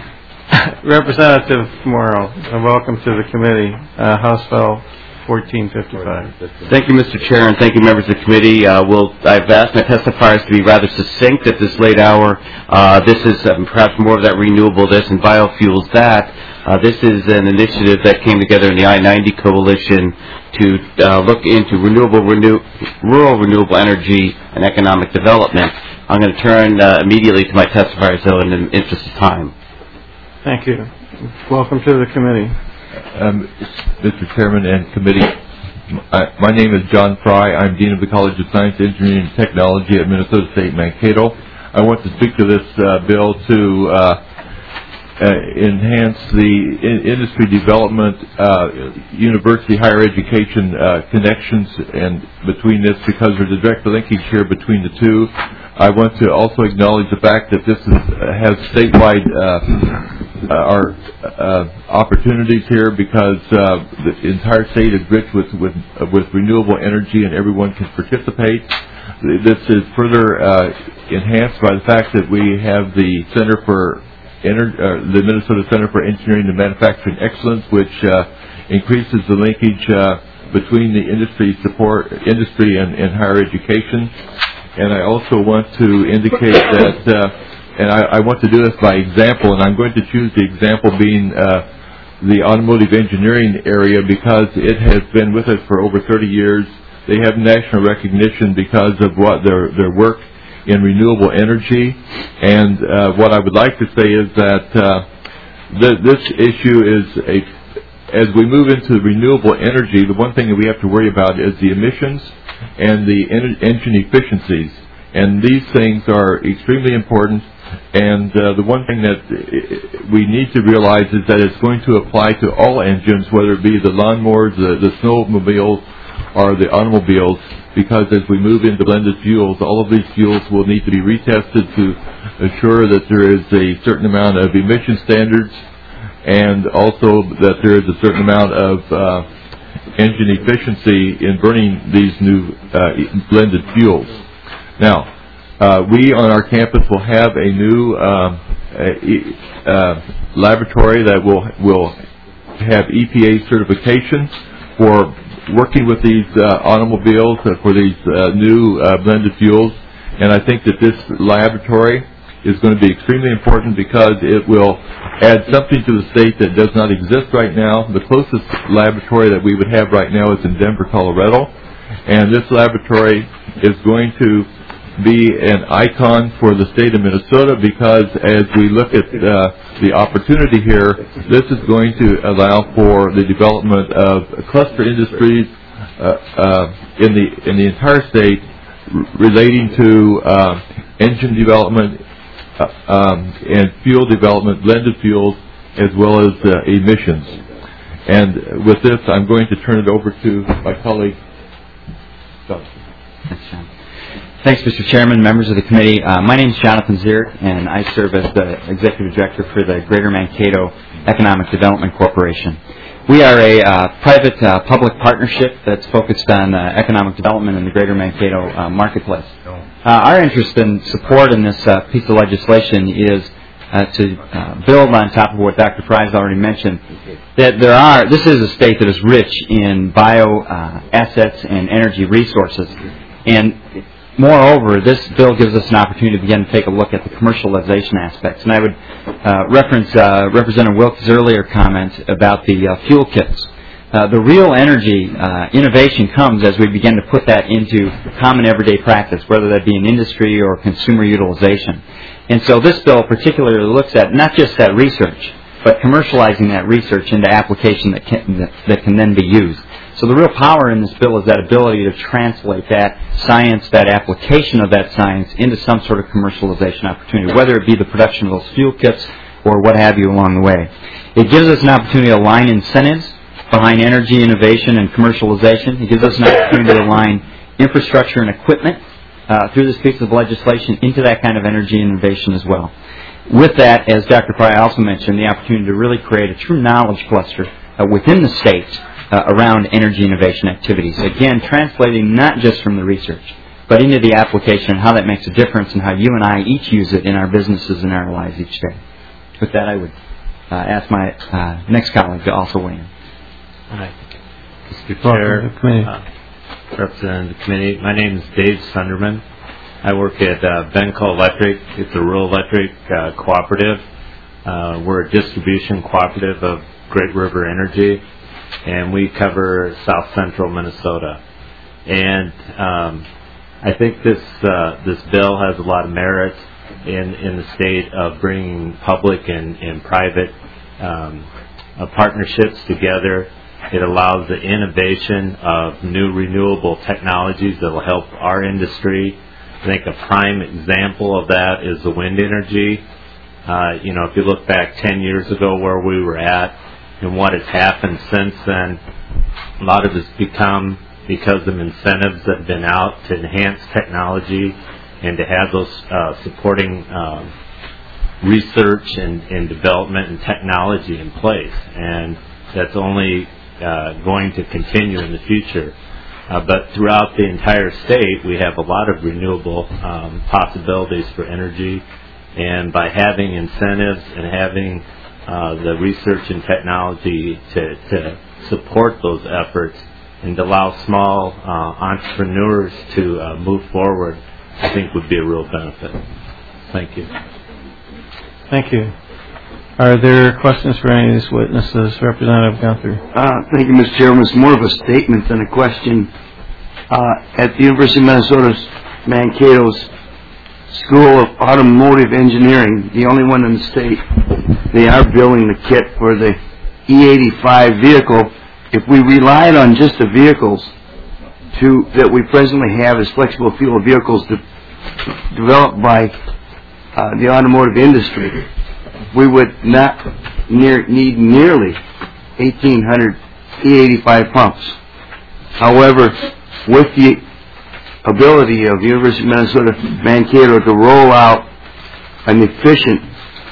Representative Morrow, uh, welcome to the committee. Uh, House File fourteen fifty-five. Thank you, Mister Chair, and thank you, members of the committee. Uh, we'll, I've asked my testifiers to be rather succinct at this late hour. Uh, this is um, perhaps more of that renewable this and biofuels that. Uh, this is an initiative that came together in the I ninety Coalition to uh, look into renewable, renew, rural renewable energy and economic development. I'm going to turn uh, immediately to my testifiers, though, in the interest of time. Thank you. Welcome to the committee. Um, Mister Chairman and committee, I, my name is John Fry. I'm Dean of the College of Science, Engineering, and Technology at Minnesota State Mankato. I want to speak to this uh, bill to uh, uh, enhance the in- industry development, uh, university higher education uh, connections and between this, because there's a direct linkage here between the two. I want to also acknowledge the fact that this is, has statewide uh, uh, our uh, opportunities here, because uh, the entire state is rich with with, uh, with renewable energy and everyone can participate. This is further uh, enhanced by the fact that we have the Center for Ener- uh, the Minnesota Center for Engineering and Manufacturing Excellence, which uh, increases the linkage uh, between the industry support, industry and, and higher education. And I also want to indicate that, uh, and I, I want to do this by example, and I'm going to choose the example being uh, the automotive engineering area, because it has been with us for over thirty years. They have national recognition because of what their their work in renewable energy. And uh, what I would like to say is that uh, th- this issue is a, as we move into renewable energy, the one thing that we have to worry about is the emissions and the en- engine efficiencies. And these things are extremely important. And uh, the one thing that we need to realize is that it's going to apply to all engines, whether it be the lawnmowers, the, the snowmobiles, or the automobiles, because as we move into blended fuels, all of these fuels will need to be retested to assure that there is a certain amount of emission standards, and also that there is a certain amount of uh, engine efficiency in burning these new uh, blended fuels. Now, uh, we on our campus will have a new uh, uh, laboratory that will will have E P A certification for working with these uh, automobiles uh, for these uh, new uh, blended fuels. And I think that this laboratory is going to be extremely important, because it will add something to the state that does not exist right now. The closest laboratory that we would have right now is in Denver, Colorado. And this laboratory is going to be an icon for the state of Minnesota, because as we look at uh, the opportunity here, this is going to allow for the development of cluster industries uh, uh, in the in the entire state, r- relating to uh, engine development uh, um, and fuel development, blended fuels, as well as uh, emissions. And with this, I'm going to turn it over to my colleague, Jonathan. Thanks, Mister Chairman, members of the committee. Uh, my name is Jonathan Ziert, and I serve as the Executive Director for the Greater Mankato Economic Development Corporation. We are a uh, private-public partnership that's focused on uh, economic development in the greater Mankato uh, marketplace. Uh, our interest and support in this uh, piece of legislation is uh, to uh, build on top of what Doctor Fry has already mentioned, that there are, this is a state that is rich in bio uh, assets and energy resources. And moreover, this bill gives us an opportunity to begin to take a look at the commercialization aspects. And I would uh, reference uh, Representative Wilk's earlier comment about the uh, fuel kits. Uh, the real energy uh, innovation comes as we begin to put that into common everyday practice, whether that be in industry or consumer utilization. And so this bill particularly looks at not just that research, but commercializing that research into application that can, that, that can then be used. So the real power in this bill is that ability to translate that science, that application of that science into some sort of commercialization opportunity, whether it be the production of those fuel kits or what have you along the way. It gives us an opportunity to align incentives behind energy innovation and commercialization. It gives us an opportunity to align infrastructure and equipment uh, through this piece of legislation into that kind of energy innovation as well. With that, as Doctor Fry also mentioned, the opportunity to really create a true knowledge cluster uh, within the state uh, around energy innovation activities. Again, translating not just from the research, but into the application and how that makes a difference and how you and I each use it in our businesses and our lives each day. With that, I would uh, ask my uh, next colleague to also weigh in. Hi. Mister Chair, uh, Representative of the Committee, my name is Dave Sunderman. I work at uh, Benco Electric. It's a rural electric uh, cooperative. Uh, we're a distribution cooperative of Great River Energy, and we cover south central Minnesota. And um, I think this uh, this bill has a lot of merit in, in the state of bringing public and, and private um, uh, partnerships together. It allows the innovation of new renewable technologies that will help our industry. I think a prime example of that is the wind energy. Uh, you know, if you look back ten years ago where we were at and what has happened since then, a lot of it's become because of incentives that have been out to enhance technology and to have those uh, supporting uh, research and, and development and technology in place. And that's only uh, going to continue in the future. Uh, but throughout the entire state, we have a lot of renewable um, possibilities for energy. And by having incentives and having uh, the research and technology to, to support those efforts and to allow small uh, entrepreneurs to uh, move forward, I think would be a real benefit. Thank you. Thank you. Are there questions for any of these witnesses? Representative Gunther. Uh, thank you, Mister Chairman. It's more of a statement than a question. Uh, at the University of Minnesota's Mankato's School of Automotive Engineering, the only one in the state, they are building the kit for the E eighty-five vehicle. If we relied on just the vehicles to that we presently have as flexible fuel vehicles de- developed by uh, the automotive industry, we would not near, need nearly eighteen hundred E eighty-five pumps. However, with the ability of the University of Minnesota Mankato to roll out an efficient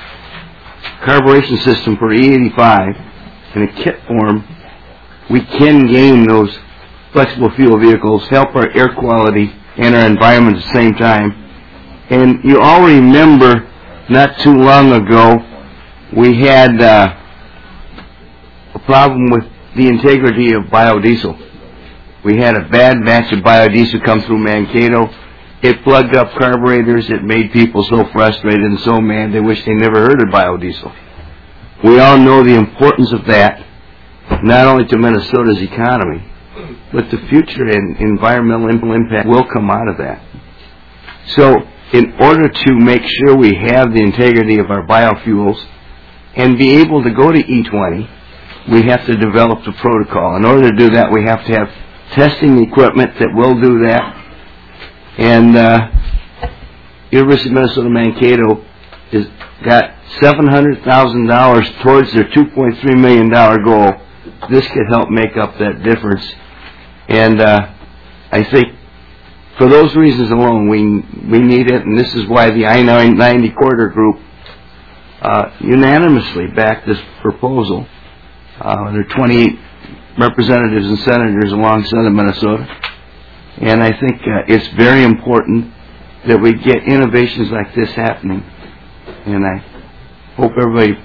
carburation system for E eighty-five in a kit form, we can gain those flexible fuel vehicles, help our air quality and our environment at the same time. And you all remember not too long ago we had uh, a problem with the integrity of biodiesel. We had a bad batch of biodiesel come through Mankato. It plugged up carburetors. It made people so frustrated and so mad they wish they never heard of biodiesel. We all know the importance of that, not only to Minnesota's economy, but the future and environmental impact will come out of that. So in order to make sure we have the integrity of our biofuels and be able to go to E twenty, we have to develop the protocol. In order to do that, we have to have testing equipment that will do that. And uh, University of Minnesota Mankato has got seven hundred thousand dollars towards their two point three million dollars goal. This could help make up that difference. And uh, I think for those reasons alone, we we need it, and this is why the I ninety Corridor Group uh, unanimously backed this proposal. Uh, there are twenty-eight representatives and senators along Southern Minnesota. And I think uh, it's very important that we get innovations like this happening. And I hope everybody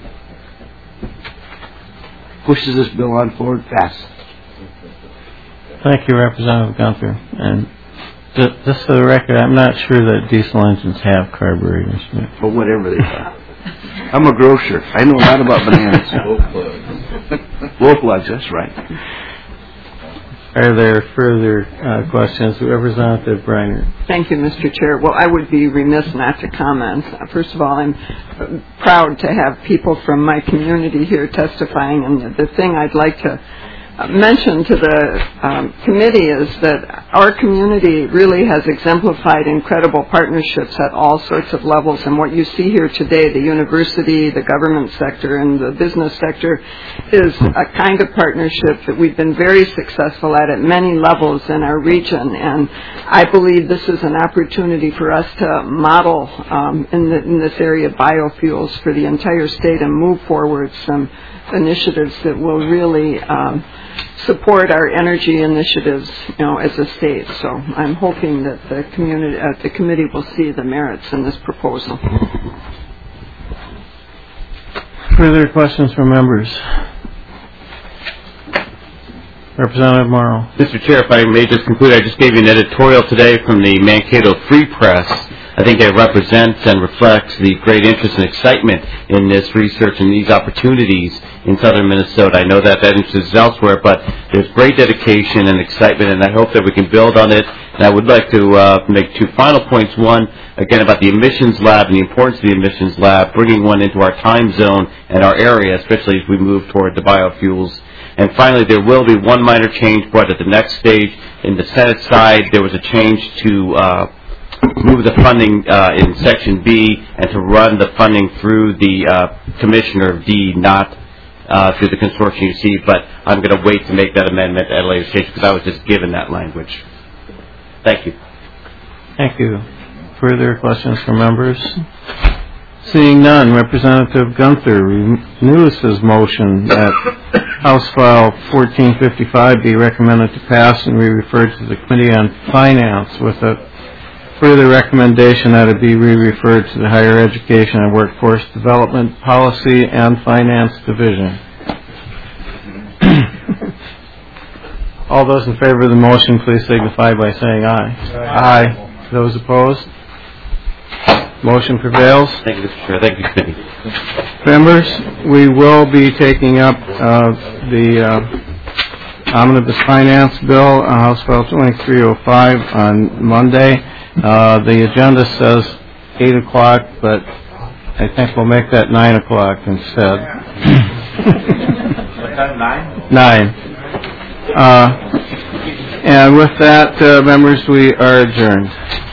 pushes this bill on forward fast. Thank you, Representative Gunther. And ju- just for the record, I'm not sure that diesel engines have carburetors. But whatever they are. I'm a grocer. I know a lot about bananas. Glow plugs. Glow plugs, that's right. Are there further uh, questions? Representative Briner. Thank you, Mister Chair. Well, I would be remiss not to comment. First of all, I'm proud to have people from my community here testifying, and the thing I'd like to mention to the um, committee is that our community really has exemplified incredible partnerships at all sorts of levels, and what you see here today, the university, the government sector, and the business sector, is a kind of partnership that we've been very successful at at many levels in our region, and I believe this is an opportunity for us to model um, in, the, in this area of biofuels for the entire state and move forward some initiatives that will really um, support our energy initiatives, you know, as a state. So I'm hoping that the community, uh, the committee will see the merits in this proposal. Further questions from members? Representative Morrow. Mister Chair, if I may just conclude, I just gave you an editorial today from the Mankato Free Press. I think it represents and reflects the great interest and excitement in this research and these opportunities in southern Minnesota. I know that that interest is elsewhere, but there's great dedication and excitement, and I hope that we can build on it. And I would like to uh, make two final points. One, again, about the emissions lab and the importance of the emissions lab, bringing one into our time zone and our area, especially as we move toward the biofuels. And finally, there will be one minor change brought at the next stage. In the Senate side, there was a change to uh, move the funding uh, in Section B and to run the funding through the uh, Commissioner of D, not uh, through the consortium you see. But I'm going to wait to make that amendment at a later stage because I was just given that language. Thank you. Thank you. Further questions from members? Seeing none, Representative Gunther renews his motion that House File fourteen fifty-five be recommended to pass and be referred to the Committee on Finance with a further recommendation that it be re-referred to the Higher Education and Workforce Development Policy and Finance Division. All those in favor of the motion, please signify by saying aye. Aye. Aye. Those opposed? Motion prevails. Thank you, Mister Chair. Thank you, Committee. Members, we will be taking up uh, the uh, Omnibus Finance Bill, uh, House File twenty-three oh five, on Monday. Uh, the agenda says eight o'clock, but I think we'll make that nine o'clock instead. What time, nine? Nine. Uh, and with that, uh, members, we are adjourned.